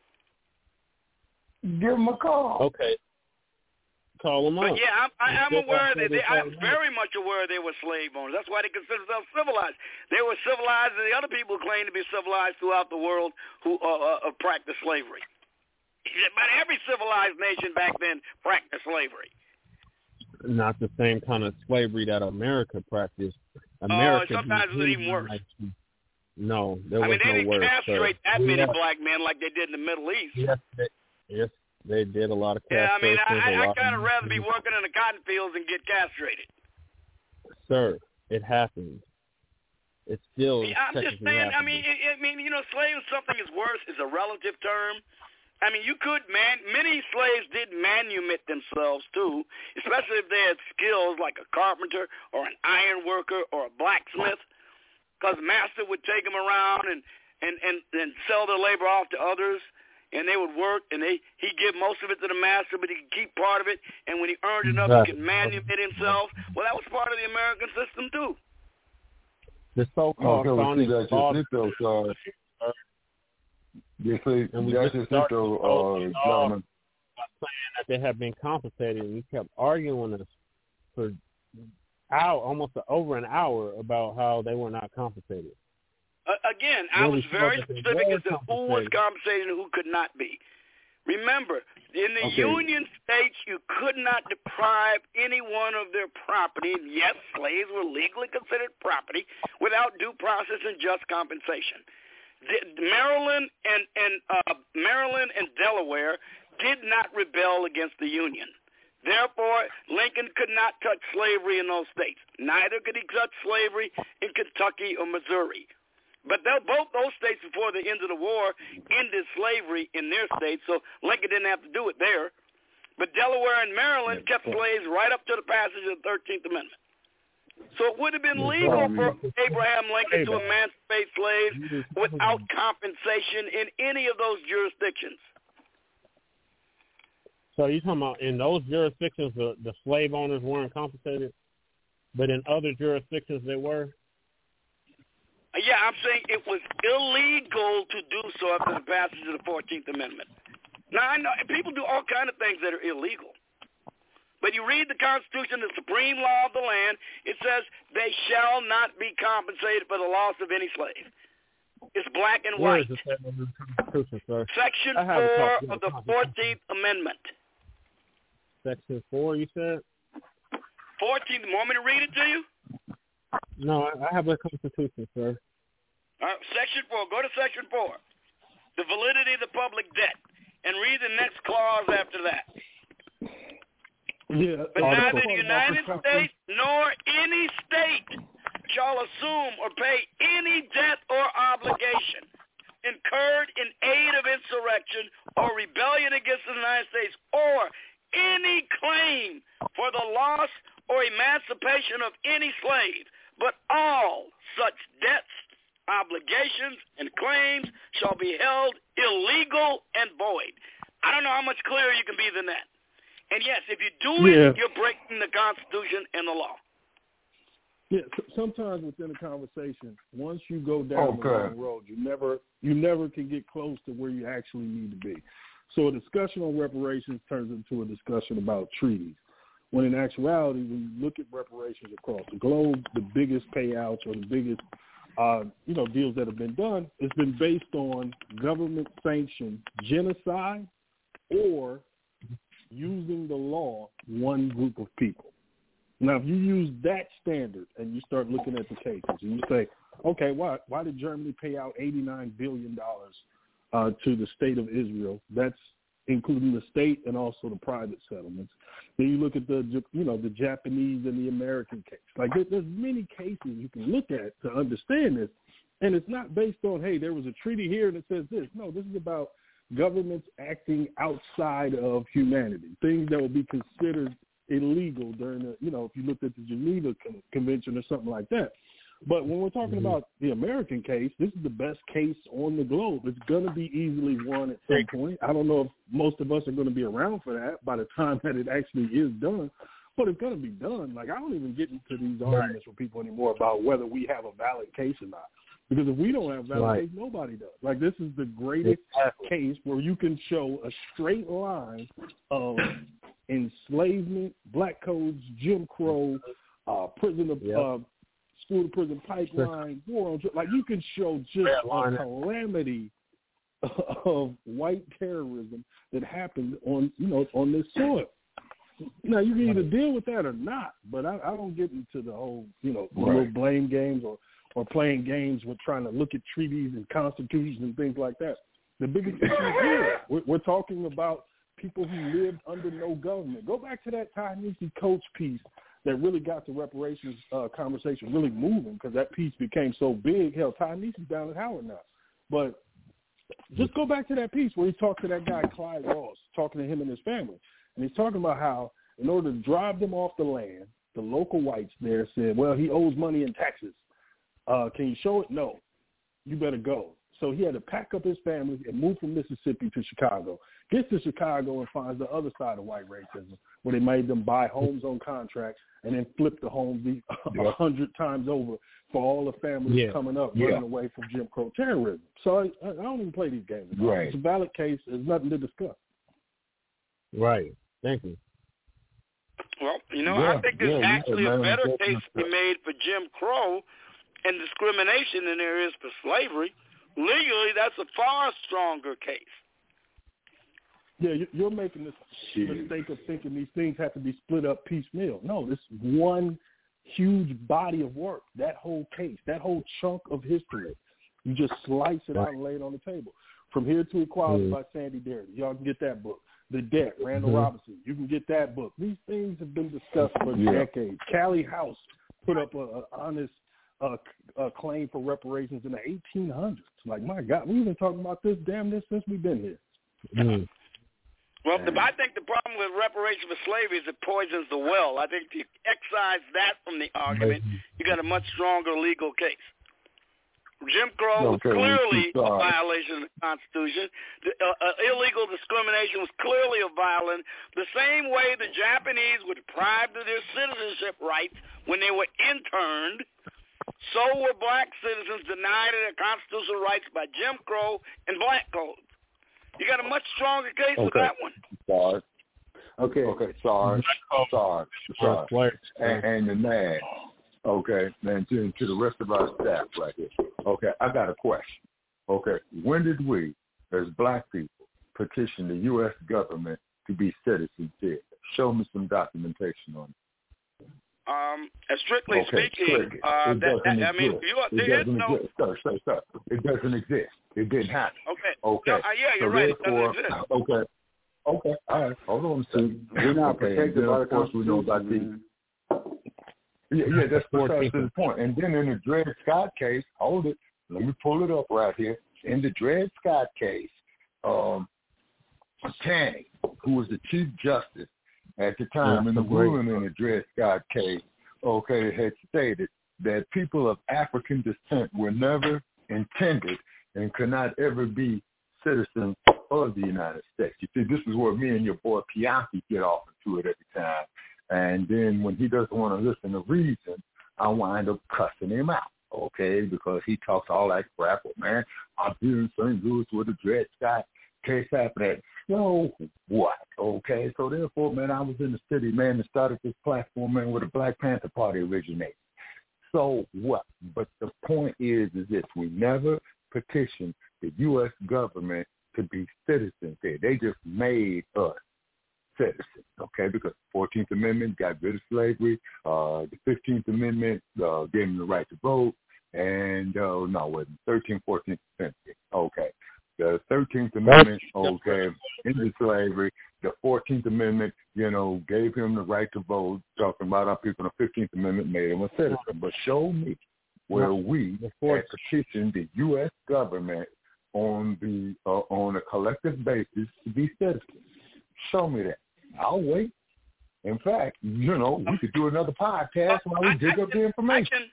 Give him a call.
Okay. Call him up.
But yeah, I'm, I, I'm aware that they, I'm very much aware they were slave owners. That's why they consider themselves civilized. They were civilized, and the other people claim to be civilized throughout the world who uh, uh, practice slavery. But every civilized nation back then practiced slavery.
Not the same kind of slavery that America practiced. America
uh, sometimes it was even worse.
Like, no, there
I
was
mean, they
no
didn't
worse.
castrate
sir.
that many
yeah.
black men like they did in the Middle East.
Yes, they, yes, they did a lot of
yeah, I mean,
castration.
I, I kind of rather be working in the cotton fields and get castrated.
Sir, it happens. It's still.
Yeah, I'm just saying.
Happening.
I mean, it, I mean, you know, slave something is worse is a relative term. I mean, you could man. Many slaves did manumit themselves too, especially if they had skills like a carpenter or an iron worker or a blacksmith, because the master would take them around and and and and sell their labor off to others, and they would work, and they he'd give most of it to the master, but he could keep part of it, and when he earned enough, he could manumit himself. Well, that was part of the American system too.
The so-called
okay,
Sonic
well, You see,
and we
that's
just
just uh, gentlemen.
saying that they have been compensated, and you kept arguing us for hour, almost over an hour about how they were not compensated.
Uh, again, I was very specific as to who was compensated and who could not be. Remember, in the
okay.
Union states, you could not deprive anyone of their property. And yes, slaves were legally considered property without due process and just compensation. The, Maryland and, and uh, Maryland and Delaware did not rebel against the Union. Therefore, Lincoln could not touch slavery in those states. Neither could he touch slavery in Kentucky or Missouri. But both those states before the end of the war ended slavery in their states, so Lincoln didn't have to do it there. But Delaware and Maryland kept slaves right up to the passage of the thirteenth Amendment. So it would have been legal for Abraham Lincoln to emancipate slaves without compensation in any of those jurisdictions.
So you're talking about in those jurisdictions the, the slave owners weren't compensated, but in other jurisdictions they were?
Yeah, I'm saying it was illegal to do so after the passage of the fourteenth Amendment. Now, I know people do all kinds of things that are illegal. But you read the Constitution, the supreme law of the land, it says they shall not be compensated for the loss of any slave. It's black and white. Section four of the fourteenth Amendment.
Section four, you said?
fourteenth. Want me to read it to you?
No, I have a Constitution, sir.
All right, section four. Go to section four. The validity of the public debt. And read the next clause after that.
Yeah,
but neither the United States nor any state shall assume or pay any debt or obligation incurred in aid of insurrection or rebellion against the United States, or any claim for the loss or emancipation of any slave, but all such debts, obligations, and claims shall be held illegal and void. I don't know how much clearer you can be than that. And yes, if you do it,
yeah.
you're breaking the Constitution and the law.
Yeah, sometimes within a conversation, once you go down okay. the wrong road, you never you never can get close to where you actually need to be. So a discussion on reparations turns into a discussion about treaties. When in actuality, when you look at reparations across the globe, the biggest payouts or the biggest uh, you know deals that have been done, it's been based on government-sanctioned genocide or using the law one group of people. Now, if you use that standard and you start looking at the cases and you say, okay, why why did Germany pay out eighty-nine billion dollars uh, to the state of Israel? That's including the state and also the private settlements. Then you look at the you know the Japanese and the American case. Like there, there's many cases you can look at to understand this, and it's not based on hey there was a treaty here and it says this. No, this is about governments acting outside of humanity, things that would be considered illegal during the, you know, if you looked at the Geneva Con- Convention or something like that. But when we're talking mm-hmm. about the American case, this is the best case on the globe. It's going to be easily won at some point. I don't know if most of us are going to be around for that by the time that it actually is done, but it's going to be done. Like, I don't even get into these arguments with people anymore about whether we have a valid case or not. Because if we don't have valid right. case, nobody does. Like, this is the greatest exactly. case where you can show a straight line of enslavement, black codes, Jim Crow, uh, prison of, yep. uh, school to prison pipeline, war on, like you can show just a calamity of white terrorism that happened on, you know, on this soil. Now you can either deal with that or not, but I, I don't get into the whole, you know, right. little blame games or, or playing games with trying to look at treaties and constitutions and things like that. The biggest issue is here. We're, we're talking about people who lived under no government. Go back to that Ta-Nehisi Coates piece that really got the reparations uh, conversation really moving because that piece became so big. Hell, Ta-Nehisi's down at Howard now. But just go back to that piece where he talked to that guy, Clyde Ross, talking to him and his family. And he's talking about how in order to drive them off the land, the local whites there said, well, he owes money in taxes. Uh, can you show it? No. You better go. So he had to pack up his family and move from Mississippi to Chicago. Gets to Chicago and finds the other side of white racism, where they made them buy homes on contract and then flip the homes a yep. hundred times over for all the families yeah. coming up yeah. running away from Jim Crow terrorism. So I, I don't even play these games. Right. It's a valid case. There's nothing to discuss.
Right. Thank you.
Well, you know,
yeah,
I think there's
yeah,
actually
yeah,
a
man,
better
definitely.
case to be made for Jim Crow and discrimination than there is for slavery. Legally, that's a far stronger case.
Yeah, you're making this mistake of thinking these things have to be split up piecemeal. No, this one huge body of work, that whole case, that whole chunk of history, you just slice it out and lay it on the table. From Here to Equality mm-hmm. by Sandy Darity. Y'all can get that book. The Debt, Randall mm-hmm. Robinson. You can get that book. These things have been discussed for yeah. decades. Callie House put up an honest uh, a claim for reparations in the eighteen hundreds. Like, my God, we've been talking about this damn this since we've been here.
Mm-hmm.
Well, the, I think the problem with reparation for slavery is it poisons the well. I think if you excise that from the argument, you got a much stronger legal case. Jim Crow was
Okay,
clearly a violation of the Constitution. The, uh, uh, illegal discrimination was clearly a violation. The same way the Japanese were deprived of their citizenship rights when they were interned, so were black citizens denied of their constitutional rights by Jim Crow and black codes. You got a much stronger case
okay.
with that one.
Sorry.
Okay.
Okay, sorry. Sorry. Sorry. And, and the man. Okay, and to, to the rest of our staff right here. Okay, I got a question. Okay, when did we, as black people, petition the U S government to be citizens here? Show me some documentation on it.
Um, strictly
okay,
speaking, uh, that, that, I mean, you are,
it
there is
doesn't
no...
exist. Sir, sir, sir. It doesn't exist. It didn't happen.
Okay.
Okay.
No, uh, yeah, you're
so
right. It
therefore,
doesn't exist.
Okay. Okay. All right. Hold on a second.
We're not
okay.
protected by the
of course, we know about the... Yeah, yeah, that's precisely the point. And then in the Dred Scott case, hold it, let me pull it up right here. In the Dred Scott case, um, Taney, who was the Chief Justice at the time, yeah, in the ruling in the Dred Scott case, okay, had stated that people of African descent were never intended and could not ever be citizens of the United States. You see, this is where me and your boy Pianki get off into it every time. And then when he doesn't want to listen to reason, I wind up cussing him out, okay, because he talks all that crap. Well, man, I'm here in Saint Louis where the Dred Scott case happened at. So what, okay? So therefore, man, I was in the city, man, and started this platform, man, where the Black Panther Party originated. So what? But the point is, is this. We never petitioned the U S government to be citizens there. They just made us citizens, okay, because the fourteenth Amendment got rid of slavery. Uh, the fifteenth Amendment uh, gave them the right to vote. And, uh, no, it wasn't. thirteenth, fourteenth century. Okay. The thirteenth Amendment, okay, ended slavery. The fourteenth Amendment, you know, gave him the right to vote. Talking about our people, the fifteenth Amendment made him a citizen. But show me where we had petitioned the U S government on the uh, on a collective basis to be citizens. Show me that. I'll wait. In fact, you know, we could do another podcast while we dig up the information.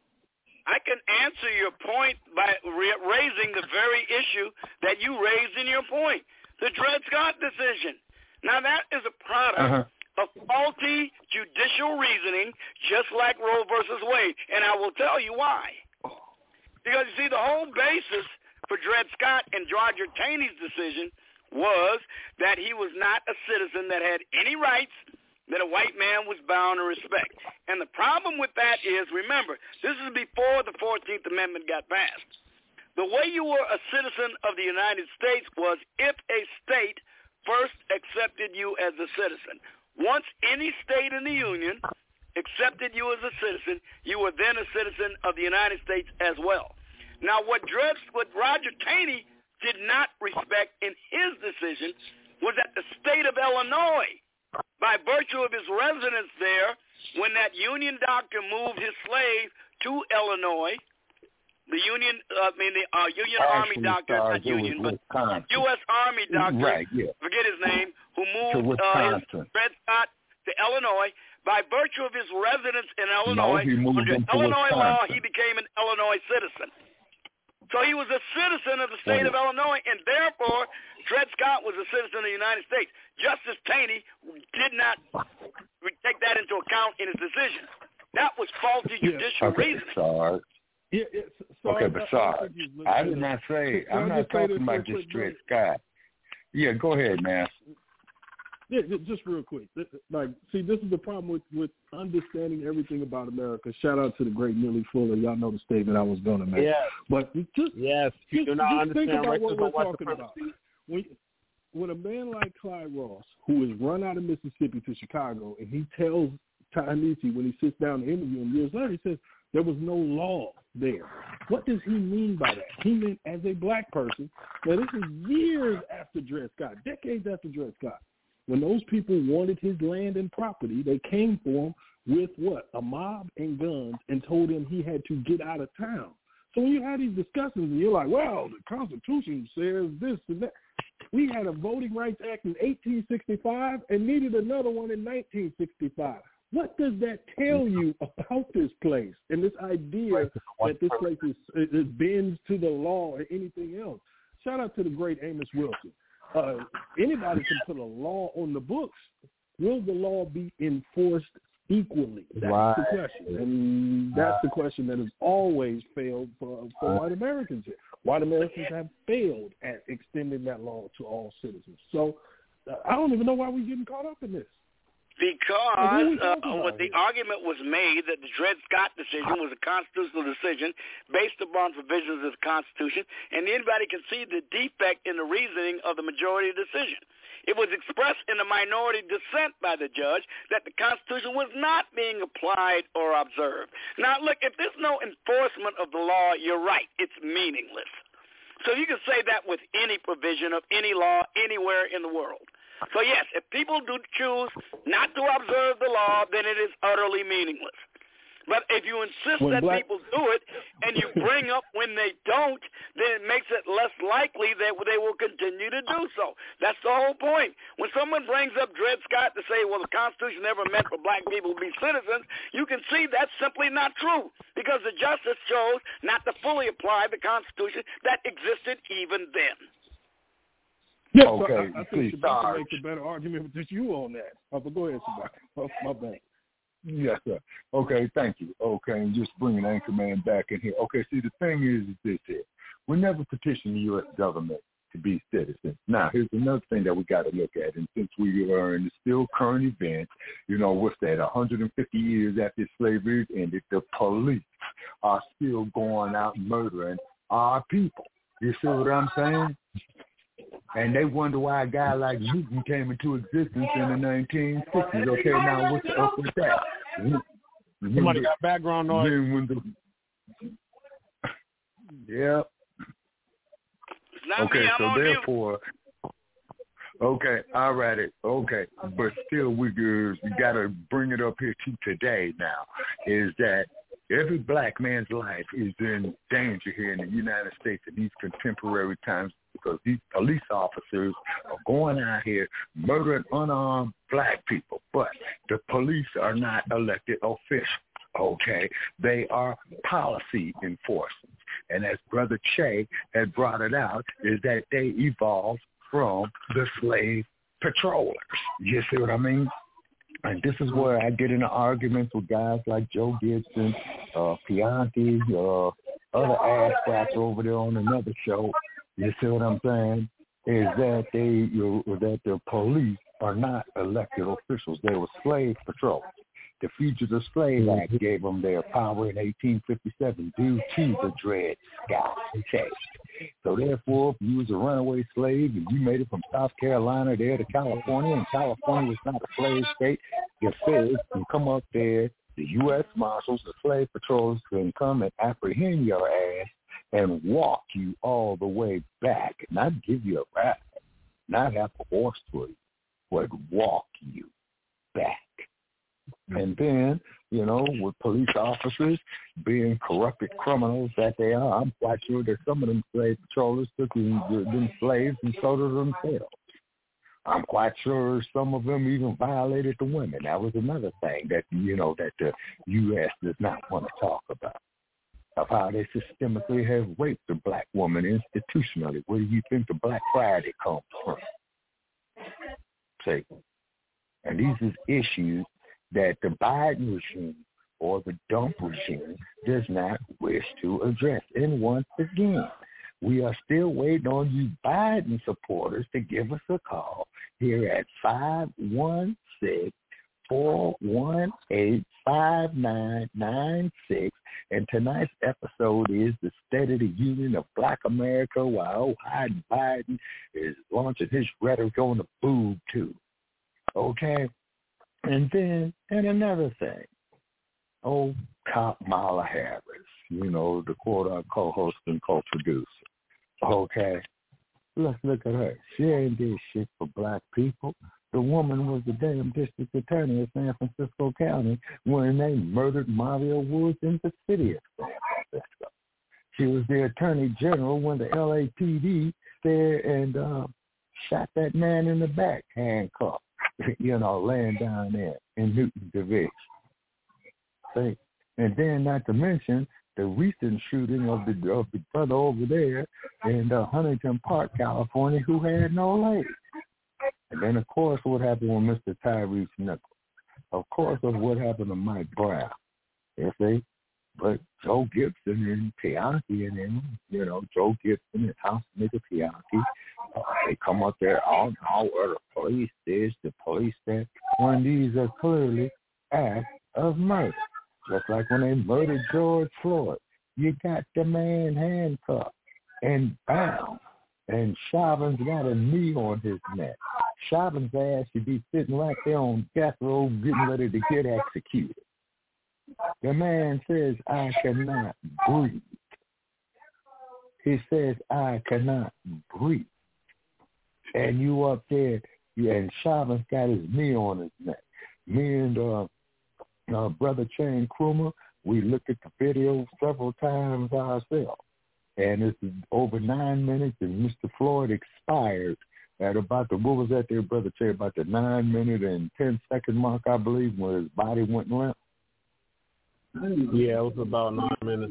I can answer your point by re- raising the very issue that you raised in your point, the Dred Scott decision. Now, that is a product uh-huh. of faulty judicial reasoning, just like Roe versus Wade, and I will tell you why. Because, you see, the whole basis for Dred Scott and Roger Taney's decision was that he was not a citizen that had any rights that a white man was bound to respect. And the problem with that is, remember, this is before the fourteenth Amendment got passed. The way you were a citizen of the United States was if a state first accepted you as a citizen. Once any state in the Union accepted you as a citizen, you were then a citizen of the United States as well. Now, what, Dred, what Roger Taney did not respect in his decision was that the state of Illinois, by virtue of his residence there, when that Union doctor moved his slave to Illinois, the Union, uh, I mean the uh, Union
Actually,
Army doctor,
sorry,
not Union, but
Wisconsin.
U S Army doctor,
right, yeah.
forget his name, who moved uh, his Dred Scott to Illinois. By virtue of his residence in Illinois,
no,
under Illinois law, he became an Illinois citizen. So he was a citizen of the state of Illinois, and therefore Dred Scott was a citizen of the United States. Justice Taney did not take that into account in his decision. That was faulty judicial
okay,
reasoning.
Sorry.
Yeah, yeah, sorry,
okay, but sorry, I did not say, I'm not talking about just Dred Scott. Yeah, go ahead, man.
Yeah, just real quick. Like, see, this is the problem with, with understanding everything about America. Shout out to the great Millie Fuller. Y'all know the statement I was going to make.
Yes.
But just,
yes. You
just,
do not
just think
understand
about what we're talking
about.
When, when a man like Clyde Ross, who is run out of Mississippi to Chicago, and he tells Ta-Nehisi when he sits down to interview him years later, he says there was no law there. What does he mean by that? He meant as a black person. Now, this is years after Dred Scott, decades after Dred Scott. When those people wanted his land and property, they came for him with what? A mob and guns and told him he had to get out of town. So when you have these discussions and you're like, well, the Constitution says this and that. We had a Voting Rights Act in eighteen sixty-five and needed another one in nineteen sixty-five. What does that tell you about this place and this idea that this place is, is bends to the law or anything else? Shout out to the great Amos Wilson. Uh, anybody can put a law on the books. Will the law be enforced equally? That's right. the question. And that's the question that has always failed for, for white Americans here. White Americans have failed at extending that law to all citizens. So uh, I don't even know why we're getting caught up in this.
Because uh, what the argument was made that the Dred Scott decision was a constitutional decision based upon provisions of the Constitution, and anybody can see the defect in the reasoning of the majority decision. It was expressed in the minority dissent by the judge that the Constitution was not being applied or observed. Now, look, if there's no enforcement of the law, you're right. It's meaningless. So you can say that with any provision of any law anywhere in the world. So, yes, if people do choose not to observe the law, then it is utterly meaningless. But if you insist when that black... people do it and you bring up when they don't, then it makes it less likely that they will continue to do so. That's the whole point. When someone brings up Dred Scott to say, well, the Constitution never meant for black people to be citizens, you can see that's simply not true because the justice chose not to fully apply the Constitution that existed even then.
Yeah,
okay,
so I, I think Shabaka makes a better argument with you on that. Oh, but go ahead, Shabaka. Oh, my bad.
Yes, sir. Okay, thank you. Okay, and just bringing Anchorman back in here. Okay, see, the thing is, is this here. We never petitioned the U S government to be citizens. Now, here's another thing that we got to look at. And since we are in the still current event, you know, what's that, one hundred fifty years after slavery ended, the police are still going out murdering our people. You see what I'm saying? And they wonder why a guy like Newton came into existence in the nineteen sixties. Okay, now what's up with that?
Somebody got background noise.
The, yeah. Okay, so therefore, okay, all right, okay, but still we we got to bring it up here to today now, is that every black man's life is in danger here in the United States in these contemporary times because these police officers are going out here murdering unarmed black people. But the police are not elected officials, okay? They are policy enforcers. And as Brother Che had brought it out, is that they evolved from the slave patrollers. You see what I mean? And this is where I get into arguments with guys like Joe Gibson, uh, Pianti, uh, other ass cracks over there on another show. You see what I'm saying? Is that they, you know, that the police are not elected officials. They were slave patrols. The Fugitive Slave Act gave them their power in eighteen fifty-seven due to the Dred Scott case. So therefore, if you was a runaway slave and you made it from South Carolina there to California, and California was not a slave state, the feds can come up there, the U S Marshals, the slave patrols can come and apprehend your ass and walk you all the way back, not give you a ride, not have a horse for you, but walk you back. And then, you know, with police officers being corrupted criminals that they are, I'm quite sure that some of them slave patrollers took them, them slaves and sold them themselves. I'm quite sure some of them even violated the women. That was another thing that, you know, that the U S does not want to talk about, of how they systemically have raped the black woman institutionally. Where do you think the Black Friday comes from? See? And these is issues that the Biden regime or the dump regime does not wish to address. And once again, we are still waiting on you Biden supporters to give us a call
here at five one six, four one eight, five nine nine six. And tonight's episode is the State of the Union of Black America, while Joe Biden is launching his rhetoric on the boob too. Okay? And then, and another thing, old Kamala Harris, you know, the quote-unquote co-host and co-producer. Okay? Let's look at her. She ain't did shit for black people. The woman was the damn district attorney of San Francisco County when they murdered Mario Woods in the city of San Francisco. She was the attorney general when the L A P D there and uh, shot that man in the back, handcuffed, you know, laying down there in Newton Division. See? And then not to mention the recent shooting of the of the brother over there in uh, Huntington Park, California, who had no legs. And then, of course, what happened with Mister Tyrese Nichols. Of course, of what happened to Mike Brown. You see? But Joe Gibson and Pianki and them, you know, Joe Gibson and House nigga Pianki, uh, they come up there, all know where the police is, the police that, when these are clearly acts of murder. Just like when they murdered George Floyd. You got the man handcuffed and bound. And Chauvin's got a knee on his neck. Chauvin's ass should be sitting right there on death row getting ready to get executed. The man says, I cannot breathe. He says, I cannot breathe. And you up there, and Chauvin's got his knee on his neck. Me and uh, uh, Brother Shane Krumer, we looked at the video several times ourselves. And it's over nine minutes, and Mister Floyd expired at about the, what was that there, Brother Cherry, about the nine minute and ten second mark, I believe, where his body went limp?
Yeah, it was about nine minutes.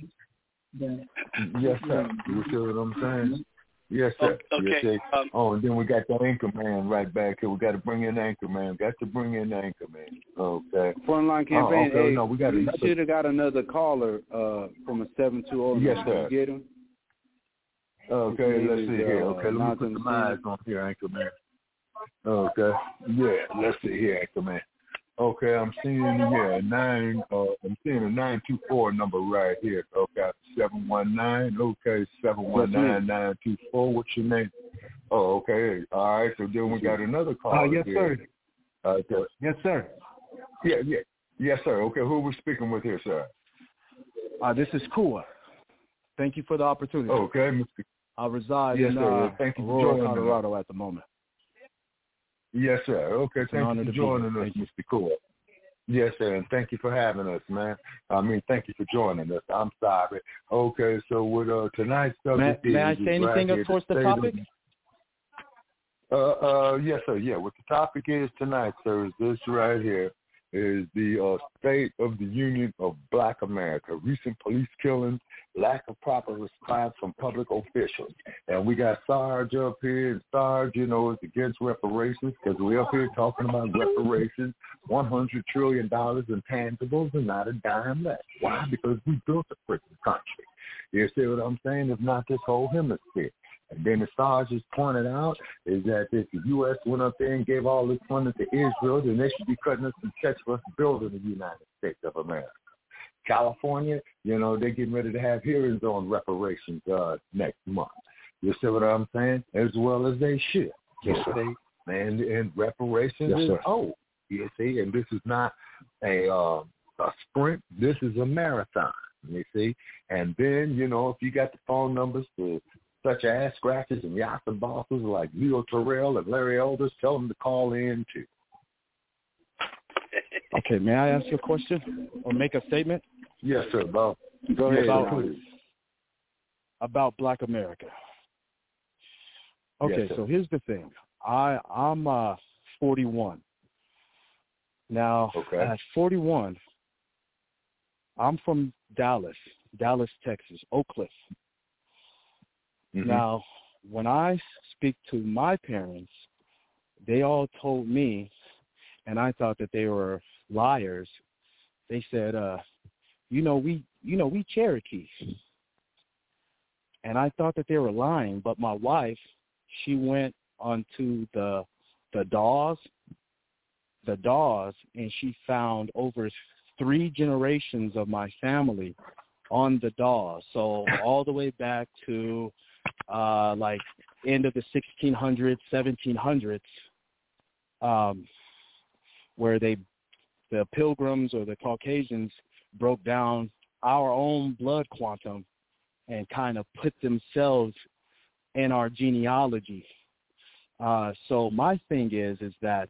Yes, sir. You see what I'm saying? Yes, sir.
Okay.
Yes, sir.
Um,
oh, and then we got that Anchorman right back here. We got to bring in Anchorman. Got to bring in Anchorman. Okay.
Frontline campaign.
Oh, okay.
Hey,
no, we got
you
another.
should have got another caller uh, from a seven two zero.
Yes,
Did
sir.
you get him?
Okay, let's see
is,
here.
uh,
Okay, let me put the mics on here, Anchorman. Okay. Yeah, let's see here, Anchorman. Okay, I'm seeing yeah nine. Uh, I'm seeing a nine two four number right here. Okay, seven one nine. Okay, seven one nine nine two four. What's your name? Oh, okay. All right. So then we got another call.
Oh, yes,
here.
sir.
Okay.
Yes, sir.
Yeah, yeah, yes, sir. Okay, who are we speaking with here, sir?
Uh, this is Kua. Thank you for the opportunity.
Okay, Mister
I reside
yes,
in
sir.
uh,
Thank you for
Aurora,
joining
Colorado
us.
at the moment.
Yes, sir. Okay,
It's an
thank
honor
you for
to be
joining
here.
us,
Thank you.
Mister Cool. Yes, sir, and thank you for having us, man. I mean, thank you for joining us. I'm sorry. Okay, so with uh, tonight's subject
May,
is,
may I
is
say anything
right
up towards the
state
topic?
Of, uh, uh, yes, sir. Yeah, what the topic is tonight, sir, is this right here. Is the uh, State of the Union of Black America. Recent police killings, lack of proper response from public officials. And we got Sarge up here, and Sarge, you know, is against reparations because we're up here talking about reparations, one hundred trillion dollars in tangibles and not a dime less. Why? Because we built a freaking country. You see what I'm saying? If not this whole hemisphere. And then the Sarge has pointed out is that if the U S went up there and gave all this funding to Israel, then they should be cutting us some checks for us building the United States of America. California, you know, they're getting ready to have hearings on reparations uh, next month. You see what I'm saying? As well as they should.
Yes, sir.
And, and reparations
Yes,
is
sir.
old. You see, and this is not a uh, a sprint. This is a marathon. You see, and then you know if you got the phone numbers to such ass scratches and Yassa bosses like Leo Terrell and Larry Elders, tell them to call in too.
Okay, may I ask you a question or make a statement?
Yes, sir, Bob.
Go
yes,
ahead.
About,
please.
about Black America. Okay,
Yes, sir.
so here's the thing. I I'm uh, forty-one. Now,
Okay.
at forty-one, I'm from Dallas, Dallas, Texas, Oak Cliff.
Mm-hmm.
Now, when I speak to my parents, they all told me, and I thought that they were liars. They said, uh, you know, we, you know, we Cherokees. And I thought that they were lying, but my wife, she went onto the the Dawes, the Dawes, and she found over three generations of my family on the Dawes. So all the way back to uh, like end of the sixteen hundreds, seventeen hundreds, um, where they, the Pilgrims or the Caucasians broke down our own blood quantum and kind of put themselves in our genealogy. Uh, so my thing is, is that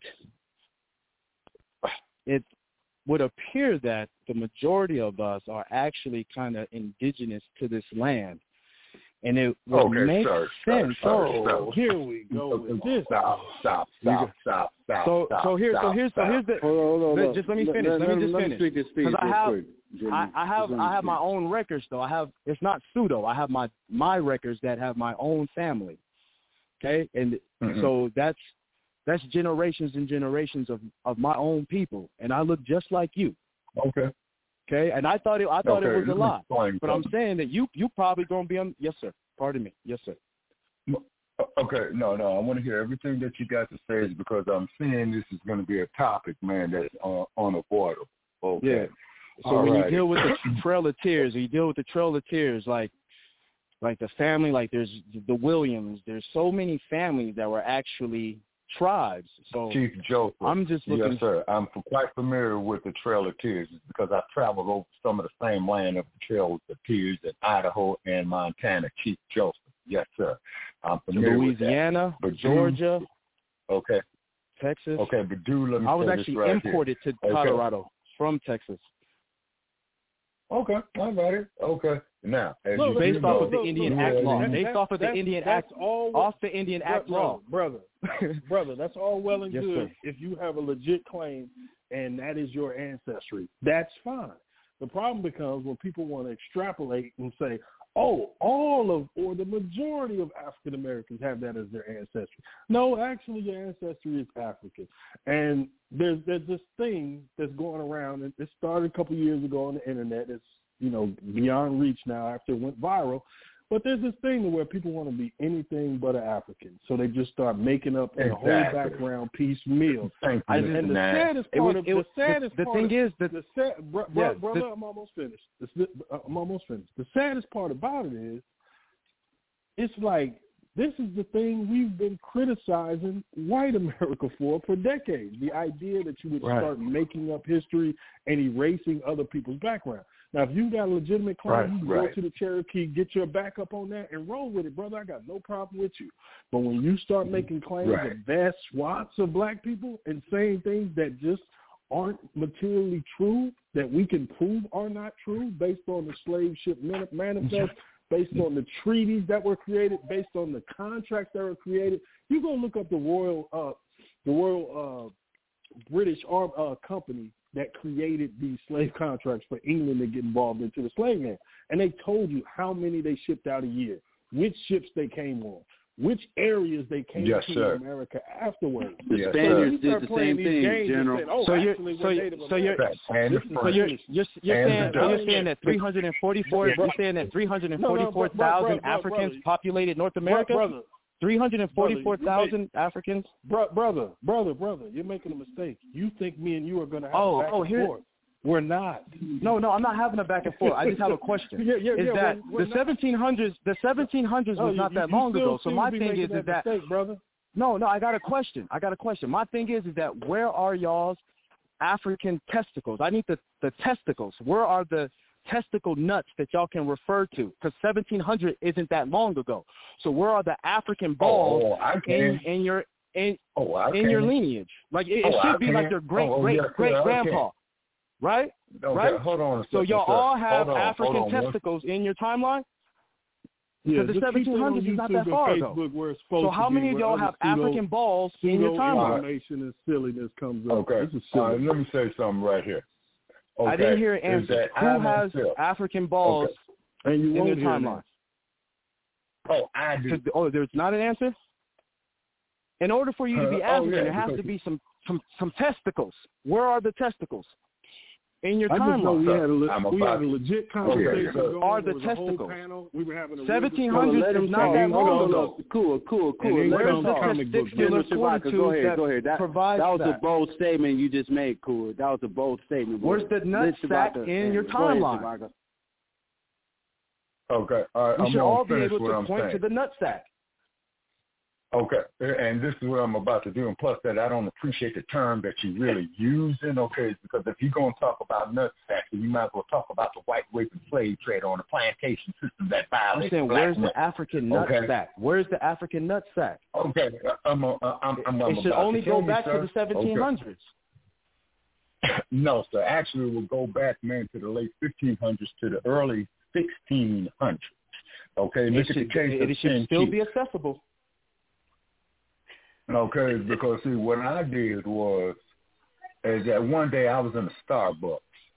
it would appear that the majority of us are actually kind of indigenous to this land. And it would
okay,
make
sir,
sense.
Sir,
oh,
sir,
here we go with this.
Stop, stop, stop, stop, stop.
So,
stop,
so here,
stop,
so here's,
stop.
so here's the.
Hold on, hold on,
let, just let me finish. Let,
let,
let me just
let
finish.
Me speak this speech
Because I have,
quick,
I, I have, I have my own records though. I have. It's not pseudo. I have my my records that have my own family. Okay, and mm-hmm. so that's that's generations and generations of of my own people, and I look just like you.
Okay.
Okay, and I thought it. I thought
okay.
it was a lie,
Fine.
but I'm saying that you you probably gonna be on. Yes, sir. Pardon me. Yes, sir.
Okay, no, no, I want to hear everything that you got to say is because I'm seeing this is going to be a topic, man, that's uh, unavoidable. Okay.
Yeah. So
All
when
right.
you deal with the Trail of Tears, you deal with the Trail of Tears, like, like the family, like there's the Williams. There's so many families that were actually tribes. So
Chief Joseph.
I'm just looking.
Yes, sir. I'm quite familiar with the Trail of Tears because I've traveled over some of the same land of the Trail of Tears in Idaho and Montana. Chief Joseph. Yes, sir. I'm familiar
Louisiana,
with that.
Georgia,
do, okay,
Texas.
Okay, but do let me
I was
say
actually
this right
imported
here.
to Colorado okay. from Texas.
Okay, I got it. Okay, now as
no,
you
based
know,
off of the Indian
yeah,
Act law,
that,
based
that,
off of the
that,
Indian
that's
Act,
all,
off the Indian
brother,
Act law,
brother, brother. That's all well and
yes,
good
sir.
if you have a legit claim and that is your ancestry. That's fine. The problem becomes when people want to extrapolate and say, oh, all of or the majority of African Americans have that as their ancestry. No, actually your ancestry is African. And there's there's this thing that's going around, and it started a couple years ago on the internet. It's, you know, beyond reach now after it went viral. But there's this thing where people want to be anything but an African. So they just start making up a
exactly.
whole background piecemeal.
Thank
I,
you.
and the
Nah.
saddest
it
part
was,
of
it was,
the saddest
the, the
part
thing
of,
is that
the sad, bro,
yeah,
brother,
the,
I'm almost finished. The, I'm almost finished. The saddest part about it is, it's like this is the thing we've been criticizing white America for for decades. The idea that you would
right.
start making up history and erasing other people's background. Now, if you got a legitimate claim,
right,
you can
right.
go to the Cherokee, get your backup on that, and roll with it, brother. I got no problem with you. But when you start making claims
right.
of vast swaths of black people and saying things that just aren't materially true, that we can prove are not true based on the slave ship manifest, based on the treaties that were created, based on the contracts that were created, you go look up the Royal, uh, the Royal uh, British Arm uh, Company that created these slave contracts for England to get involved into the slave land. And they told you how many they shipped out a year, which ships they came on, which areas they came
yes,
to
sir.
in America afterwards.
The
yes,
Spaniards
so
did the same thing, General.
Said, oh,
so you're,
actually,
so,
we're
so you're,
and
so you're, you're, you're saying, so you're saying that three hundred forty-four,
yeah,
you're saying that three hundred forty-four thousand
no, no, bro, bro,
Africans
brother.
populated North America?
Brother,
three hundred forty-four thousand Africans?
Bro, brother, brother, brother, you're making a mistake. You think me and you are going to have
oh,
a back
oh,
and
here,
forth. We're not.
No, no, I'm not having a back and forth. I just have a question.
yeah, yeah,
is
yeah,
that
we're, we're
the seventeen hundreds, the seventeen hundreds
no,
was
you,
not that
you
long
still
ago. So my thing is,
that
is that,
mistake, brother.
no, no, I got a question. I got a question. My thing is, is that where are y'all's African testicles? I need the, the testicles. Where are the testicle nuts that y'all can refer to? Because seventeen hundred isn't that long ago. So where are the African balls
oh, I
in, in your in,
oh, I
in your lineage? Like it, it
oh,
should
I
be
can.
like your great
oh,
great
yes,
great
sir,
grandpa, right?
Okay,
right?
hold on a second,
so y'all
sir.
all have
hold on,
African
hold on,
testicles in your timeline?
Yeah,
Because the seventeen hundreds is not that far ago. So how many of y'all have pseudo, African balls in your timeline?
Information and silliness comes up.
Okay,
this is
uh, let me say something right here. Okay.
I didn't hear an answer. Who
I
has
myself,
African balls
okay. and you
in
won't
your timeline?
Oh, I do.
Oh, there's not an answer? In order for you to be
uh,
African,
oh, yeah,
there has to be some, some, some testicles. Where are the testicles? in your
I just know we
timeline.
had a, le-
I'm
we
about-
had a legit conversation
Okay.
going.
Are the
There was a whole
testicles.
panel. We were having a
seventeen
real
hundreds
let
is
him
not
talk.
that
You
long
know,
ago.
Cool, cool, cool.
And
Let
then
him
comes
talk.
comic book
testicular
Mister Shabaka,
fortitude
go ahead,
that
go ahead. That,
provides
that was
that.
a bold statement you just made, Cool. That was a bold statement.
Where's the nut sack in your timeline?
Okay, all right.
We
I'm
should
gonna
all be
finish
able
what
to
I'm
point
saying.
to the nut sack.
Okay, and this is what I'm about to do. And plus that, I don't appreciate the term that you're really using, okay, because if you're going to talk about nutsack, you might as well talk about the white rape and slave trade on the plantation system that violates
I'm saying,
black
where's
women.
the African nut
Okay.
sack? Where's the African nut sack?
Okay, I'm, a, I'm, I'm, I'm
It should
about
only
to tell
go
you,
back
sir.
to the seventeen hundreds.
Okay. No, sir. Actually, we'll go back, man, to the late fifteen hundreds to the early sixteen hundreds. Okay, look
It
at the
should,
case
it,
of
it should
Chin
still
Chief.
be accessible.
Okay, because see, what I did was, is that one day I was in a Starbucks,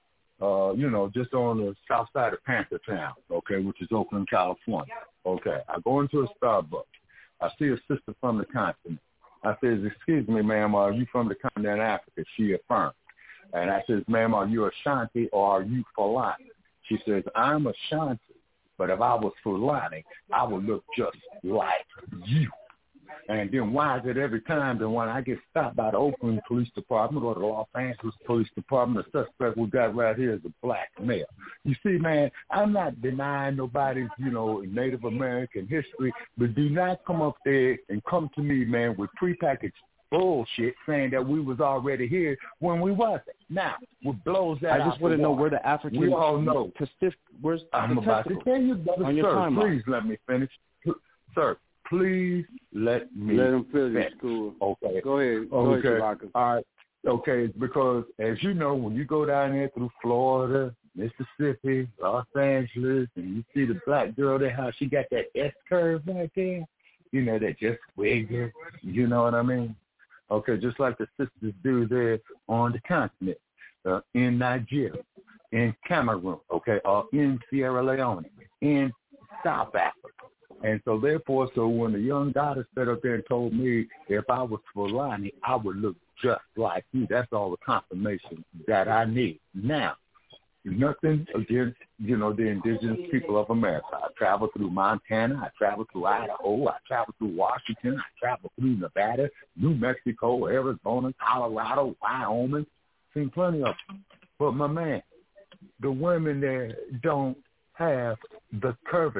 uh, you know, just on the south side of Panthertown, okay, which is Oakland, California. Okay, I go into a Starbucks. I see a sister from the continent. I says, excuse me, ma'am, are you from the continent of Africa? She affirmed. And I says, ma'am, are you Ashanti or are you Fulani? She says, I'm Ashanti, but if I was Fulani, I would look just like you. And then why is it every time that when I get stopped by the Oakland Police Department or the Los Angeles Police Department, the suspect we got right here is a black male? You see, man, I'm not denying nobody's, you know, Native American history, but do not come up there and come to me, man, with prepackaged bullshit saying that we was already here when we wasn't. Now, what blows that
I just
want to
know where the African.
We all know.
Testif- where's
I'm
the
about
testicle?
to tell you, brother,
on your
sir,
timeline.
please let me finish. Sir, please let me
Let him finish,
finish.
Cool.
Okay.
Go ahead. Go
Okay.
ahead, Shabaka.
All right. Okay, because as you know, when you go down there through Florida, Mississippi, Los Angeles, and you see the black girl there, how she got that S curve right there, you know, that just wiggle, you know what I mean? Okay, just like the sisters do there on the continent, uh, in Nigeria, in Cameroon, okay, or in Sierra Leone, in South Africa. And so therefore, so when the young daughter stood up there and told me if I was Fulani, I would look just like you, that's all the confirmation that I need. Now, nothing against, you know, the indigenous people of America. I traveled through Montana. I traveled through Idaho. I traveled through Washington. I traveled through Nevada, New Mexico, Arizona, Colorado, Wyoming. Seen plenty of them. But my man, the women there don't have the curvature.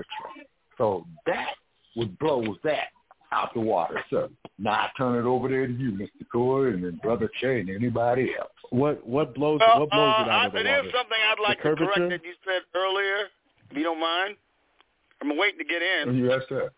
So that would blow that out the water, sir. Now I turn it over there to you, Mister Corey, and then Brother Che and anybody else.
What what blows
Well,
what blows
uh,
it out of the
I,
water?
There's something I'd like
The
to correct
curvature?
that you said earlier, if you don't mind. I'm waiting to get in.
Yes, sir.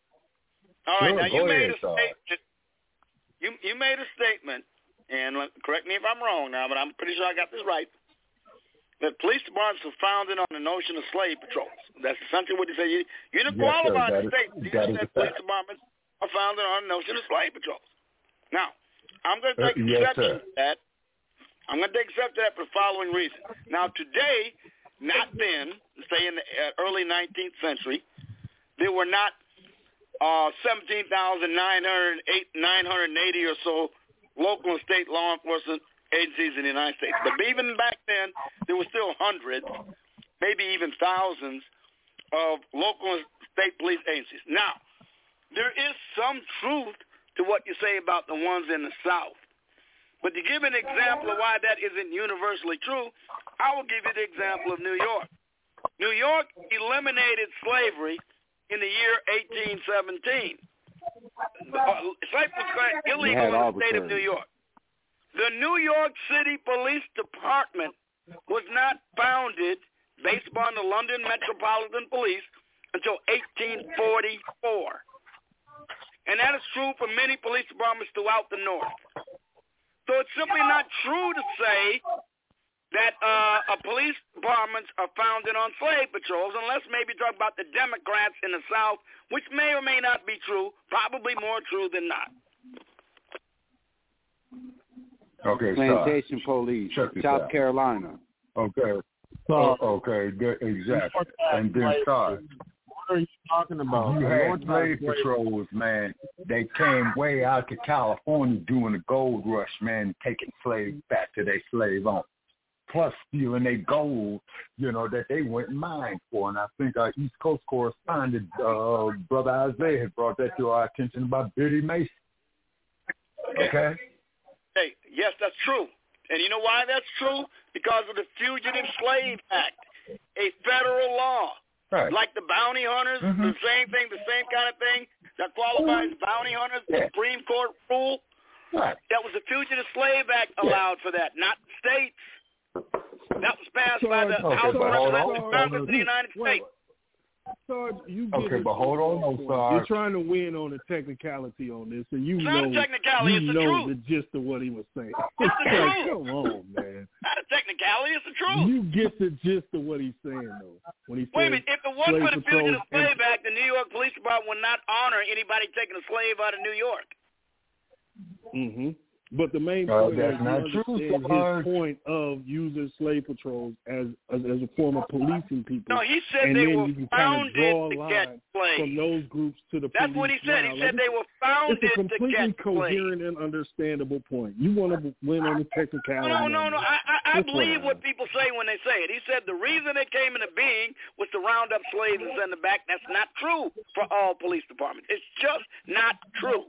All right,
Sure,
now
go
you made
ahead,
a
sir.
statement. You you made a statement, and let- correct me if I'm wrong now, but I'm pretty sure I got this right. That police departments are founded on the notion of slave patrols. That's essentially what you say. You, you didn't
Yes, sir.
qualify
That
the
is-
statement. You
that
just
is a
said police
fact.
departments are founded on the notion of slave patrols. Now, I'm going to
Uh,
take
yes,
exception
sir.
to that. I'm going to take exception to that for the following reason. Now, today, not then, say in the uh, early nineteenth century, there were not uh, seventeen thousand nine hundred eighty or so local and state law enforcement agencies in the United States. But even back then, there were still hundreds, maybe even thousands of local and state police agencies. Now, there is some truth to what you say about the ones in the South. But to give an example of why that isn't universally true, I will give you the example of New York. New York eliminated slavery in the year eighteen seventeen. Uh, slavery was declared illegal in the state of New York. The New York City Police Department was not founded based upon the London Metropolitan Police until eighteen forty-four. And that is true for many police departments throughout the North. So it's simply not true to say that uh, a police departments are founded on slave patrols, unless maybe talk about the Democrats in the South, which may or may not be true, probably more true than not.
Okay,
Plantation
sorry.
Police,
Check this
South
out.
Carolina.
Okay.
So,
Oh, okay, good, exactly. And then sorry.
What are you talking about?
You
The
had
North
slave
Side
patrols, man. They came way out to California doing the gold rush, man, taking slaves back to their slave owners.
plus stealing their gold, you know, that they went and mined for. And I think our East Coast correspondent, uh, Brother Isaiah, had brought that to our attention about Biddy Mason. Okay?
Hey, yes, that's true. And you know why that's true? Because of the Fugitive Slave Act, a federal law.
Right.
Like the bounty hunters, mm-hmm. the same thing, the same kind of thing that qualifies bounty hunters, the yeah. Supreme Court rule.
Right.
That was the Fugitive Slave Act allowed yeah. for that, not states. That was passed so, by the okay, House of Representatives Congress of the United States.
Sarge, you
okay, but hold on, no, Sarge.
You're trying to win on the technicality on this, and you
it's
know,
not a technicality,
you
it's the
know
truth.
the gist of what he was saying.
It's the truth.
Come on, man.
Not a technicality, it's the truth.
You get the gist of what he's saying, though. When he
Wait a
says
minute, if it wasn't for the Fugitive Slave Act, the New York Police Department would not honor anybody taking a slave out of New York.
Mm-hmm. But the main
uh,
point
that's
is
not
you
true,
his point of using slave patrols as, as as a form of policing people.
No, he said
and
they
then
were
you can
founded
kind of draw a
to
line
get slaves.
From those groups to the
That's
police.
what he said.
Now,
he
like
said they were founded
it's a completely
to get
coherent
slaves.
and understandable point. You want to win on the technicality.
No, no, no. I, I, I believe
what,
what people say when they say it. He said the reason they came into being was to round up slaves and send them back. That's not true for all police departments. It's just not true.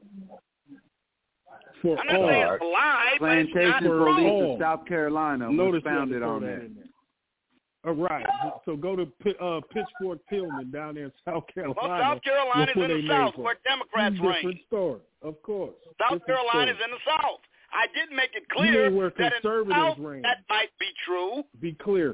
For
I'm not
all.
saying it's a lie, but it's not
Plantation Police
true.
of South Carolina was founded on that.
All right. So go to uh, Pitchfork Tillman down there in South Carolina.
Well, South Carolina is in the South where Democrats reign.
Different story, of course.
South Carolina is in the South. I did make it clear that in the South
reign.
that might be true.
Be clear.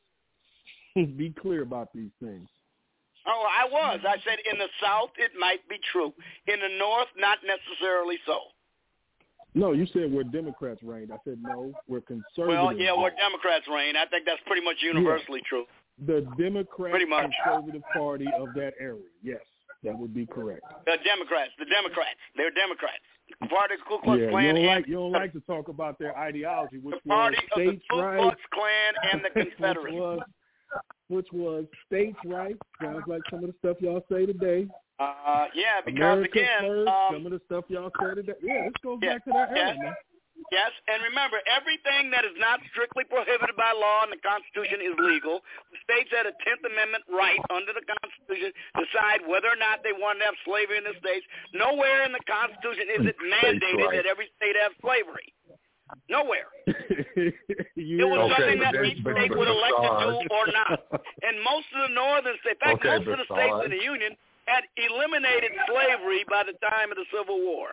Be clear about these things.
Oh, I was. I said in the South it might be true. In the North, not necessarily so.
No, you said where Democrats reigned. I said no, where conservatives.
Well, yeah, where Democrats reign. I think that's pretty much universally
yeah.
true.
The Democratic Conservative Party of that area. Yes, that would be correct.
The Democrats. The Democrats. They're Democrats. The party of the Ku Klux
yeah,
Klan.
You don't,
and
like, you don't like to talk about their ideology, which
the party
was states'
of the Ku
rights.
Klux Klan and the Confederacy.
which, was, which was states' rights. Sounds like some of the stuff y'all say today.
Uh, yeah, because
America
again,
first,
um,
some of the stuff y'all say today. Yeah, this goes
yeah,
back to that era,
yes,
man.
Yes, and remember, everything that is not strictly prohibited by law in the Constitution is legal. The states had a tenth Amendment right under the Constitution to decide whether or not they wanted to have slavery in the states. Nowhere in the Constitution is it mandated right. that every state have slavery. Nowhere.
yeah.
It was
okay,
something that
but,
each
but,
state
but,
would elect to do
Sarge.
or not. And most of the northern states, in fact,
okay,
most of the states in the Union had eliminated slavery by the time of the Civil War.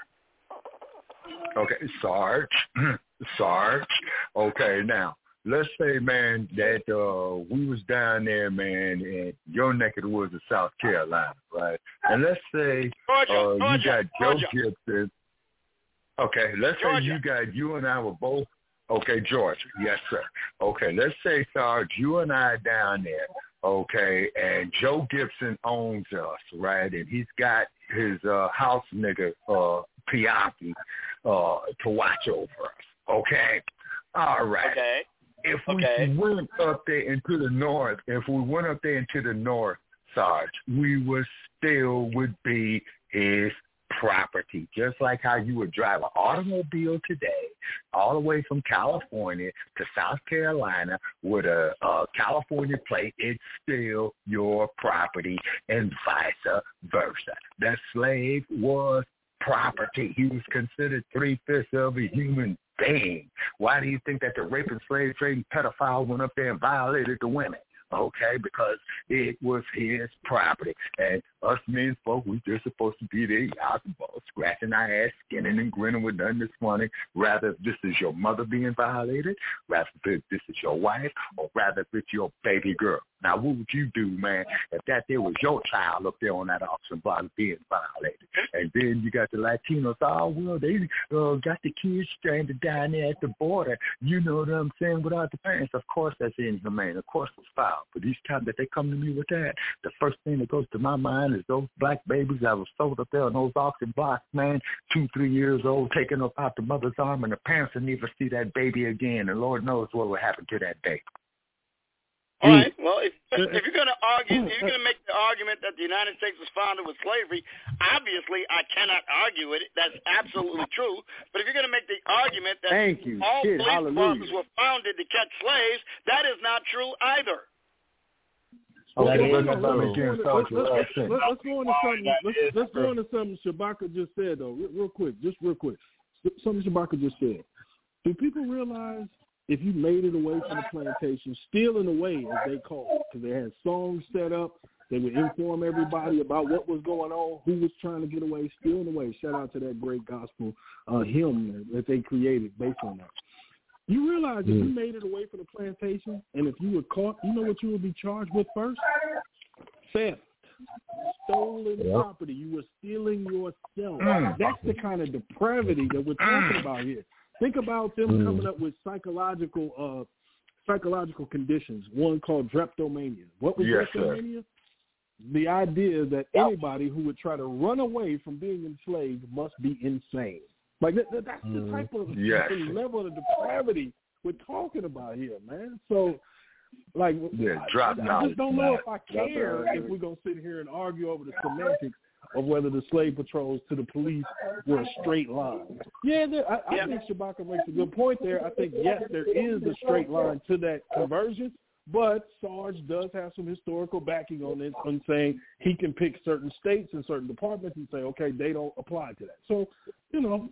Okay, Sarge, Sarge. Okay, now let's say, man, that uh, we was down there, man, in your neck of the woods of South Carolina, right? And let's say
Georgia,
uh,
Georgia,
you got
Georgia.
Joe Gibson. Okay, let's
Georgia.
say you got you and I were both. Okay, Georgia, yes, sir. Okay, let's say, Sarge, you and I down there. Okay, and Joe Gibson owns us, right? And he's got his uh, house nigga, uh, Piatti, uh, to watch over us. Okay, all right.
Okay.
If we
okay.
went up there into the north, if we went up there into the north, Sarge, we would still would be his property, just like how you would drive an automobile today all the way from California to South Carolina with a, a California plate. It's still your property and vice versa. That slave was property. He was considered three-fifths of a human being. Why do you think that the rape and slave trading pedophile went up there and violated the women? Okay, because it was his property. And us men folk, we just supposed to be there out the ball, scratching our ass, skinning and grinning with nothing that's funny. Rather if this is your mother being violated, rather if this is your wife, or rather if it's your baby girl. Now, what would you do, man, if that there was your child up there on that auction block being violated? And then you got the Latinos, oh, well, they uh, got the kids stranded down there at the border. You know what I'm saying? Without the parents, of course that's inhumane. Of course it's foul. But each time that they come to me with that, the first thing that goes to my mind is those black babies that were sold up there on those auction blocks, man, two, three years old, taken up out the mother's arm, and the parents will never see that baby again. And Lord knows what will happen to that baby.
All right. Well, if, if you're going to argue, if you're going to make the argument that the United States was founded with slavery, obviously I cannot argue it. That's absolutely true. But if you're going to make the argument that
Thank you.
all
Shit,
police
hallelujah.
departments were founded to catch slaves, that is not true either.
Okay,
Okay,
let's,
let's,
let's,
let's,
let's,
let's,
let's,
let's,
let's go into something. Let's, let's go into something Shabaka just said though, real, real quick, just real quick. Something Shabaka just said. Do people realize if you made it away from the plantation, stealing away as they call it, because they had songs set up, they would inform everybody about what was going on, who was trying to get away, stealing away. Shout out to that great gospel uh, hymn that they created based on that. You realize if you made it away from the plantation, and if you were caught, you know what you would be charged with first? Theft. Stolen yep. property. You were stealing yourself. Mm. That's the kind of depravity that we're talking about here. Think about them mm. coming up with psychological uh, psychological conditions, one called drapetomania. What was
yes,
drapetomania?
Sir.
The idea that anybody who would try to run away from being enslaved must be insane. Like that, that, that's the type of
yes.
the level of depravity we're talking about here, man. So, like,
yeah,
I,
drop
I,
knowledge,
I just don't know
man.
if I care if we're gonna sit here and argue over the semantics of whether the slave patrols to the police were a straight line. Yeah, there, I, I yeah. think Shabaka makes a good point there. I think yes, there is a straight line to that conversion. But Sarge does have some historical backing on it, on saying he can pick certain states and certain departments and say, okay, they don't apply to that. So, you know,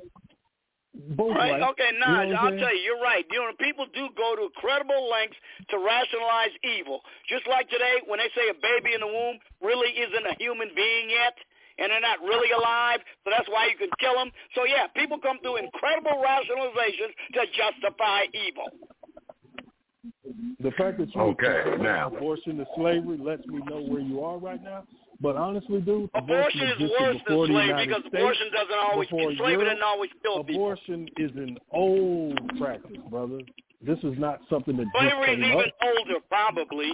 both
right.
right.
Okay, Naj,
you know
I'll tell you, you're right. You know, people do go to incredible lengths to rationalize evil. Just like today, when they say a baby in the womb really isn't a human being yet, and they're not really alive, so that's why you can kill them. So, yeah, people come through incredible rationalizations to justify evil.
The fact that you
okay, now.
abortion to slavery lets me know where you are right now. But honestly, dude,
abortion, abortion is worse than slavery because
States,
abortion doesn't always slavery doesn't always kill people.
Abortion is an old practice, brother. This is not something that
slavery is even
up.
older, probably.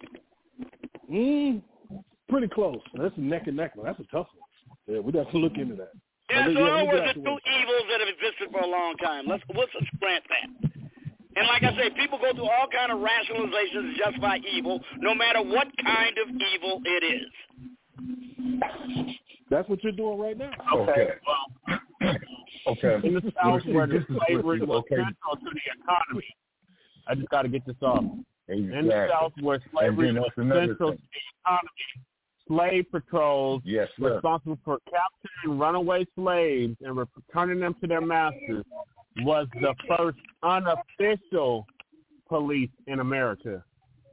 Mm, pretty close. That's a neck and neck. That's a tough one. Yeah, we got to look into that.
Yeah, so in other words, there's two evils that have existed for a long time. Let's let's grant that. And like I say, people go through all kind of rationalizations to justify evil, no matter what kind of evil it is.
That's what you're doing right now.
Okay.
Well,
okay.
In the South, where the slavery was central to the economy, I just got to get this off.
Exactly.
In the South, where slavery was central to the economy, slave patrols
yes, sir.
responsible for capturing runaway slaves and returning them to their masters was the first unofficial police in America.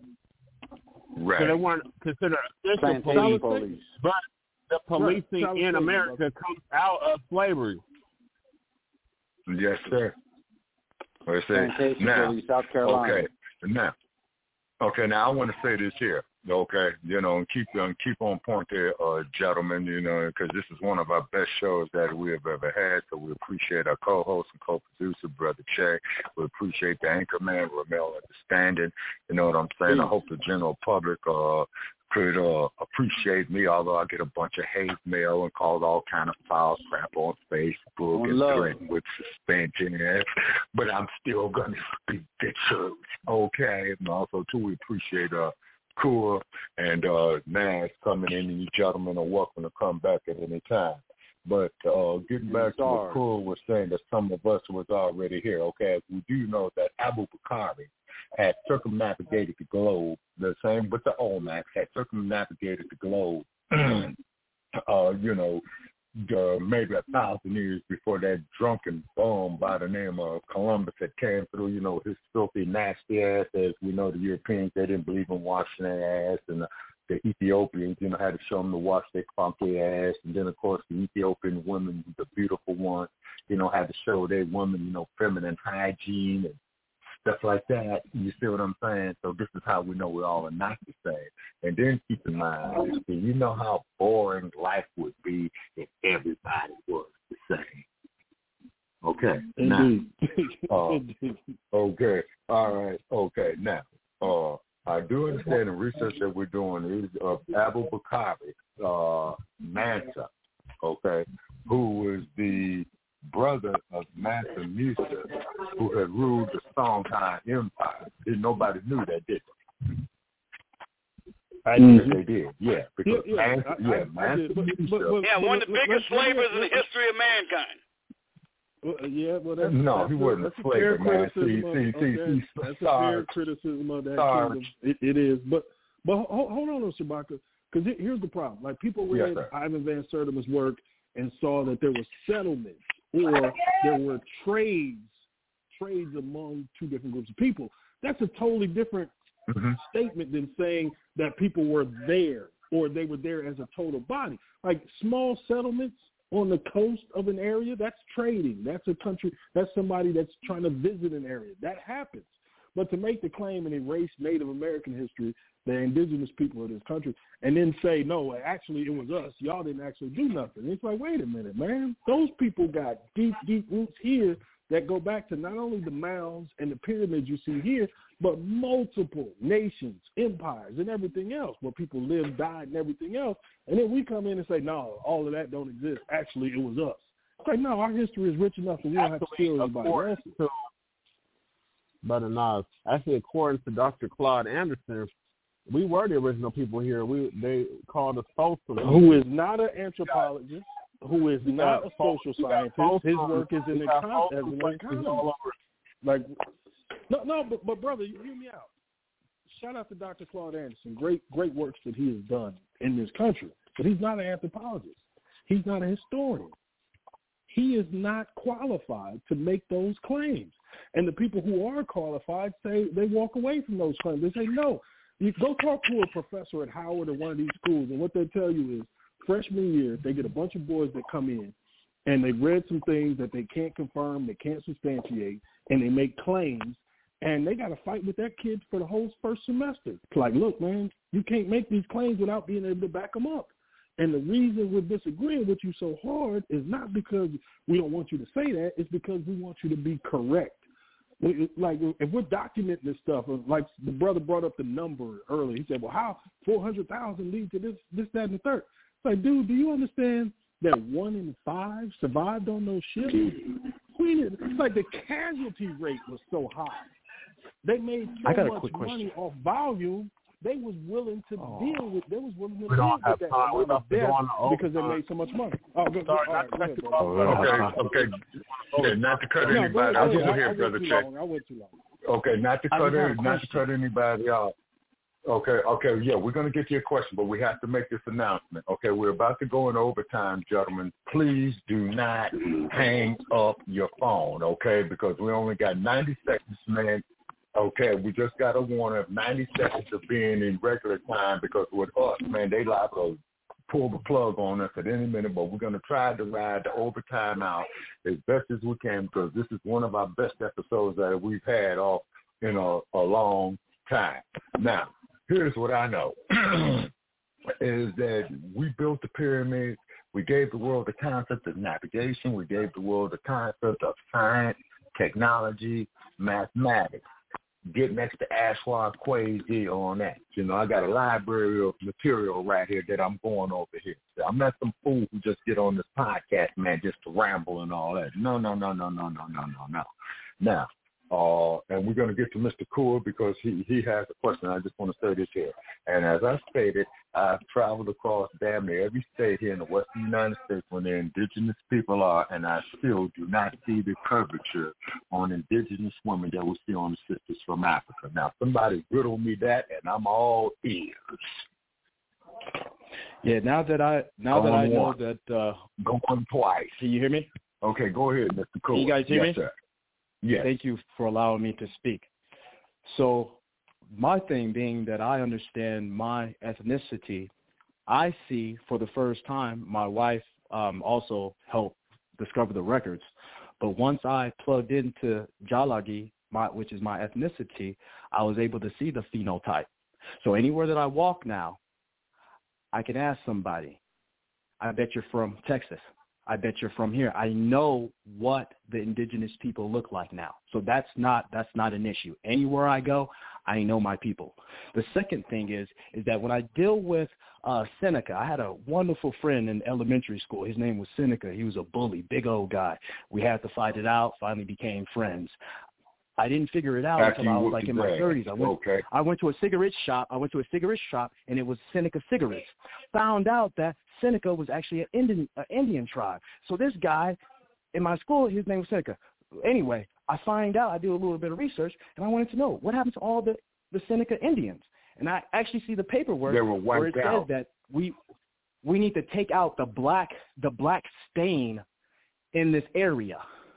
Right.
So they weren't considered official police, police, but the policing right. in America comes out of slavery.
Yes, sir. Let's say now,
police, South Carolina.
Okay, now, okay, now I want to say this here. Okay, you know, and keep on keep on point there, uh, gentlemen. You know, because this is one of our best shows that we have ever had. So we appreciate our co-host and co-producer, Brother Che. We appreciate the anchorman, Ramel, understanding. You know what I'm saying? Please. I hope the general public uh, could uh, appreciate me, although I get a bunch of hate mail and called all kind of foul crap on Facebook on and threatened with suspension. But I'm still gonna speak the truth. Okay, and also too, we appreciate uh. Cool and uh, Nash coming in, and you gentlemen are welcome to come back at any time. But uh, getting back to what Cool was saying, that some of us was already here. Okay, we do know that Abu Bakari had circumnavigated the globe, the same with the Olmecs, had circumnavigated the globe, uh, you know, Uh, maybe a thousand years before that drunken bum by the name of Columbus that came through, you know, his filthy, nasty ass. As we know, the Europeans, they didn't believe in washing their ass, and the, the Ethiopians, you know, had to show them to wash their funky ass. And then, of course, the Ethiopian women, the beautiful ones, you know, had to show their women, you know, feminine hygiene and stuff like that. You see what I'm saying? So this is how we know we're all not the same. And then keep in mind, you know how boring life would be if everybody was the same. Okay. Now, uh, okay. All right. Okay. Now, uh, I do understand the research that we're doing is of Abu Bakari uh, Mansa, okay, who was the brother of Mansa Musa, who had ruled the Songhai Empire. Nobody knew that, did they? Mm-hmm. They did, yeah. Because
yeah, yeah,
man,
I,
yeah,
I, I did, but, but, but,
yeah,
but,
one of the
let,
biggest
let,
slavers
let,
in the history of mankind.
Well, yeah, well, that's
no,
that's
he
a,
wasn't
that's
a
a fair
slaver, man. See,
criticism of,
see,
of
see,
that.
see,
That's
sorry.
a fair criticism of that
sorry.
kingdom. It, it is, but but hold, hold on, Shabaka, because here's the problem. Like people read
yes,
Ivan Van Sertima's work and saw that there were settlements or there were trades, trades among two different groups of people. That's a totally different mm-hmm. statement than saying that people were there or they were there as a total body. Like small settlements on the coast of an area, that's trading. That's a country, that's somebody that's trying to visit an area. That happens. But to make the claim and erase Native American history, the indigenous people of this country, and then say, no, actually it was us, y'all didn't actually do nothing. It's like, wait a minute, man. Those people got deep, deep roots here that go back to not only the mounds and the pyramids you see here, but multiple nations, empires, and everything else where people lived, died, and everything else. And then we come in and say, no, all of that don't exist. Actually, it was us. It's like, no, our history is rich enough that we don't have to steal anybody else's.
But enough. Actually, according to Doctor Claude Anderson, we were the original people here. We They called us socialists.
Who is not an anthropologist, who is not a social scientist. His work is in the con- as an economist. Like, no, no, but, but brother, you hear me out. Shout out to Doctor Claude Anderson. Great, great works that he has done in this country. But he's not an anthropologist. He's not a historian. He is not qualified to make those claims. And the people who are qualified say they walk away from those claims. They say, no. You go talk to a professor at Howard or one of these schools, and what they tell you is freshman year, they get a bunch of boys that come in, and they read some things that they can't confirm, they can't substantiate, and they make claims, and they got to fight with that kid for the whole first semester. It's like, look, man, you can't make these claims without being able to back them up. And the reason we're disagreeing with you so hard is not because we don't want you to say that. It's because we want you to be correct. Like, if we're documenting this stuff, like the brother brought up the number earlier. He said, well, how four hundred thousand lead to this, this, that, and the third? It's like, dude, do you understand that one in five survived on those ships? It's like the casualty rate was so high. They made so
I got a
much
quick
money
question.
off volume. They was willing to
oh.
deal with. They was willing to
we
deal with that
amount
of death because they made so much money. Oh, go, go, all right, go ahead, bro.
Okay, okay. Yeah, not to cut
no,
anybody.
I'll
Go
go
ahead, brother Check.
I went too long.
Okay, not to cut any, not to cut anybody off. Okay, okay, yeah, we're gonna get to your question, but we have to make this announcement. Okay, we're about to go in overtime, gentlemen. Please do not hang up your phone, okay? Because we only got ninety seconds, man. Okay, we just got a warning of ninety seconds of being in regular time because with us, man, they liable to pull the plug on us at any minute, but we're going to try to ride the overtime out as best as we can because this is one of our best episodes that we've had off in a, a long time. Now, here's what I know is that we built the pyramids. We gave the world the concept of navigation. We gave the world the concept of science, technology, mathematics. Get next to Ashwa Kwesi on that. You know, I got a library of material right here that I'm going over here. I'm not some fool who just get on this podcast, man, just to ramble and all that. No, no, no, no, no, no, no, no, no. Now, uh, and we're going to get to Mister Cool because he, he has a question. I just want to say this here. And as I stated, I've traveled across damn near every state here in the western United States where the indigenous people are, and I still do not see the curvature on indigenous women that we see on the sisters from Africa. Now, somebody riddle me that, and I'm all ears.
Yeah, now that I now
Going
that I know
once.
that uh,
going twice.
Can you hear me?
Okay, go ahead, Mister Cool.
Can you guys hear
yes,
me?
Sir. Yes.
Thank you for allowing me to speak. So my thing being that I understand my ethnicity, I see for the first time my wife um, also helped discover the records. But once I plugged into Jalagi, my, which is my ethnicity, I was able to see the phenotype. So anywhere that I walk now, I can ask somebody, I bet you're from Texas. I bet you're from here. I know what the indigenous people look like now. So that's not that's not an issue. Anywhere I go, I know my people. The second thing is is that when I deal with uh, Seneca, I had a wonderful friend in elementary school. His name was Seneca. He was a bully, big old guy. We had to fight it out, finally became friends. I didn't figure it out
After
until I
you
was
whooped
like in
his
my
ass.
thirties. I went,
Okay.
I went to a cigarette shop. I went to a cigarette shop, and it was Seneca cigarettes. Found out that Seneca was actually an Indian, uh, Indian tribe. So this guy in my school, his name was Seneca. Anyway, I find out, I do a little bit of research, and I wanted to know what happened to all the, the Seneca Indians. And I actually see the paperwork
They were
where it
wiped out.
says that we we need to take out the black the black stain in this area.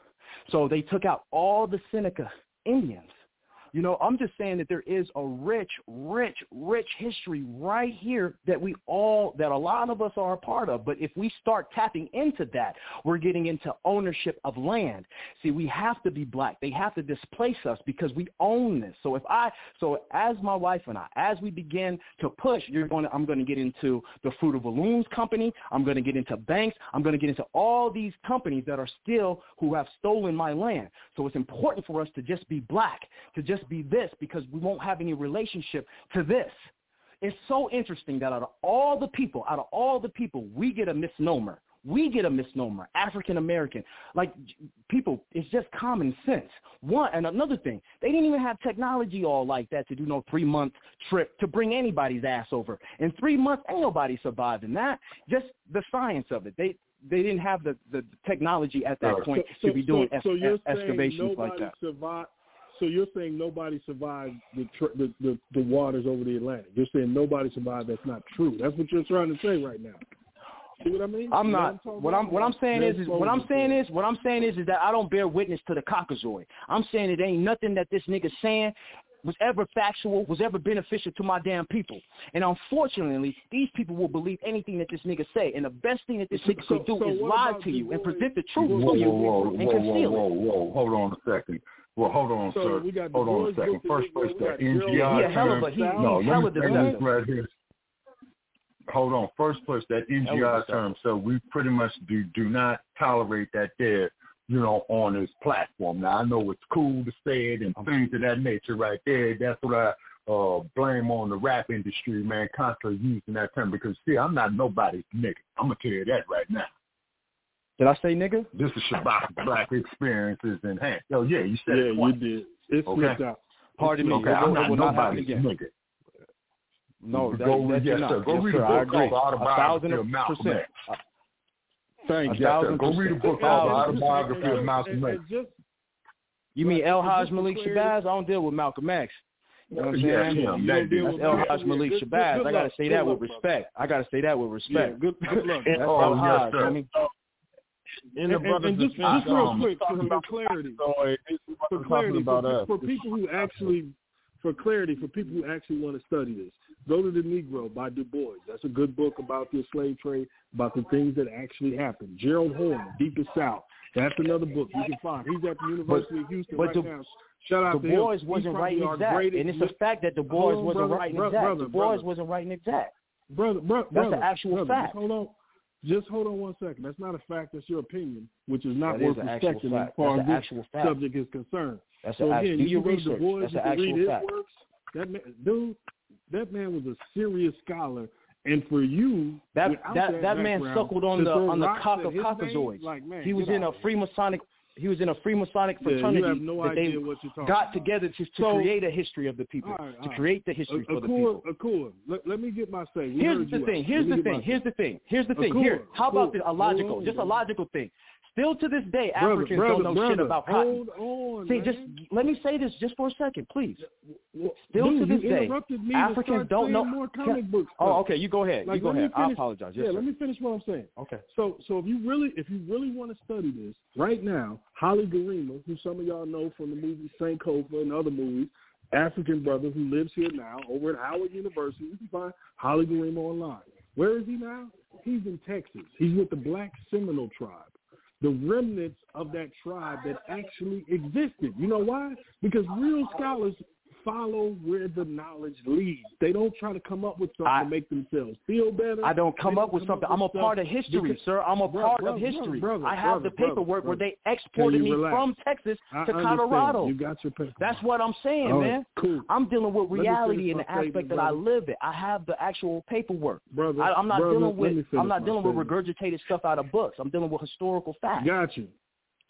So they took out all the Seneca Indians. You know, I'm just saying that there is a rich, rich, rich history right here that we all, that a lot of us are a part of. But if we start tapping into that, we're getting into ownership of land. See, we have to be black. They have to displace us because we own this. So if I, so as my wife and I, as we begin to push, you're going to, I'm going to get into the Fruit of the Looms company. I'm going to get into banks. I'm going to get into all these companies that are still, who have stolen my land. So it's important for us to just be black, to just be this, because we won't have any relationship to this. It's so interesting that out of all the people, out of all the people, we get a misnomer. We get a misnomer, African American. Like, people, it's just common sense. One, and another thing, they didn't even have technology all like that to do no three-month trip to bring anybody's ass over. In three months, ain't nobody surviving that. Just the science of it. They they didn't have the, the technology at that point
so,
to be doing
so, so
es-
you're
excavations like that.
Survived, so you're saying nobody survived the, tr- the the the waters over the Atlantic. You're saying nobody survived. That's not true. That's what you're trying to say right now. See what I mean?
I'm
you
not.
What I'm,
what I'm what I'm saying is, is what I'm saying is what I'm saying is is that I don't bear witness to the Caucasoid. I'm saying it ain't nothing that this nigga's saying was ever factual, was ever beneficial to my damn people. And unfortunately, these people will believe anything that this nigga say. And the best thing that this nigga
so,
could do
so
is lie to you and present the truth
whoa,
to you
whoa, whoa,
and
whoa,
conceal
whoa,
it.
whoa, whoa, hold on a second. Well, hold on,
so
sir.
We got
hold on a second. First place, that N G I
He a hell of
term.
a, he,
no,
he's
let
hella
me say this
deceptive.
right here. Hold on. First place, that N G I term. So we pretty much do do not tolerate that there, you know, on this platform. Now, I know it's cool to say it and things of that nature right there. That's what I uh, blame on the rap industry, man, constantly using that term. Because, see, I'm not nobody's nigga. I'm going to tell you that right now.
Did I say nigga?
This is Shabbat Black Experiences Enhanced. Oh, yeah, you said
yeah,
it once.
you did. It
okay.
slipped out.
Pardon me.
Okay,
It
I'm
will,
not
it will not happen
nobody's
again.
nigga.
No, that,
go,
that
yes,
not.
sir. Go
yes,
read
sir,
a
I
book
agree.
called
A thousand
Autobiography of Malcolm
percent.
X.
Thank
a
you.
thousand
Go read a book called Autobiography of Malcolm X.
You mean El Haj
just for
Malik
clarity-
Shabazz? I don't deal with Malcolm X. You know what I'm
Yeah,
saying?
him,
You
that
don't deal
dude.
That's
with
El
Malcolm.
Haj Malik
Good- good-
Shabazz.
good
I gotta
luck.
say
Good
that with
luck, brother.
respect. I gotta say that with
Yeah,
respect.
good, good luck.
That's
Oh,
El
yes,
Haj,
sir.
homie.
In the
And, and,
brother's
and just,
defense,
just real
um,
quick, for,
talking
for
about
clarity,
Caucasoid, this is what
for
I'm talking
clarity,
about
for,
us.
for people who actually, for clarity, for people who actually want to study this, go to The Negro by Du Bois. That's a good book about the slave trade, about the things that actually happened. Gerald Horne, Deepest South. That's another book you can find. He's at the University of Houston
but
right
Du-
now. Shout out
Du
to him.
Bois
He's
wasn't
probably
writing
our
exact,
greatest-
and it's a fact that Du Bois
Hold on,
wasn't
brother,
writing
brother,
exact.
brother,
Du Bois
brother.
wasn't writing exact.
Brother, bro,
That's
brother,
an actual
brother,
fact.
Just hold on. Just hold on one second. That's not a fact. That's your opinion, which is not
That
worth
is an actual
respecting as
fact.
far
That's
as
an
this
actual fact.
subject is concerned.
That's
So
an
again,
actual. Do
you
your
can go to Du
research.
Bois,
That's
you
an
can read
actual
his
fact.
works. That man, dude, that man was a serious scholar. And for you,
That
without
that
that,
that man
background,
suckled on
to
the
throw
on the
rocks
cock
at
of
his name,
Caucasoids.
like, man,
He was
get
in a
out of here.
Freemasonic. He was in a Freemasonic
Yeah,
fraternity
you have no
that they
idea what you're talking
got
about.
together to, to
So-
create a history of the people,
All right, all
to
right.
create the history for the people.
Accord, Accord. Let, let me get my say. We
Here's
heard
the
you
thing.
out.
Here's
Let me
the
get my
thing.
say.
Here's the thing. Here's the thing.
Accord,
Here, how about
accord.
this, a logical,
Hold on,
just a
brother.
logical thing. Still to this day,
Brother,
Africans
brother,
don't know
brother,
shit about cotton.
Hold on,
See,
man.
just let me say this just for a second, please.
Well,
Still
dude,
to this
you
day,
interrupted me
Africans
to start
don't
saying
know.
more comic books.
Oh,
stuff.
okay. You go ahead.
Like,
you go
let me
ahead. I
finish-
apologize. Yes,
yeah,
sir.
let me finish what I'm saying.
Okay.
So, so if you really, if you really want to study this right now, Holly Garima, who some of y'all know from the movie Sankofa and other movies, African brother who lives here now over at Howard University. You can find Holly Garima online. Where is he now? He's in Texas. He's with the Black Seminole tribe, the remnants of that tribe that actually existed. You know why? Because real scholars follow where the knowledge leads. They don't try to come up with something
I-
to make themselves feel better.
I don't come
They
up with something. I'm a
stuff
part of history,
because-
sir. I'm a
Bro-
part
bro-
of history.
brother, brother,
I have
brother,
the paperwork
brother,
where they
Can
exported
you
me
relax?
from Texas
I
to
understand.
Colorado.
You got your paperwork.
That's what I'm saying,
All right,
man.
cool.
I'm dealing with
Let me
reality
finish
in
my
the aspect
statement,
that I
brother.
live it. I have the actual paperwork.
Brother,
I, I'm not
brother,
dealing
let me
with
finish
I'm not
my
dealing with
statement.
regurgitated stuff out of books. I'm dealing with historical facts.
Got you.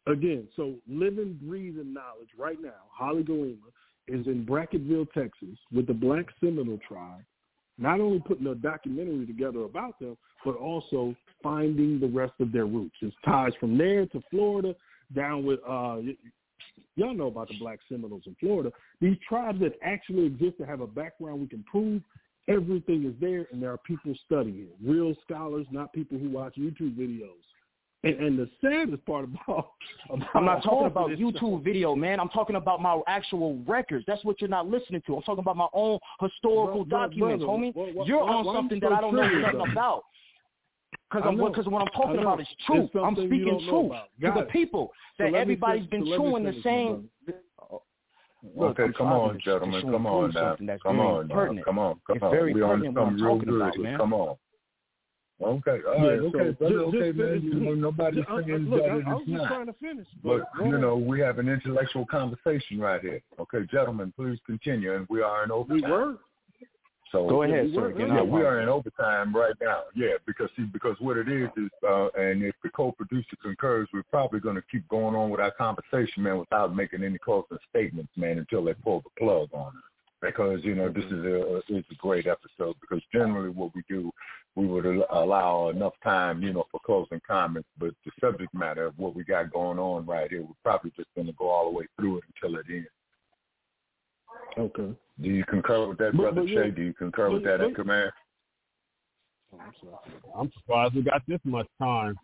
again, so living, breathing knowledge right now, Holly Golema is in Brackettville, Texas, with the Black Seminole tribe, not only putting a documentary together about them, but also finding the rest of their roots. It's ties from there to Florida, down with, uh, y'all know about the Black Seminoles in Florida. These tribes that actually exist to have a background we can prove, everything is there, and there are people studying it. Real scholars, not people who watch YouTube videos. And, and the saddest part about, about
I'm not talking about YouTube
stuff,
video, man. I'm talking about my actual records. That's what you're not listening to. I'm talking about my own historical
bro,
documents,
brother,
homie.
what, what,
you're
why,
on
why
something
so
that I don't know
triggered,
nothing about. Because I'm because what I'm talking
about
is truth. I'm speaking truth to the
it.
people
so
that everybody's
finish,
been
so
chewing
finish,
the same.
Look,
okay, come on, gentlemen. Come on now. Come on now. Come on. Come
it's
on.
Very
we on something real good.
About, man.
Come on. Okay. All
yeah,
right.
so
Okay, brother.
Just,
okay,
just
man.
finish,
You know, nobody's
just,
saying
look,
that
I,
it
I was
is
just
not.
trying to finish.
But,
but
you know, we have an intellectual conversation right here. Okay, gentlemen, please continue. And we are in overtime.
We were.
So
go ahead,
we
sir.
Were,
yeah, we are in overtime right now. Yeah, because see, because what it is is, uh, and if the co-producer concurs, we're probably going to keep going on with our conversation, man, without making any closing statements, man, until they pull the plug on us. Because you know this is a it's a great episode. Because generally, what we do, we would allow enough time, you know, for closing comments. But the subject matter of what we got going on right here, we're probably just going to go all the way through it until it ends.
Okay.
Do you concur with that, Brother Che? Do you concur with that, Anchor Man?
I'm surprised we got this much time.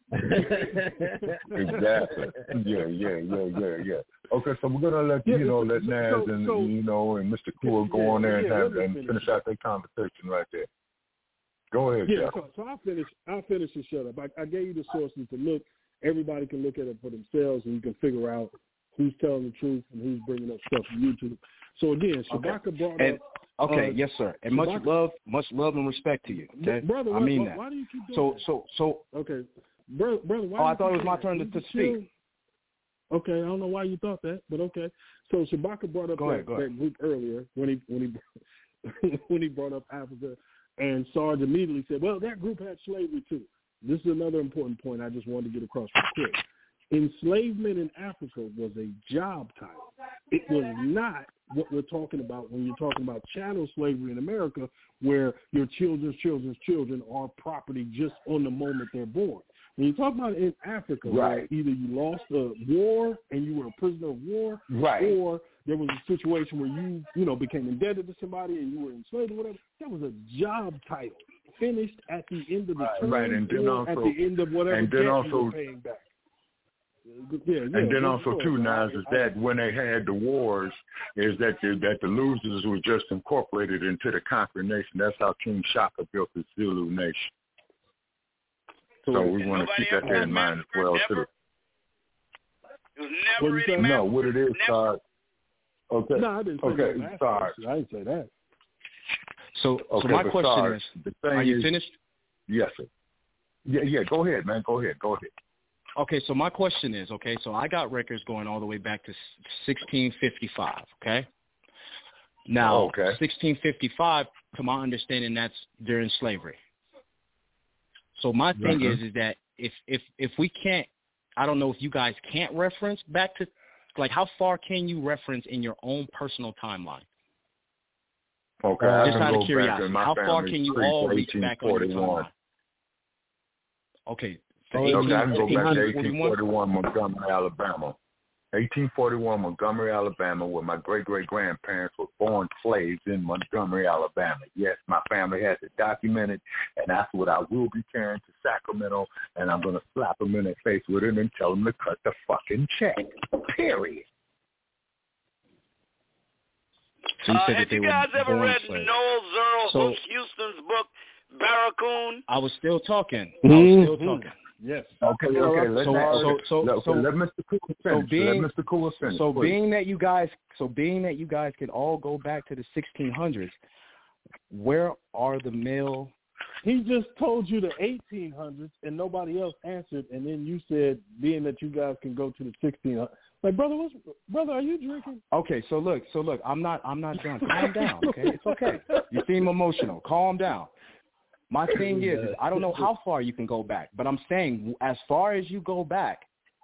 Exactly. Yeah, yeah, yeah, yeah, yeah. Okay, so we're gonna let
yeah,
you know,
so,
let Naz
so,
and
so,
you know and Mister Cool go
yeah,
on there and,
yeah,
have, and
finish.
finish out their conversation right there. Go ahead,
yeah.
Jeff.
So, so I'll finish. I'll finish and shut up. I, I gave you the sources to look. Everybody can look at it for themselves, and you can figure out who's telling the truth and who's bringing up stuff from YouTube. So again, Shabaka
okay.
brought
and,
up.
Okay,
uh,
yes, sir. And
Shabaka,
much love, much love and respect to you. Okay,
brother.
I
Why,
mean
why,
that.
Why do you keep doing
so,
that?
so, so.
Okay, brother. brother why
oh, I
do
thought
you
it was my
that?
turn to, to speak.
Okay, I don't know why you thought that, but okay. So Shabaka brought up
go
that,
ahead, go
that
ahead.
group earlier when he when he when he brought up Africa, and Sarge immediately said, "Well, that group had slavery too." This is another important point I just wanted to get across real quick. Enslavement in Africa was a job title. It was not what we're talking about when you're talking about chattel slavery in America, where your children's children's children are property just on the moment they're born. When you talk about in Africa,
right.
where either you lost a war and you were a prisoner of war,
right.
or there was a situation where you, you know, became indebted to somebody and you were enslaved or whatever, that was a job title finished at the end of the
right.
term
right. and then
or
also,
at the end of whatever
and then
debt
also,
you were paying back. Yeah, yeah,
and then also
sure.
too, Nas, is that when they had the wars, is that the, that the losers were just incorporated into the conquering nation. That's how King Shaka built the Zulu nation. So we want to keep that there in mind as well too.
It was never really
No, what it is, uh, okay,
no, I didn't say
okay,
that.
sorry.
I didn't say that.
So,
okay,
so my question
sorry.
is, are you
is,
finished?
Yes, sir. Yeah, yeah. Go ahead, man. Go ahead. Go ahead.
Okay, so my question is, okay, so I got records going all the way back to sixteen fifty-five, okay? Now,
okay.
sixteen fifty-five, to my understanding, that's during slavery. So my thing
mm-hmm.
is, is that if, if, if we can't, I don't know if you guys can't reference back to, like, how far can you reference in your own personal timeline?
Okay,
uh,
I
just
can
out
go
of curiosity, how far can you all reach back on your timeline? Okay.
Okay, I can go back to eighteen forty-one, Montgomery, Alabama. eighteen forty-one, Montgomery, Alabama, where my great-great-grandparents were born slaves in Montgomery, Alabama. Yes, my family has it documented, and that's what I will be carrying to Sacramento, and I'm going to slap them in their face with it and tell them to cut the fucking check, period.
So you
uh,
said
have
that
you
they
guys
were
ever read
slaves.
Noel Zerl
so,
Hooks Houston's book, Barracoon?
I was still talking.
Mm-hmm.
I was still talking.
Yes.
Okay, okay. Let,
so, so, so,
let,
so,
let Mister Cooper finish.
So being,
let Mister Cooper finish.
So
please.
being that you guys, so being that you guys can all go back to the sixteen hundreds, where are the male?
He just told you the eighteen hundreds and nobody else answered, and then you said, being that you guys can go to the sixteen hundreds. Like, brother, what's, brother, are you drinking?
Okay, so look, so look, I'm not, I'm not drunk. Calm down, okay? It's okay. You seem emotional. Calm down. My thing is, is, I don't know how far you can go back, but I'm saying as far as you go back,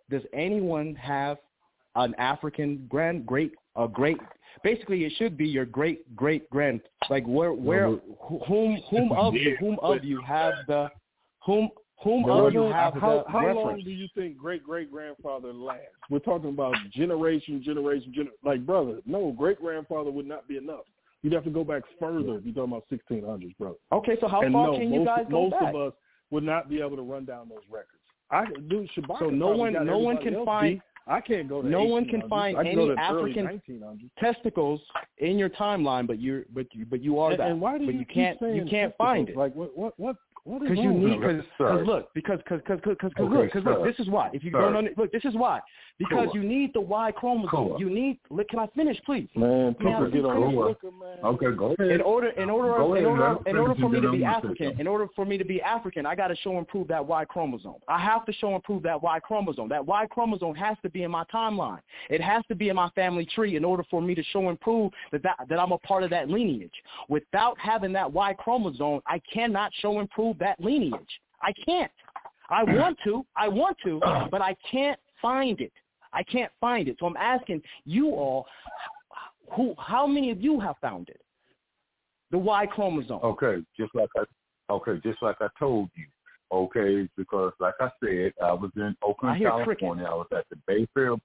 does anyone have an African grand great a great? Basically, it should be your great great grand. Like where where whom whom of you whom of you have the whom whom of you have
how,
the
how
reference?
long do you think great great grandfather lasts? We're talking about generation generation gener- like brother. No, great grandfather would not be enough. You'd have to go back further if you're talking about sixteen hundreds, brother.
Okay, so how
and
far
no,
can
most,
you guys go
most
back?
Most of us would not be able to run down those records. I do. Shabbat
so no one, no one can find.
Beat. I can't go to
no one can find any African testicles in your timeline, but you're but you but you are
and,
that.
And why do
but
you,
you can't you can't find it.
Like what what what what is
Because you need because
no,
look because because because because
okay,
look because look this is why if you
sir.
don't under, look this is why because
cool.
you need the Y chromosome
cool.
you need look can I finish please
man
people
get on liquor, man.
Okay, go ahead.
In order in order
go
in
ahead,
order in order for me to be
African,
African in order for me to be African I got to show and prove that Y chromosome. I have to show and prove that Y chromosome. That Y chromosome has to be in my timeline. It has to be in my family tree in order for me to show and prove that that, that I'm a part of that lineage. Without having that Y chromosome, I cannot show and prove that lineage. I can't. I want to. I want to, but I can't find it. I can't find it. So I'm asking you all, who, how many of you have found it? The Y chromosome.
Okay, just like I, okay, just like I told you. Okay, because like I said, I was in Oakland, California.
Cricket.
I was at the Bayfield.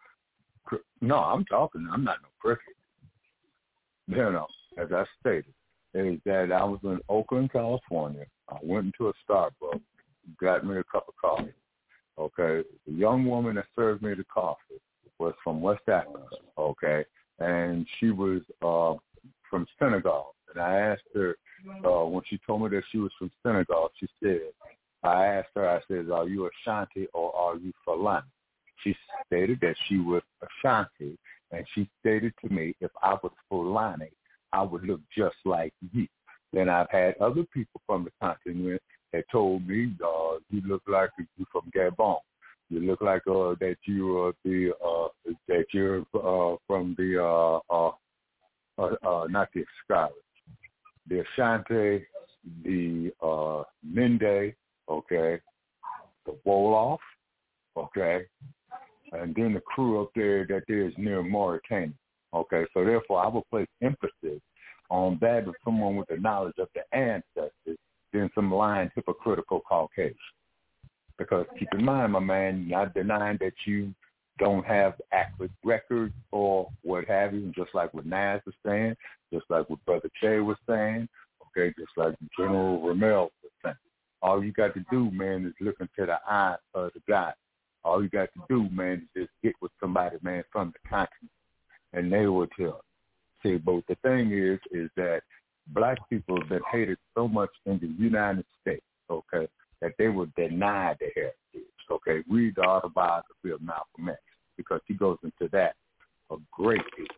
No, I'm talking. I'm not no cricket. No, no. As I stated, is that I was in Oakland, California. I went into a Starbucks, got me a cup of coffee. Okay, the young woman that served me the coffee was from West Africa. Okay, and she was uh, from Senegal. And I asked her uh, when she told me that she was from Senegal. She said, I asked her, I said, "Are you Ashanti or are you Fulani?" She stated that she was Ashanti, and she stated to me, if I was Fulani, I would look just like you. Then I've had other people from the continent that told me, uh, you look like you're from Gabon. You look like uh, that you are the uh, that you're uh, from the uh, uh, uh, uh, not the Scottish, the Ashanti, the uh, Mende, okay, the Wolof, okay, and then the crew up there that there is near Mauritania. Okay, so therefore I will place emphasis on that of someone with the knowledge of the ancestors than some lying, hypocritical Caucasian. Because keep in mind, my man, not denying that you don't have accurate records or what have you, just like what Naz was saying, just like what Brother Che was saying, okay, just like General Ramel was saying. All you got to do, man, is look into the eye of the guy. All you got to do, man, is just get with somebody, man, from the continent, and they will tell. See, but the thing is, is that black people have been hated so much in the United States, okay, that they will deny their heritage, okay? Read the autobiography of Malcolm X, because he goes into that a great deal.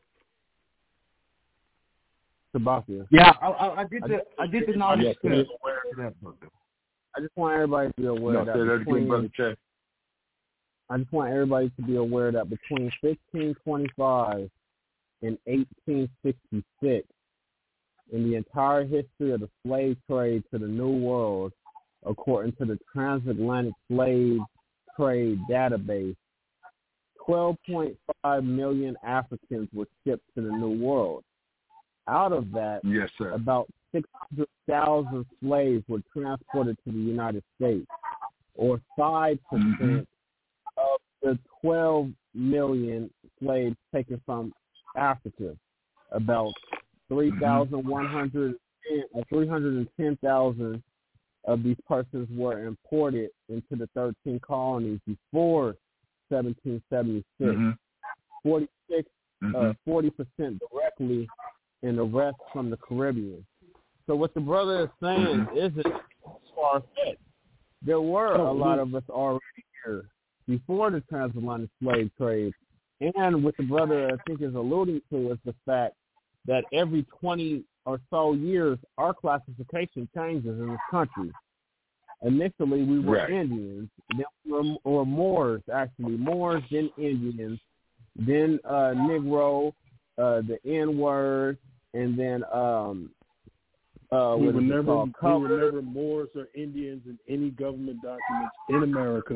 Sabathia.
Yeah, I, I, I did the I did the knowledge.
Yes, I just want everybody to be aware
no,
that,
say that
between,
again, Brother Che.
I just want everybody to be aware that between fifteen twenty-five and eighteen sixty-six, in the entire history of the slave trade to the New World, according to the Transatlantic Slave Trade Database, twelve point five million Africans were shipped to the New World. Out of that,
yes, sir.
about six hundred thousand slaves were transported to the United States, or five percent mm-hmm. of the twelve million slaves taken from Africa. About three thousand one hundred or three hundred ten thousand of these persons were imported into the thirteen colonies before seventeen seventy-six. Mm-hmm. forty-six, mm-hmm. uh, forty percent directly, and the rest from the Caribbean. So what the brother is saying mm-hmm. isn't far-fetched. There were a lot of us already here before the transatlantic slave trade. And what the brother, I think, is alluding to is the fact that every twenty or so years, our classification changes in this country. Initially, we were right. Indians, then we were, or Moors, actually. Moors, then Indians, then uh, Negro, uh, the N-word, and then um, uh,
we, were never,
we
were never Moors or Indians in any government documents in America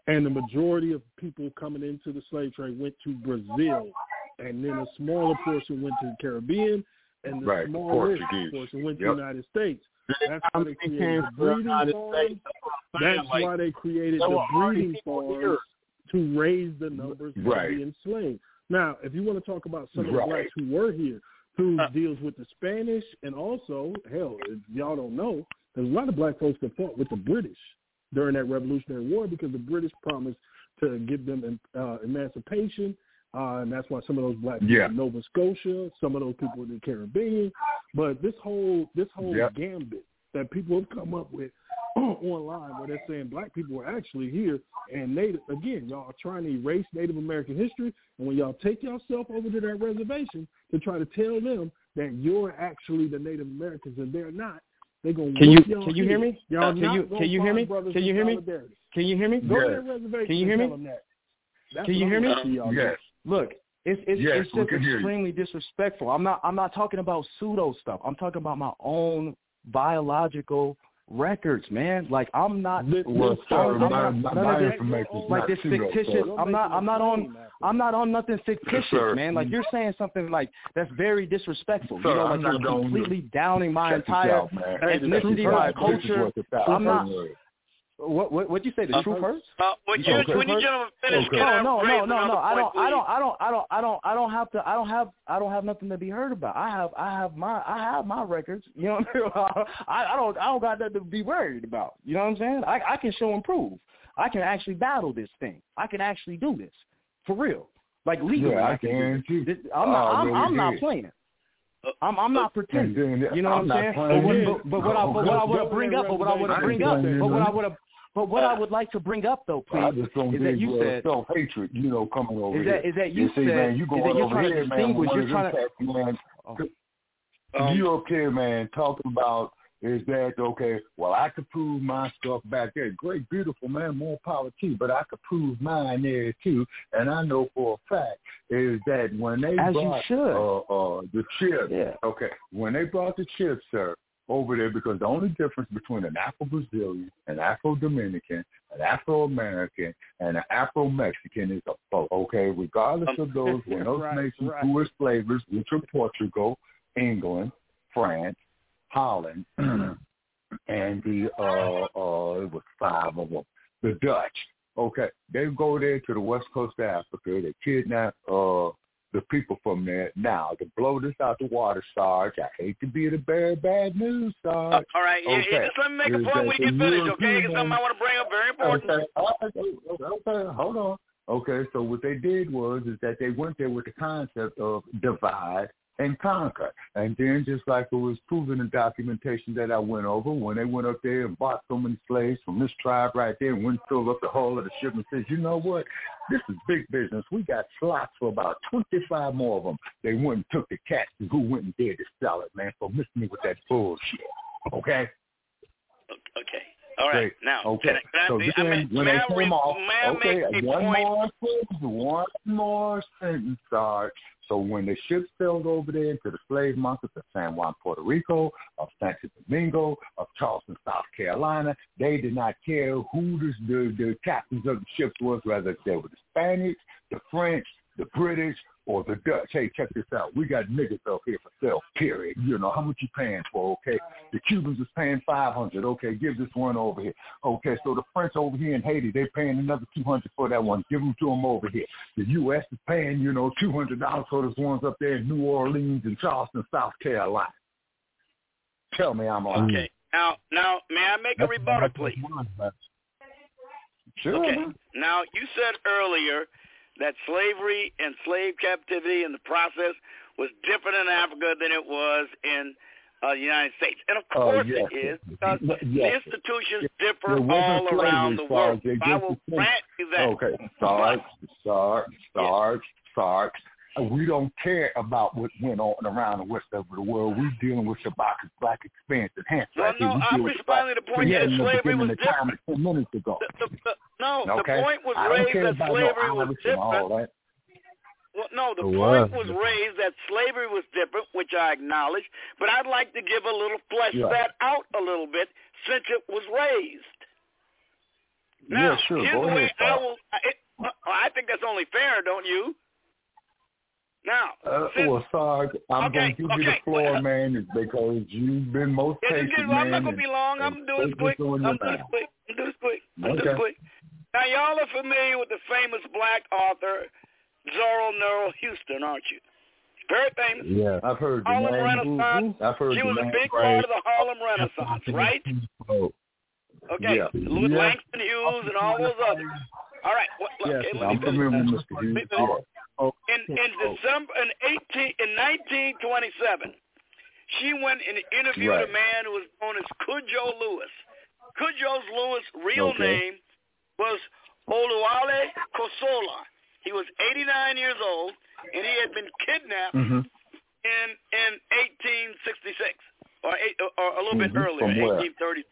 And the majority of people coming into the slave trade went to Brazil, and then a smaller portion went to the Caribbean, and the
right.
smaller
Portuguese.
portion went
yep.
to the United States. That's why they created the breeding farms. That's why they created the breeding farms to raise the numbers
right.
of the enslaved. Now, if you want to talk about some of the
right.
blacks who were here, who uh, deals with the Spanish, and also, hell, if y'all don't know, there's a lot of black folks that fought with the British during that Revolutionary War because the British promised to give them uh, emancipation, uh, and that's why some of those black people
yeah.
in Nova Scotia, some of those people in the Caribbean. But this whole this whole yep. gambit that people have come up with online, where they're saying black people were actually here, and Native again, y'all are trying to erase Native American history, and when y'all take yourself over to that reservation to try to tell them that you're actually the Native Americans and they're not, they're gonna.
Can you
y'all
can you hear me?
Y'all
uh, can you can you hear me? Can you hear me? Can you hear me?
Go to that reservation.
Can you hear me? Can you hear me?
Yes.
Look, it's it's,
yes,
it's just extremely disrespectful. I'm not I'm not talking about pseudo stuff. I'm talking about my own biological records, man. Like I'm not.
This, well, sorry,
I'm
my,
not
my,
none
my
of this,
information
like this fictitious. I'm not. I'm not on. I'm not on nothing fictitious,
yes,
man. Like you're saying something like that's very disrespectful.
Sir,
you know, like
I'm
you're completely
on,
downing my entire
out,
ethnicity, my culture. I'm not.
Word.
What what what'd you say? The
uh,
truth hurts?
Uh, when you,
okay.
when you gentlemen finish,
okay.
can I
no, no,
raise
no, no, no. I don't,
point,
I don't, I don't, I don't, I don't, I don't, I don't have to. I don't have, I don't have nothing to be heard about. I have, I have my, I have my records. You know what I mean? I, I don't, I don't got nothing to be worried about. You know what I'm saying? I, I can show and prove. I can actually battle this thing. I can actually do this for real, like legally.
Yeah, I,
I can
can
do this. I'm not, I'm, I'm not playing. I'm I'm not pretending. You know what I'm, I'm saying? But what, but, but what I but what I would bring up, but what I would bring up, but what I would have. But what I would like to bring up, though, please,
I just don't
is that you said
self-hatred, you know, coming over
is that,
here.
Is that you,
you
said
see, man, you
is that you're trying
here,
to distinguish?
Man,
you're trying to.
Cats, man,
um,
you okay, man? Talking about is that okay? Well, I could prove my stuff back there. Great, beautiful, man. More power to you. But I could prove mine there too. And I know for a fact is that when they
As
brought
you should.
Uh, uh, the chips,
yeah.
okay, when they brought the chips, sir. Over there, because the only difference between an Afro-Brazilian, an Afro-Dominican, an Afro-American, and an Afro-Mexican is a boat, okay? Regardless of those, when those
right,
nations
right.
who were slavers, which were Portugal, England, France, Holland, and the, uh, uh, it was five of them, the Dutch, okay? They go there to the west coast of Africa, they kidnap, uh, the people from there. Now, to blow this out the water, Sarge, I hate to be the bearer of bad news, Sarge.
Uh, all right,
okay.
yeah, yeah, just let me make
Is
a point when you get finished, okay? It's something I want to bring up, very important.
Okay. Okay. okay, hold on. Okay, so what they did was is that they went there with the concept of divide and conquer. And then just like it was proven in documentation that I went over, when they went up there and bought so many slaves from this tribe right there and went and filled up the hull of the ship and said, you know what, this is big business. We got slots for about twenty-five more of them. They went and took the cats and who went and did to sell it, man. So miss me with that bullshit. Okay?
Okay. All right.
Great.
Now,
okay.
can I, can
so
I,
then,
I mean,
when
may
they
I
came
re-
off,
may I
okay,
make a
one
point?
more sentence, one more sentence, Sarge. So when the ships sailed over there into the slave markets of San Juan, Puerto Rico, of Santo Domingo, of Charleston, South Carolina, they did not care who the, the, the captains of the ships was, whether they were the Spanish, the French, the British, or the Dutch. Hey, check this out. We got niggas up here for sale, period. You know, how much you paying for, okay? The Cubans is paying five hundred dollars. Okay, give this one over here. Okay, so the French over here in Haiti, they're paying another two hundred dollars for that one. Give them to them over here. The U S is paying, you know, two hundred dollars for those ones up there in New Orleans and Charleston, South Carolina. Tell me I'm on.
Okay. Now, now, may I make a rebuttal, please?
Sure.
Okay. Now, you said earlier that slavery and slave captivity in the process was different in Africa than it was in uh, the United States. And, of course,
uh, yes,
it is,
yes,
because
yes.
the institutions
Yes.
differ all around the world. I will grant you that.
Okay, Sarge, Sarge, Sarge, Sarge. We don't care about what went on around the west of the world. We're dealing with Shabaka's black experience enhanced.
Well,
right
no,
we
I'm responding to the point that slavery was different.
Ten minutes ago.
The, the, the, no,
okay?
the point was
I don't
raised
care
that
about
slavery
no
was
and all
different.
that.
Well, no, the
It
point
was.
was raised that slavery was different, which I acknowledge, but I'd like to give a little flesh
Right.
that out a little bit since it was raised. Now,
yeah, sure.
here's
Go
the way
ahead,
I will. It, I think that's only fair, don't you? Now,
uh,
since,
well, Sarge, I'm
okay,
going to give
okay.
you the floor, man, because you've been most
yeah,
patient,
just,
man.
I'm not going to be long. I'm
and
doing this quick. I'm doing this
now.
quick. I'm doing this quick. I'm
Okay.
doing this quick. Now, y'all are familiar with the famous black author Zora Neale Hurston, aren't you? Very famous.
Yeah, I've heard the
Harlem
name.
Renaissance.
I've heard
she
the
was
name,
a big
right.
part of the Harlem Renaissance, right?
Oh.
Okay.
Yeah.
With
yeah.
Langston Hughes and all those others. All right. Well,
Yes,
okay, let
I'm
me
familiar with
finish.
Mister Hughes.
Oh. In in December in eighteen in nineteen twenty-seven, she went and interviewed
right.
a man who was known as Cudjo Lewis. Cudjo Lewis' real
okay.
name was Oluwale Kosola. He was eighty-nine years old, and he had been kidnapped
mm-hmm.
in in eighteen sixty-six, or eight, or a little
mm-hmm.
bit earlier,
From where?
eighteen thirty.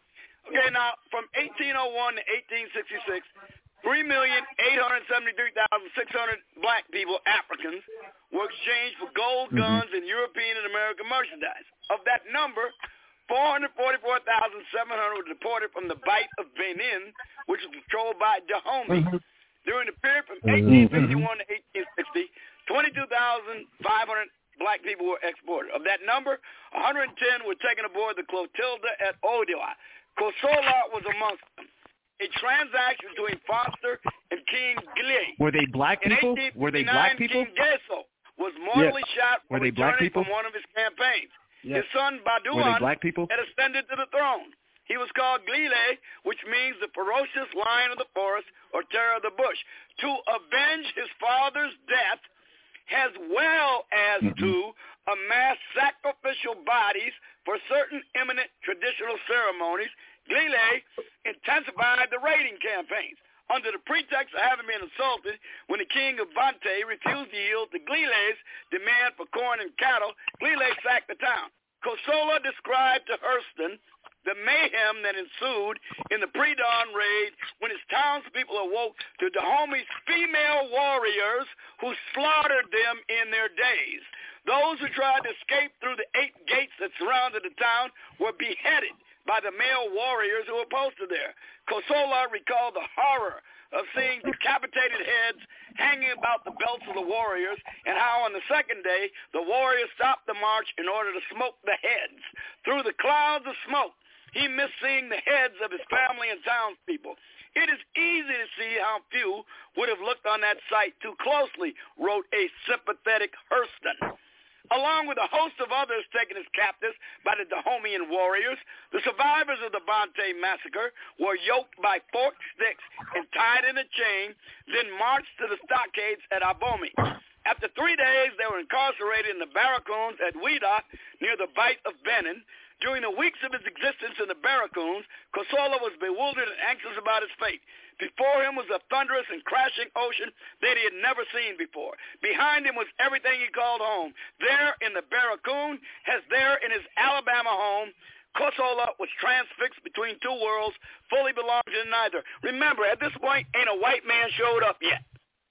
Okay, now from eighteen oh one to eighteen sixty-six, three million eight hundred seventy-three thousand six hundred black people, Africans, were exchanged for gold,
mm-hmm.
guns, and European and American merchandise. Of that number, four hundred forty-four thousand seven hundred were deported from the Bight of Benin, which was controlled by Dahomey.
Mm-hmm.
During the period from
mm-hmm.
eighteen fifty-one to eighteen sixty, twenty-two thousand five hundred black people were exported. Of that number, one hundred ten were taken aboard the Clotilda at Ottawa. Kosola was amongst them. A transaction between Foster and King Gile.
Were they black people? Were they black people?
King Gesso was mortally
yes.
shot
Were
when
they black
returning
people?
from one of his campaigns.
Yes.
His son Badouan
Were they black people?
had ascended to the throne. He was called Glile, which means the ferocious lion of the forest or terror of the bush, to avenge his father's death, as well as
mm-hmm.
to amass sacrificial bodies for certain eminent traditional ceremonies. Glile intensified the raiding campaigns. Under the pretext of having been assaulted, when the king of Vante refused to yield to Glile's demand for corn and cattle, Glile sacked the town. Kosola described to Hurston the mayhem that ensued in the pre-dawn raid when his townspeople awoke to Dahomey's female warriors who slaughtered them in their days. Those who tried to escape through the eight gates that surrounded the town were beheaded by the male warriors who were posted there. Kosola recalled the horror of seeing decapitated heads hanging about the belts of the warriors, and how on the second day the warriors stopped the march in order to smoke the heads. Through the clouds of smoke, he missed seeing the heads of his family and townspeople. It is easy to see how few would have looked on that sight too closely, wrote a sympathetic Hurston. Along with a host of others taken as captives by the Dahomean warriors, the survivors of the Bante massacre were yoked by forked sticks and tied in a chain, then marched to the stockades at Abomey. After three days, they were incarcerated in the barracoons at Ouida, near the Bight of Benin. During the weeks of his existence in the barracoons, Kosola was bewildered and anxious about his fate. Before him was a thunderous and crashing ocean that he had never seen before. Behind him was everything he called home. There in the barracoon, as there in his Alabama home, Kosola was transfixed between two worlds, fully belonged to neither. Remember, at this point, ain't a white man showed up yet.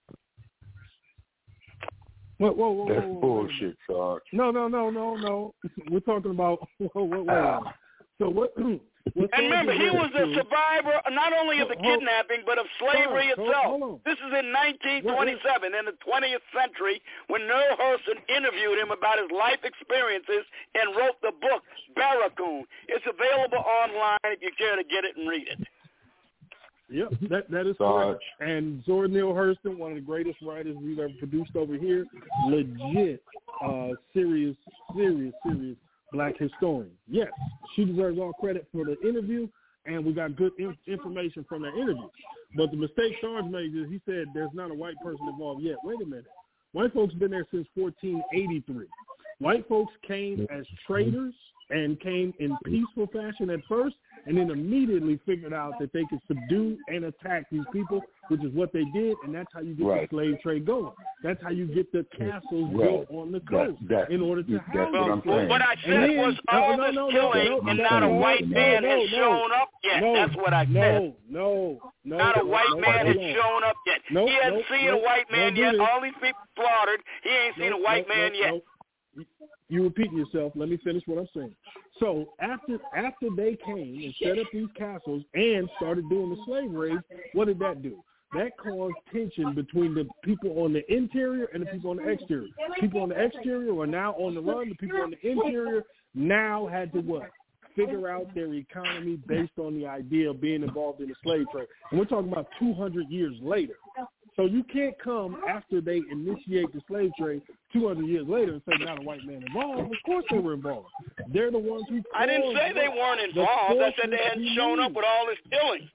Whoa, whoa, whoa,
That's
whoa, whoa,
bullshit, Sarge.
No, no, no, no, no. We're talking about whoa, whoa, whoa. So what? what
and remember, he was a survivor not only of the kidnapping but of slavery
hold,
itself.
hold on.
This is in nineteen twenty-seven, in the twentieth century, when Neale Hurston interviewed him about his life experiences and wrote the book Barracoon. It's available online if you care to get it and read it.
Yep, that that is correct. And Zora Neale Hurston, one of the greatest writers we've ever produced over here, legit, uh, serious, serious, serious black historian. Yes, she deserves all credit for the interview, and we got good in- information from that interview. But the mistake Sarge made is he said there's not a white person involved yet. Wait a minute. White folks been there since fourteen eighty-three. White folks came as traders and came in peaceful fashion at first, and then immediately figured out that they could subdue and attack these people, which is what they did, and that's how you get
right.
the slave trade going. That's how you get the castles
right.
built on the coast
that, that,
in order to
that's
house
what I'm
well,
saying.
What I said
then,
was all
no,
this
no, no,
killing
no, no,
and
no,
not a
no,
white
no,
man
no,
has
no,
shown up yet.
no,
That's what I
no,
said.
No, no,
Not a white
no,
man
no,
has
no.
shown up yet.
No,
he hasn't
no,
seen
no,
a white man
no,
yet.
no,
All these people slaughtered. He ain't seen
no,
a white
no,
man
no,
yet.
No. You repeat yourself. Let me finish what I'm saying. So after after they came and set up these castles and started doing the slave raids, what did that do? That caused tension between the people on the interior and the people on the exterior. People on the exterior were now on the run. The people on the interior now had to what? Figure out their economy based on the idea of being involved in the slave trade. And we're talking about two hundred years later. So you can't come after they initiate the slave trade two hundred years later and say not a white man involved. Of course they were involved. They're the ones who
I didn't say they weren't involved. I said they hadn't shown up with all this killing.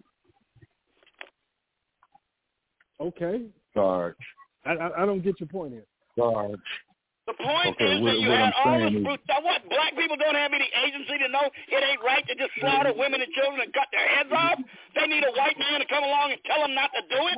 Okay.
Sarge.
I, I, I don't get your point here.
Sarge.
The point
okay,
is
what,
that you
what
had
I'm
all
saying
this
is,
brute. Now what? Black people don't have any agency to know it ain't right to just slaughter women and children and cut their heads off? They need a white man to come along and tell them not to do it?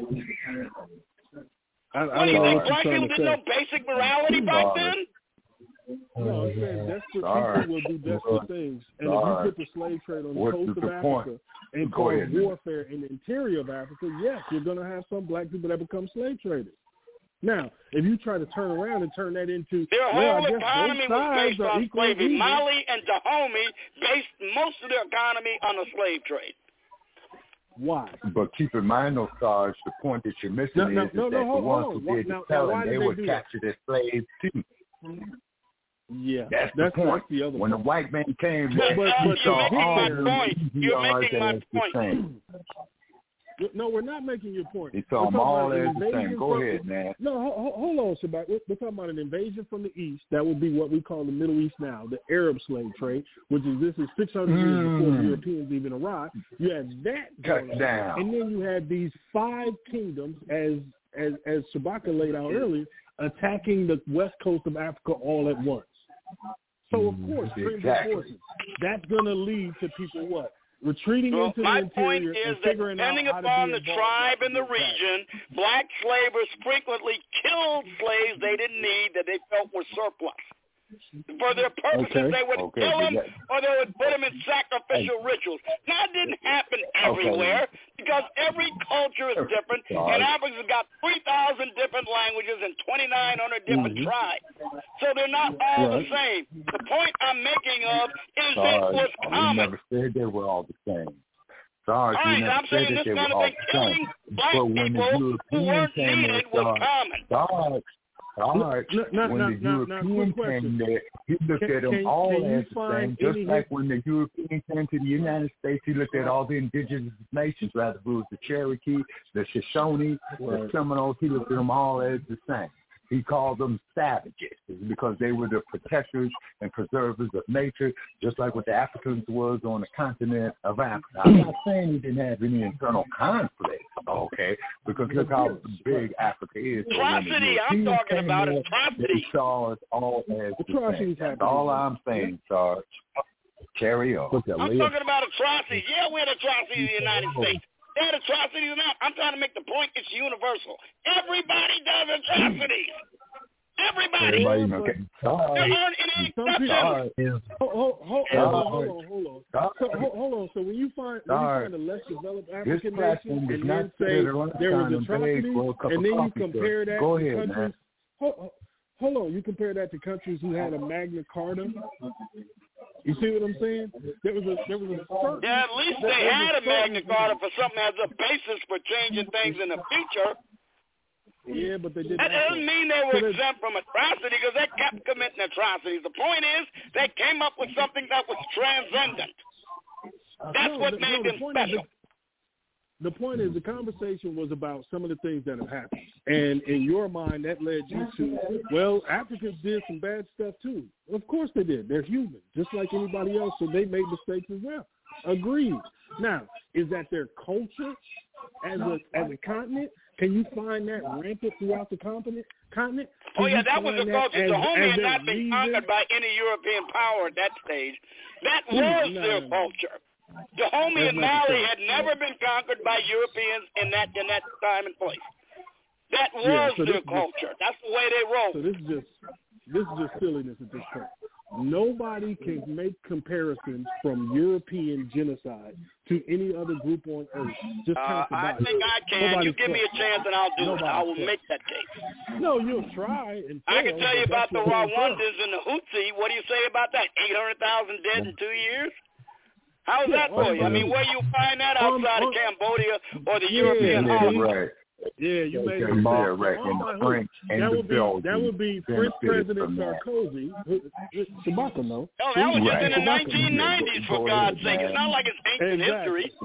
I, I
what do you
know
think?
what
Black people didn't know basic morality back then?
No, I'm saying desperate
Sorry.
people will do desperate things. And
Sorry.
if you put the slave trade on the
What's
coast
the
of Africa
point?
and
Go
cause
ahead,
warfare in the interior of Africa, yes, you're going to have some black people that become slave traders. Now, if you try to turn around and turn that into
their
well,
whole
I guess
economy
both
was
sides
based
are
on
equally
slavery.
evil.
Mali and Dahomey based most of their economy on the slave trade.
Why?
But keep in mind, though, Sarge, the point that you're missing
No, no,
is,
no,
is
no,
that
hold
the ones
on.
who did
Now-
the
now,
selling,
why
they
did they
were
do that?
captured as slaves too.
Yeah,
That's,
that's
the point.
That's the other
when
point.
the white man came,
But,
there,
uh,
he
you're
saw
making
all
my
them
point. You're
yards
making my
as the
point.
same.
No, we're not making your point.
He saw
We're
them
talking
all
about an
as the same.
invasion
Go
from-
ahead, man.
No, ho- hold on, Shabbat. We're, we're talking about an invasion from the east. That would be what we call the Middle East now, the Arab slave trade, which is this is six hundred years before the
Mm.
Europeans even arrived. You had that
Cut
going on.
down.
And then you had these five kingdoms, as as as Shabaka laid out earlier, attacking the west coast of Africa all at once. So of course,
Exactly.
exactly. forces. That's going to lead to people what? Retreating
Well,
into
my
the
point
interior
is
and
that
figuring
depending
out how
upon
to
the
be involved
tribe
after
and the
the attack.
region, black slavers frequently killed slaves they didn't need that they felt were surplus. For their purposes,
Okay.
they would
Okay,
kill them
but
or they would put them in sacrificial rituals. Now, it didn't happen everywhere because every culture is different, and Africa's got three thousand different languages and twenty-nine hundred different
Mhm.
tribes. So they're not all
Right.
the same. The point I'm making of is
Sarge,
it was
we
common.
never said they were all the same. Sarge,
All
we
right,
never
I'm
said
saying
that
this
they
kind
were
of
all
thing,
the same.
killing black
But when the
people who
Europeans
weren't
came there,
needed was
Sarge,
common.
Sarge, Sarge,
No, no,
when
no,
the
no, no,
Europeans
quick question.
came there, he looked
Can-
at them
can-
all
can you
as the
find
same. Just
any
like
his-
when the Europeans came to the United States, he looked at all the indigenous nations, rather it was the Cherokee, the Shoshone, the
Right.
Seminoles, he looked at them all as the same. He called them savages because they were the protectors and preservers of nature, just like what the Africans was on the continent of Africa. I'm not saying he didn't have any internal conflict, okay, because look how big Africa is. So when the
Atrocity, I'm
Europeans
talking
came
about
there,
atrocity.
They saw us all as the same.
Atrocities
That's
happen.
all I'm saying, Sarge. Carry on.
I'm talking about atrocities. Yeah, we had atrocities in the United States. They had atrocities or not. I'm trying to make the point it's universal. Everybody does atrocities. Everybody.
Everybody, okay.
There
Sarge.
aren't any
Some
exceptions.
Sarge is
Hold, hold, hold,
Yeah.
hold on, hold on, hold on. So, hold, hold on. So when you find when you
Sorry.
find a less developed
This
African nation
platform does
and
not
then say
sit around
there was
trying to beg
atrocities,
for a cup
and
of
then you
coffee, sir.
compare that
Go
to
ahead,
countries.
man.
Hold, hold on, you compare that to countries who had a Magna Carta. You see what I'm saying? There was a there was a certain,
Yeah, at least
there-
they
there
had
was
a Magna Carta for something as a basis for changing things in the future.
Yeah, but they didn't.
That
have
doesn't
that.
mean they
So
were
they-
exempt from atrocity because they kept committing atrocities. The point is they came up with something that was transcendent. That's
no,
what
the,
made
no, the
them
point is
special.
the, the point is the conversation was about some of the things that have happened, and in your mind that led you to, well, Africans did some bad stuff too. Of course they did. They're human, just like anybody else, so they made mistakes as well. Agreed. Now, is that their culture as a as a continent? Can you find that rampant throughout the continent? Continent? Can
Oh, yeah,
you
that was
find
the
that
culture.
as-
Dahomey
as
had
their
not been
reason?
conquered by any European power at that stage. That
No,
was
no,
their
no, no.
culture. Dahomey
That's
and
not the
Mali
case.
had never been conquered by Europeans in that in that time and place. That was
Yeah, so
their
this is just-
culture. That's the way they rolled.
So this is just this is just silliness at this point. nobody can make comparisons from European genocide to any other group on earth. Just
uh, I think I can.
Nobody
you give
can.
me a chance and I'll do
Nobody
it. I will
can.
make that case.
No, you'll try. And fail,
I can tell you about the Rwandans
and
and the Hutsi. What do you say about that? eight hundred thousand dead in two years? How's
yeah,
that for you? I mean, where you find that outside
um,
of Cambodia or the
yeah,
European
yeah,
Holocaust?
right.
Yeah, you made
okay,
it.
Yeah, right. And the French and
that
the
would be
Belgians
that would be French President Sarkozy. Sabaka, no.
Oh, that was
right.
just in the nineteen nineties, for God's sake. It's not like it's ancient
exactly.
history.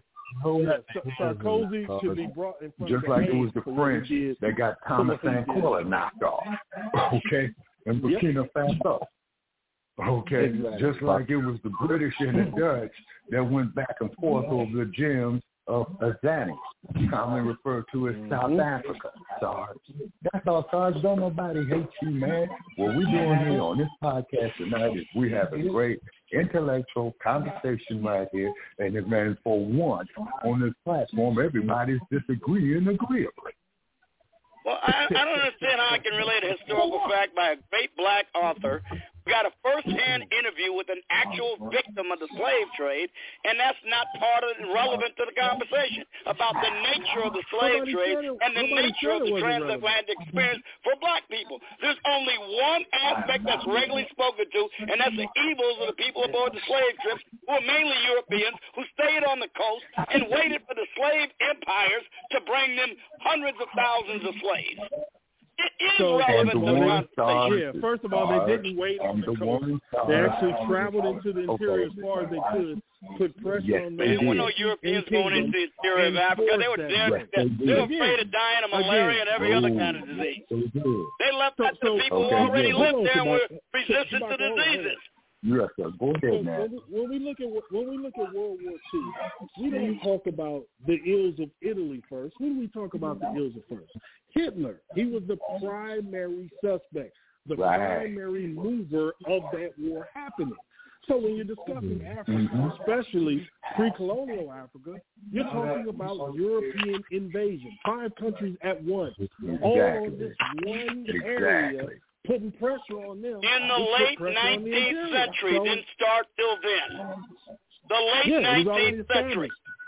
Yeah, Sarkozy should be brought in front
just
of
like
the
it was the French that got Thomas Sankara knocked off. Okay, and Burkina Faso. Okay,
exactly.
just like it was the British and the Dutch that went back and forth over the gems of Azani, commonly referred to as mm-hmm. South Africa. Sarge. That's all, Sarge. Don't nobody hate you, man. What we're doing here on this podcast tonight is we have a great intellectual conversation right here. And, man, for once on this platform, everybody's disagreeing agreeably.
Well, I, I don't understand how I can relate a historical fact by a great black author. We got a first-hand interview with an actual victim of the slave trade, and that's not part of relevant to the conversation about the nature of the slave
nobody
trade
it,
and the nature of the transatlantic relevant. experience for black people. There's only one aspect that's regularly spoken to, and that's the evils of the people aboard the slave ships, who are mainly Europeans, who stayed on the coast and waited for the slave empires to bring them hundreds of thousands of slaves. It is
so,
relevant to the
conversation. Yeah, first of all, they didn't wait on the coast. They actually traveled into the interior as far as they could, put pressure
yes,
on
them. There were no Europeans going into the interior of Africa. They were there. Yes, they, they were afraid of dying of malaria and every other kind of disease. They left that to the people
okay,
who already
yeah.
lived there and were
so,
resistant to diseases.
Yes, sir. Go ahead, man.
So when we look at when we look at World War Two, we don't talk about the ills of Italy first. When we talk about the ills of first, Hitler, he was the primary suspect, the
right.
primary mover of that war happening. So when you're discussing Africa, mm-hmm. especially pre-colonial Africa, you're talking about European invasion, five countries at once,
exactly.
all on this one
exactly.
area. Putting pressure on them.
In the late nineteenth century,
so,
didn't start till then. The late
yeah,
nineteenth century.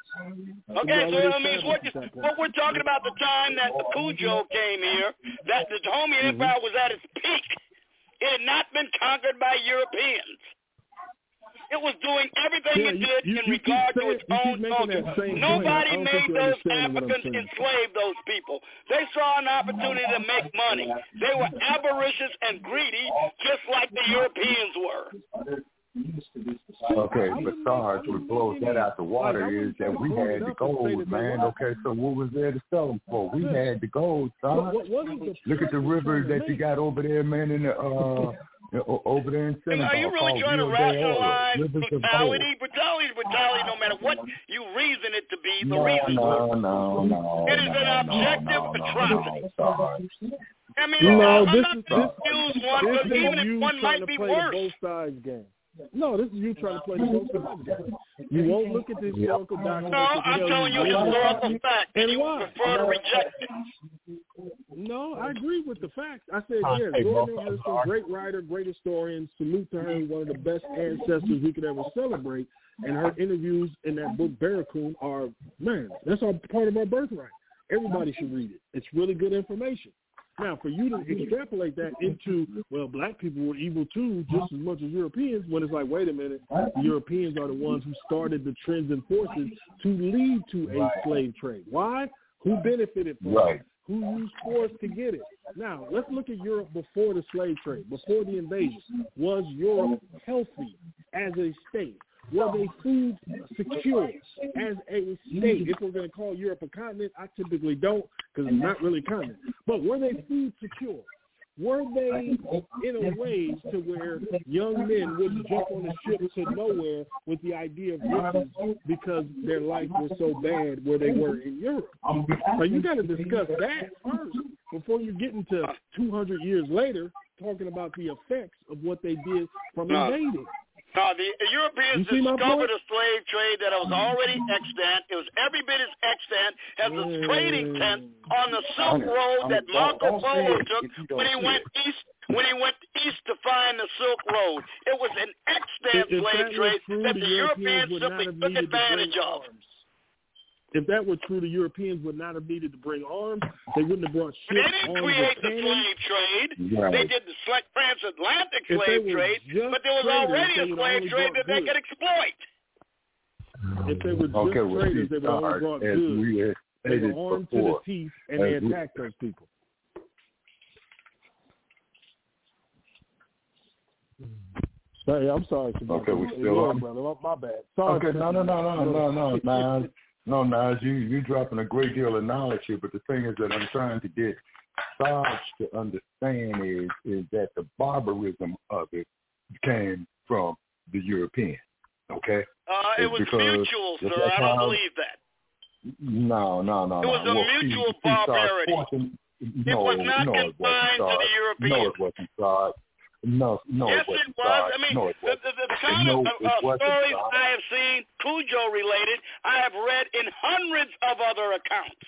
Okay, so I mean, what, what we're talking about the time that the Pujo came here, that the Dahomey
mm-hmm.
Empire was at its peak. It had not been conquered by Europeans. It was doing everything
yeah,
it did
you, you,
in regard
saying,
to its own culture. Nobody made those Africans enslave those people. They saw an opportunity to make money. They were avaricious and greedy, just like the Europeans were.
Okay, but Sarge, what blows that out the water is that we had the gold, man. Okay, so what was there to sell them for? We had the gold, Sarge. Look at the river that you got over there, man, in the uh over there in Senegal.
Are you really trying to rationalize brutality? Brutality is brutality no matter what you reason it to be, the
no,
reason
no,
for it.
No, no,
it is
no,
an objective
no, no,
atrocity.
No,
I mean,
no,
I'm
this
not
is,
going to use one,
this
but even
is
if one might be worse.
Both sides game. No, this is you trying to play the both sides game. You won't look at the historical documents.
No, I'm telling you historical fact, and you
why?
prefer to reject it.
No, I agree with the facts. I said, yes, Zora Neale Hurston, great writer, great historian. Salute to her, one of the best ancestors we could ever celebrate. And her interviews in that book, Barracoon, are, man, that's all part of our birthright. Everybody should read it. It's really good information. Now, for you to extrapolate that into, well, black people were evil too, just as much as Europeans, when it's like, wait a minute, the Europeans are the ones who started the trends and forces to lead to a slave trade. Why? Who benefited from
right.
it? Who used force to get it? Now, let's look at Europe before the slave trade, before the invasion. Was Europe healthy as a state? Were they food secure as a state? If we're going to call Europe a continent, I typically don't because it's not really a continent. But were they food secure? Were they in a way to where young men wouldn't jump on a ship to nowhere with the idea of riches because their life was so bad where they were in Europe? Now, you got to discuss that first before you get into two hundred years later talking about the effects of what they did from invading.
No, the Europeans discovered a slave trade that was already extant. It was every bit as extant as the trading tent on the Silk Road that Marco Polo took when he went east when he went east to find the Silk Road. It was an extant
if, if
slave
that
trade
true,
that
the
the
Europeans
Europeans
would
simply
not have
took
needed
advantage
to bring
of.
Arms. If that were true, the Europeans would not have needed to bring arms. They wouldn't have brought ships,
But they didn't
arms,
create
or
the
cannons.
slave trade.
Right.
They did the sl- transatlantic
If
slave
they were
trade,
just
but there was
traders,
already
they
a
would
slave
only
trade
brought
that they
goods.
could exploit.
If they were just
Okay, well,
traders,
see,
they would only
Sarge,
brought
as
goods.
we had
They
stated
were armed
before,
to the teeth, and they
as we-
attacked those people. Hey, I'm sorry.
Okay, we still
yeah,
on?
brother. My bad. Sorry.
Okay, no, no, no, no, no, no, Nas. No, Nas, you, you're dropping a great deal of knowledge here, but the thing is that I'm trying to get Sarge to understand is, is that the barbarism of it came from the Europeans, okay?
Uh, it
It's
was
because
mutual,
just
sir.
like
I don't
how-
believe that.
No, no, no,
It
no.
was a
well,
mutual
see, see, Sarge,
barbarity.
forcing-
It
no,
was not
no, it wasn't,
confined to
Sarge.
the Europeans.
No, it wasn't, Sarge. No, no,
yes,
it wasn't.
it was.
Sarge.
I mean,
no, it
the,
wasn't.
the, the kind
no,
of
it
uh,
wasn't,
stories
Sarge.
I have seen, Cujo related, I have read in hundreds of other accounts.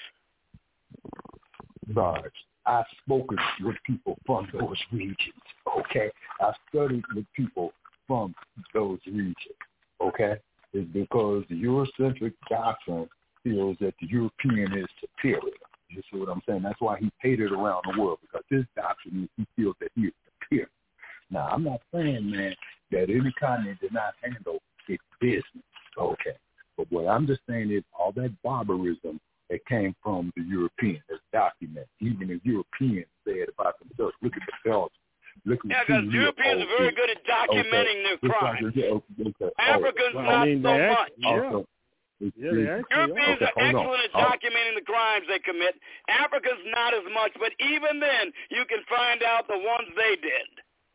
Sarge, I've spoken with people from those regions, okay? I've studied with people from those regions, okay? It's because the Eurocentric doctrine feels that the European is superior. You see what I'm saying? That's why he hated around the world, because his doctrine is he feels that he is superior. Now, I'm not saying, man, that any continent did not handle its business, okay? But what I'm just saying is all that barbarism that came from the Europeans is documented. Even the Europeans said about themselves, look at the Belgians. Look at
Yeah,
the
because Europeans are very good at documenting
okay.
their crimes.
Okay. Okay.
Africans,
oh,
not
I mean,
so
they
much.
act- yeah.
Also, it's,
Yeah, they
it's,
actually
Europeans
okay,
are
hold
excellent
on.
at documenting the crimes they commit. Africans not as much, but even then, you can find out the ones they did.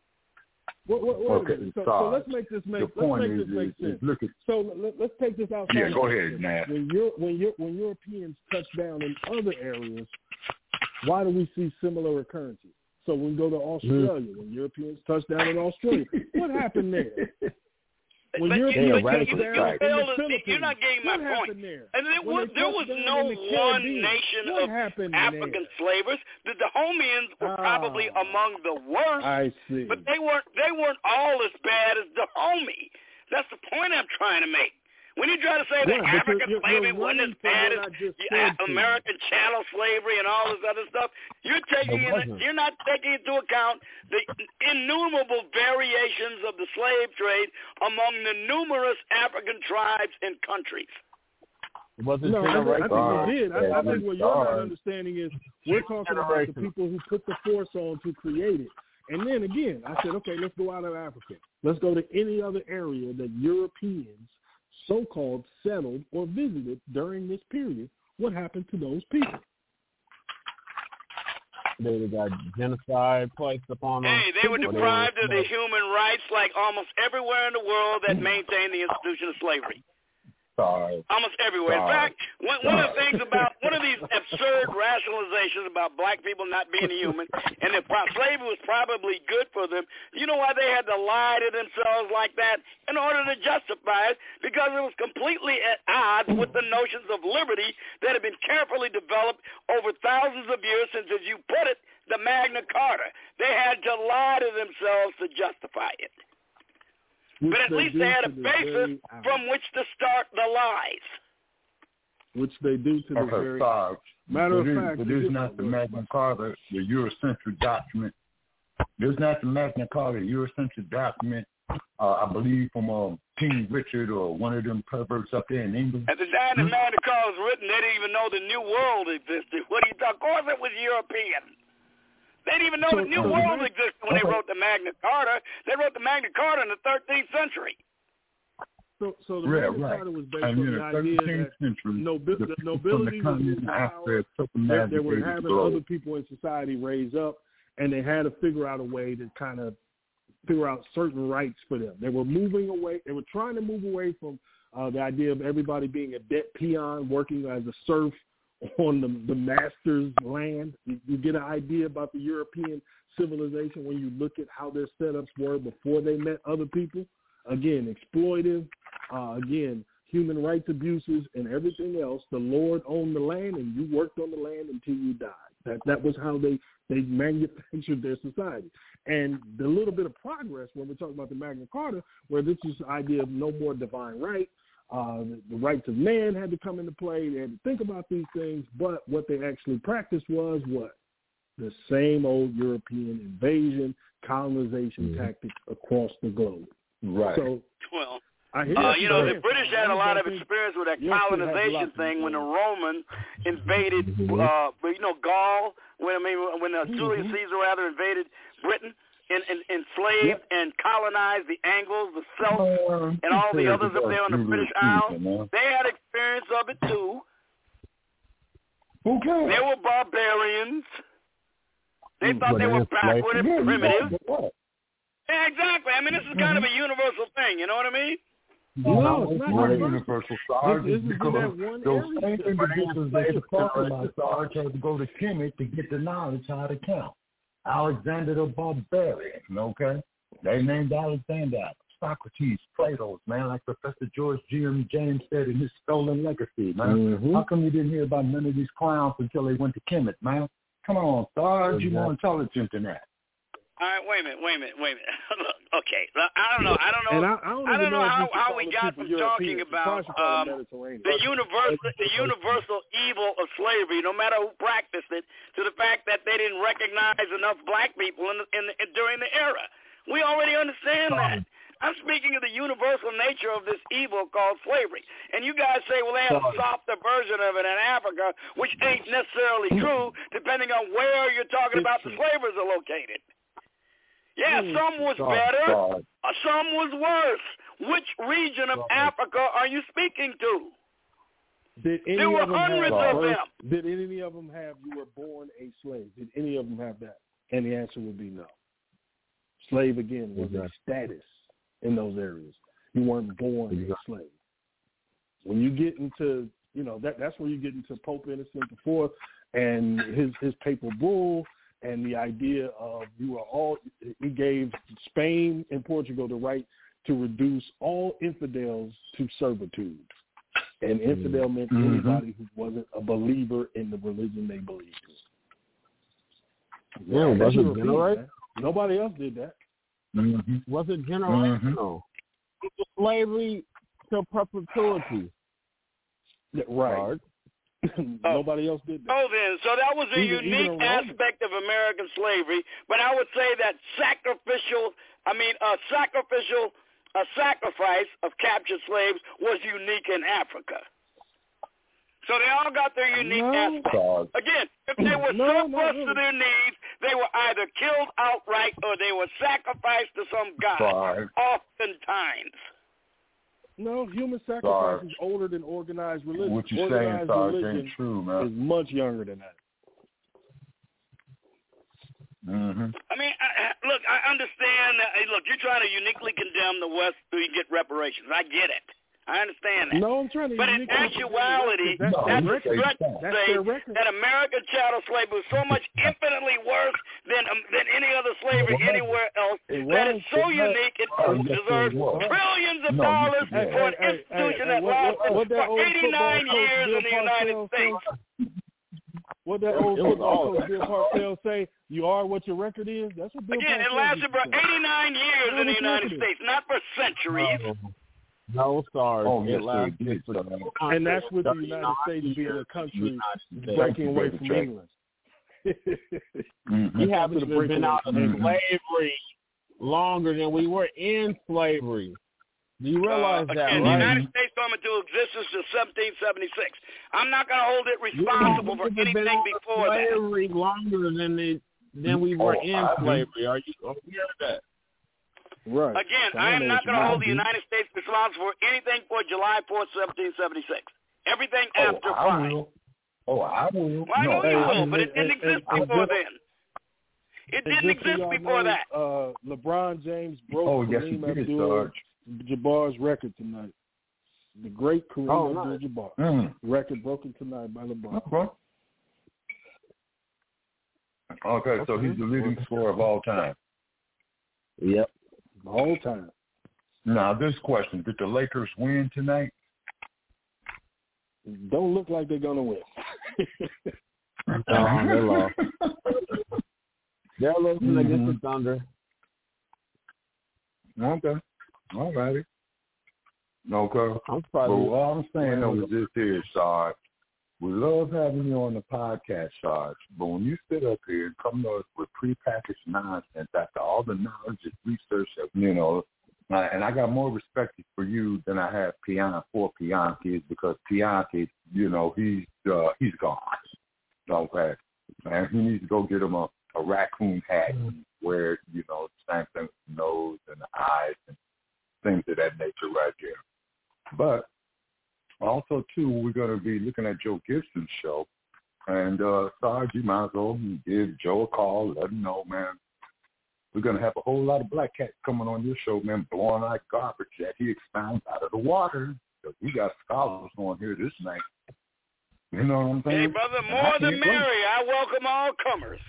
Wait, wait, wait
Okay,
a minute. So,
Sarge,
so let's make this make
the
let's
point
make
is,
this make
is,
sense.
is look at,
So let, let's take this outside.
yeah, go
of
ahead,
Africa.
man.
When you're when you when Europeans touch down in other areas, why do we see similar occurrences? So when we go to Australia, mm-hmm. when Europeans touch down in Australia, what happened there? When
but
Europeans
you,
touch
you,
down
you
in
failed
the
to,
Philippines,
you're not getting my
what
point.
happened there?
And there
When
was,
they
there
touched
was
down
no
in the
one
Caribbean,
nation
what
of
happened
African
there?
slavers. The Dahomians were
Ah,
probably among the worst,
I see.
but they weren't they weren't all as bad as Dahomey. That's the point I'm trying to make. When you try to say that
Right, but
African
you're-
slavery
you're
wasn't as
running from
bad
what
as
I just
the,
said
uh,
to you.
American chattel slavery and all this other stuff, you're taking
It
in,
wasn't.
you're not taking into account the innumerable variations of the slave trade among the numerous African tribes and countries.
Was it
No, I, I think
Sarge,
we did. I, I think what you're not understanding is we're talking about the people who put the force on to create it. And then again, I said, okay, let's go out of Africa. Let's go to any other area that Europeans so-called settled or visited during this period. What happened to those people?
They got genocide placed upon them.
Hey, they were deprived of their human rights like almost everywhere in the world that maintained the institution of slavery.
Sarge.
Almost everywhere. In
Sarge.
fact, one, one of the things about one of these absurd rationalizations about black people not being human and that pro- slavery was probably good for them, you know why they had to lie to themselves like that? In order to justify it, because it was completely at odds with the notions of liberty that had been carefully developed over thousands of years since, as you put it, the Magna Carta. They had to lie to themselves to justify it.
Which
But at least
do
they had
to
a
the
basis
very
from which to start the lies.
Which they do to the
Okay,
very
Sarge.
matter
It
of
is,
fact.
it is not the Magna Carta, the Eurocentric document. It is not the Magna Carta, the Eurocentric document. Uh, I believe from um, King Richard or one of them perverts up there in England.
At the time the Magna Carta was written, they didn't even know the New World existed. What do you talk? Of course, it was European. They didn't even know
So,
the New
uh,
World existed when
okay.
they wrote the Magna Carta. They wrote the Magna Carta in the thirteenth century.
So, so the
Yeah,
Magna
right.
Carta was based
And
on
in
the
the
idea
thirteenth
that
century,
nobi-
the
the
people
nobility
from the
was in
continent
power.
after
They, they were
circumnavigated
having
the globe.
other people in society raise up, and they had to figure out a way to kind of figure out certain rights for them. They were moving away. They were trying to move away from uh, the idea of everybody being a debt peon, working as a serf on the, the master's land. You, you get an idea about the European civilization when you look at how their setups were before they met other people. Again, exploitive. Uh, again, human rights abuses and everything else. The Lord owned the land, and you worked on the land until you died. That that was how they, they manufactured their society. And the little bit of progress when we're talking about the Magna Carta, where this is the idea of no more divine right, uh, the, the rights of man had to come into play. They had to think about these things, but what they actually practiced was what? The same old European invasion, colonization mm-hmm. tactics across the globe.
Right.
So,
well,
I hear
uh, you know, the
saying.
British had a lot of experience with that colonization thing when the Romans invaded,
mm-hmm.
uh, you know, Gaul. When I mean, when uh, Julius
mm-hmm.
Caesar rather invaded Britain and, and enslaved yep. and colonized the Angles, the Celts, uh, and all the others up there on the British Isles. They had experience of it too.
Okay.
They were barbarians. They thought they were backward and primitive. Yeah, exactly. I mean, this is kind of a universal thing. You know what I mean?
No, it's not
universal. Sarge,
this, this
because
one
those
area.
same individuals that you're talking about, Sarge, had to go to Kemet to get the knowledge how to count. Alexander the Barbarian, okay? They named Alexander Socrates, Plato's, man, like Professor George G M James said in his Stolen Legacy, man. Mm-hmm. How come you didn't hear about none of these clowns until they went to Kemet, man? Come on, Sarge, you're more intelligent than that.
All right, wait a minute, wait a minute, wait a minute. okay, I don't know, I don't know,
and I, I don't,
I don't know,
know
how, how we got from talking about um, the universal, the universal evil of slavery, no matter who practiced it, to the fact that they didn't recognize enough black people in, the, in, the, in during the era. We already understand that. I'm speaking of the universal nature of this evil called slavery. And you guys say, well, they have a softer version of it in Africa, which ain't necessarily true, depending on where you're talking about the slavers are located. Yeah, some was better, some was worse. Which region of Africa are you speaking to?
Did any
there were
of them
hundreds
have,
of them.
Did any of them have you were born a slave? Did any of them have that? And the answer would be no. Slave, again, was a status in those areas. You weren't born a slave. When you get into, you know, that that's where you get into Pope Innocent the Fourth and his, his papal bull, and the idea of you are all, he gave Spain and Portugal the right to reduce all infidels to servitude. And infidel meant mm-hmm. anybody who wasn't a believer in the religion they believed in.
Yeah, that's a general.
Nobody else did that.
Mm-hmm. Was it generational? Mm-hmm. It was slavery to perpetuity.
Right. Nobody else did that.
Oh, then, so that was a
even,
unique
even
aspect of American slavery. But I would say that sacrificial, I mean, a sacrificial, a sacrifice of captured slaves was unique in Africa. So they all got their unique
no.
aspect. Again, if they were
no,
surplus
really.
to their needs, they were either killed outright or they were sacrificed to some god.
Sorry.
Oftentimes.
No, human sacrifice Sarge. is older than organized religion.
What you
organized
saying, Sarge,
religion
ain't true, man.
is much younger than that.
Mm-hmm.
I mean, I, look, I understand that. Hey, look, you're trying to uniquely condemn the West so you get reparations. I get it. I understand that.
No, I'm trying to.
But in actuality,
that's,
that's
no,
a stretch to say that American chattel slavery was so much infinitely worse than um, than any other slavery anywhere else
it
that it's so
it
unique it
oh,
deserves
yes,
trillions of
no,
dollars
hey,
for an
hey,
institution
hey,
that
what,
lasted
what, what
for eighty-nine years in the United States.
What that old football coach Bill Parcells say? You are what your record is. That's what Bill
Again,
Parcells
it lasted for eighty-nine years in the United States, not for centuries.
No, sorry.
Oh, yes,
it
sir.
And that's with the United States being a country breaking away from England.
mm-hmm. We haven't been, been out of mm-hmm. slavery longer than we were in slavery. Do you realize
uh,
that,
again,
right?
The United States came into existence in seventeen seventy-six. I'm not going to hold it responsible for anything before that.
Slavery longer than the, than we were
oh,
in
I
slavery. Are you aware of that?
Right.
Again, I am not going to hold the United States responsible for anything for July fourth, seventeen seventy-six. Everything
oh,
after
I
fine.
will. Oh, I will.
Well, I know
no,
you
I
will, but it didn't
and,
exist
and,
before
and
then. It didn't exist before
know,
that.
Uh, LeBron James broke
oh, yes,
Kareem
did,
Abdul-Jabbar's record tonight. The great Kareem
oh,
Abdul-Jabbar.
Mm.
Record broken tonight by LeBron.
Okay. Okay, so he's the leading scorer of all time.
Yep.
The whole time.
Now, this question, did the Lakers win tonight?
Don't look like they're going to win.
Oh, they lost. They're losing mm-hmm. against the Thunder.
Okay. All righty. Okay.
I'm
but all I'm saying though is this here, Sarge. We love having you on the podcast, Sarge. But when you sit up here and come to us with prepackaged nonsense after all the knowledge and research that, you know, and I got more respect for you than I have Pian for Pianki, because Pianki, you know, he's uh, he's gone. Okay. And he needs to go get him a, a raccoon hat and wear, you know, the same thing with the nose and the eyes and things of that nature right there. But also, too, we're going to be looking at Joe Gibson's show. And, uh, Sarge, you might as well give Joe a call, let him know, man. We're going to have a whole lot of black cats coming on your show, man, blowing like garbage that he expounds out of the water. Because we got scholars on here this night. You know what I'm saying?
Hey, brother, more the merrier. I welcome all comers.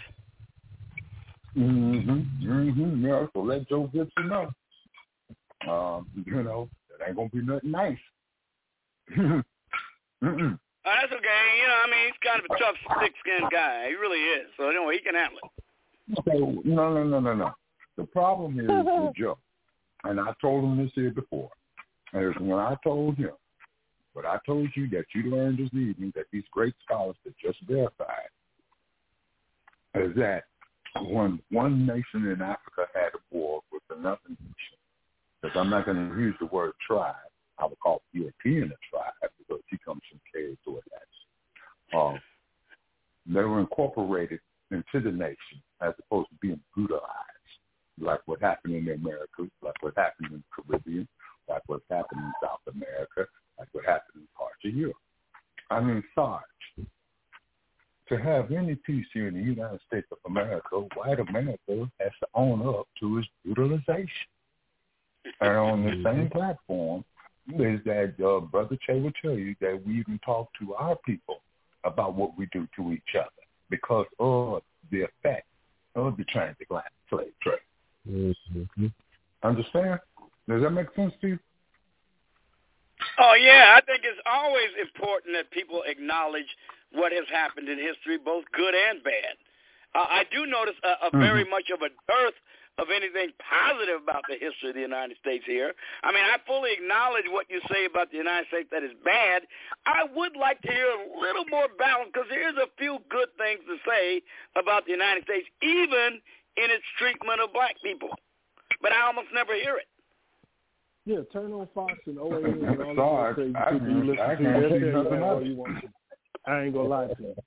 Mm-hmm. Mm-hmm. Yeah, so let Joe Gibson know. Um, you know, that ain't going to be nothing nice. Mm-mm.
Oh, that's okay. You know, I mean, he's kind of a tough, thick-skinned guy. He really is. So, you know, he can handle it.
So, no, no, no, no, no. The problem is with Joe, and I told him this here before, is when I told him, what I told you that you learned this evening, that these great scholars that just verified, is that when one nation in Africa had a war with another nation, because I'm not going to use the word tribe, I would call European a tribe because he comes from territory that's um, they were incorporated into the nation as opposed to being brutalized, like what happened in the Americas, like what happened in the Caribbean, like what happened in South America, like what happened in parts of Europe. I mean, Sarge, to have any peace here in the United States of America, white America has to own up to its brutalization. And on the same platform, is that uh, Brother Che will tell you that we even talk to our people about what we do to each other because of the effect of the transatlantic slave trade. Mm-hmm. Understand? Does that make sense to you?
Oh, yeah. I think it's always important that people acknowledge what has happened in history, both good and bad. Uh, I do notice a, a mm-hmm. very much of a dearth of anything positive about the history of the United States here. I mean, I fully acknowledge what you say about the United States that is bad. I would like to hear a little more balance because there's a few good things to say about the United States, even in its treatment of black people. But I almost never hear it.
Yeah, turn on Fox and O A N and all those crazy people you listen to. They'll tell you all you want to. I ain't going to lie to you.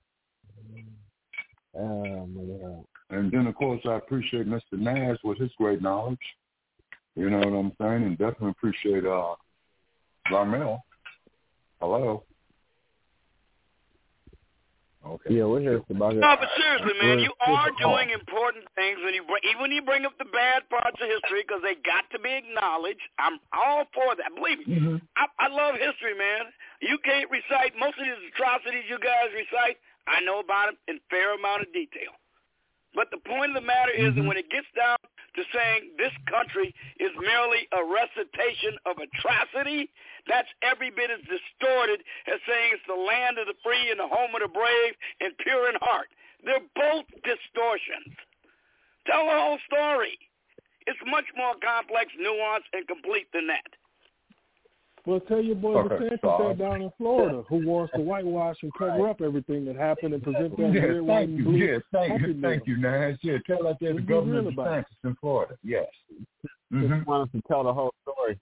Oh, my God.
And then, of course, I appreciate Mister Nash with his great knowledge. You know what I'm saying? And definitely appreciate uh, Larmel. Hello. Okay.
Yeah, we're here about it.
No, but seriously, man, you are doing important things when you bring, even when you bring up the bad parts of history because they got to be acknowledged. I'm all for that. Believe me, mm-hmm. I, I love history, man. You can't recite most of these atrocities you guys recite. I know about them in fair amount of detail. But the point of the matter is mm-hmm. that when it gets down to saying this country is merely a recitation of atrocity, that's every bit as distorted as saying it's the land of the free and the home of the brave and pure in heart. They're both distortions. Tell the whole story. It's much more complex, nuanced, and complete than that.
Well, tell your boy DeSantis that down in Florida who wants to whitewash and cover up everything that happened and present that
yes,
red, white, and blue.
Yes, thank you, thank you, Nash. Yeah, tell out there the governor of DeSantis in Florida. Yes.
Mm-hmm. Just wants to tell the whole story.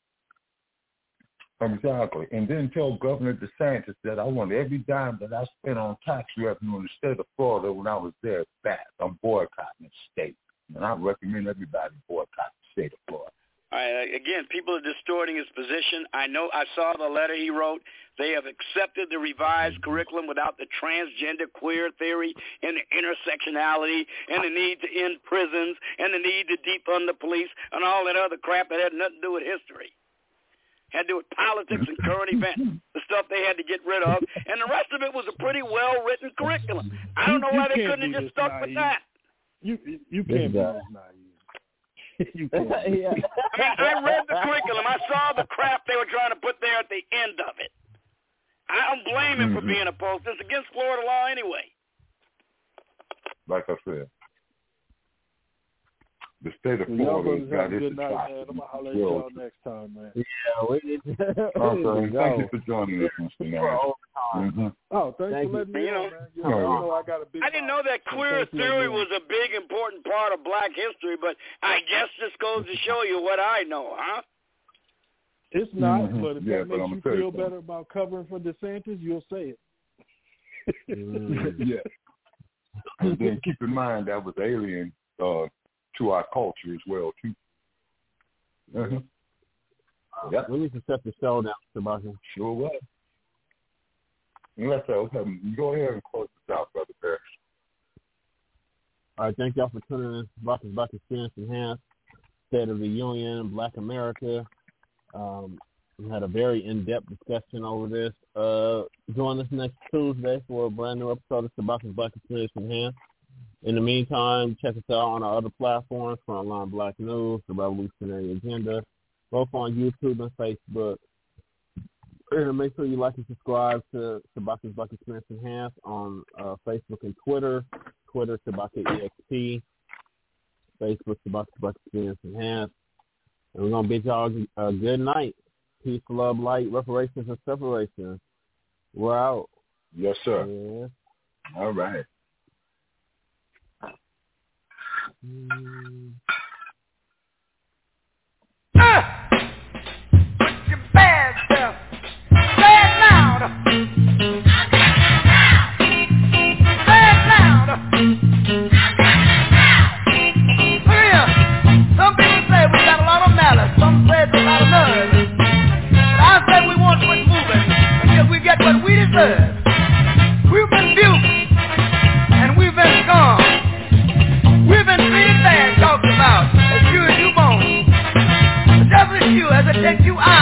Exactly. And then tell Governor DeSantis that I want every dime that I spent on tax revenue in the state of Florida when I was there back. I'm boycotting the state. And I recommend everybody boycott the state of Florida.
All right, again, people are distorting his position. I know I saw the letter he wrote. They have accepted the revised curriculum without the transgender queer theory and the intersectionality and the need to end prisons and the need to defund the police and all that other crap that had nothing to do with history. Had to do with politics and current events, the stuff they had to get rid of. And the rest of it was a pretty well-written curriculum. I don't know why they couldn't have just stuck naive. with that.
You, you can't be this naive. You can't.
yeah.
I mean, I read the curriculum. I saw the crap they were trying to put there at the end of it. I don't blame him for being opposed. It's against Florida law anyway.
like I said, the state of
well, y'all
Florida
brothers have
got
a
its
good night, man. I'm gonna holler at y'all next time, man.
Yeah, we need to,
okay,
go.
Thank you for joining us, Mister Nash. Mm-hmm.
Oh, thanks
Thank
for letting
you.
me
You
know,
know,
man. You know, you know I got a big
I didn't know that
mouth, so
queer
thanks for letting
theory
me know.
was a big, important part of black history, but I guess this goes to show you what I know, huh?
It's not,
Mm-hmm.
but if
yeah,
that
but
makes
I'm
you
tell
feel
you
better about covering for DeSantis, you'll say it.
Mm.
yeah. And then keep in mind that was alien uh, to our culture as well, too. Uh-huh. Yep.
We need to set the show down, Sebastian.
Sure will. Let's uh, go ahead and close this out, Brother Parrish.
All right, thank y'all for tuning in. Sebastian's Black Experience Enhanced, State of the Union, Black America. Um, we had a very in-depth discussion over this. Uh, join us next Tuesday for a brand new episode of Sebastian's Black Experience Enhanced. In the meantime, check us out on our other platforms, Frontline Black News, The Revolutionary Agenda, both on YouTube and Facebook. And make sure you like and subscribe to Sebastian's Black Experience Enhanced on uh, Facebook and Twitter. Twitter, Sebastian E X P. Facebook, Sebastian's Black Experience Enhanced. And we're going to bid y'all a good night. Peace, love, light, reparations, and separations. We're out.
Yes, sir.
Yeah.
All right.
Mm.
Ah! Put your bad stuff. Say it loud. Say it loud. Look here. Some people say we got a lot of malice. Some say it's a lot of nerve. But I say we won't quit moving until we get what we deserve. We've been duped and we've been scummed. We've been treated bad, talked about, as sure as you won't. But just as sure as it takes you out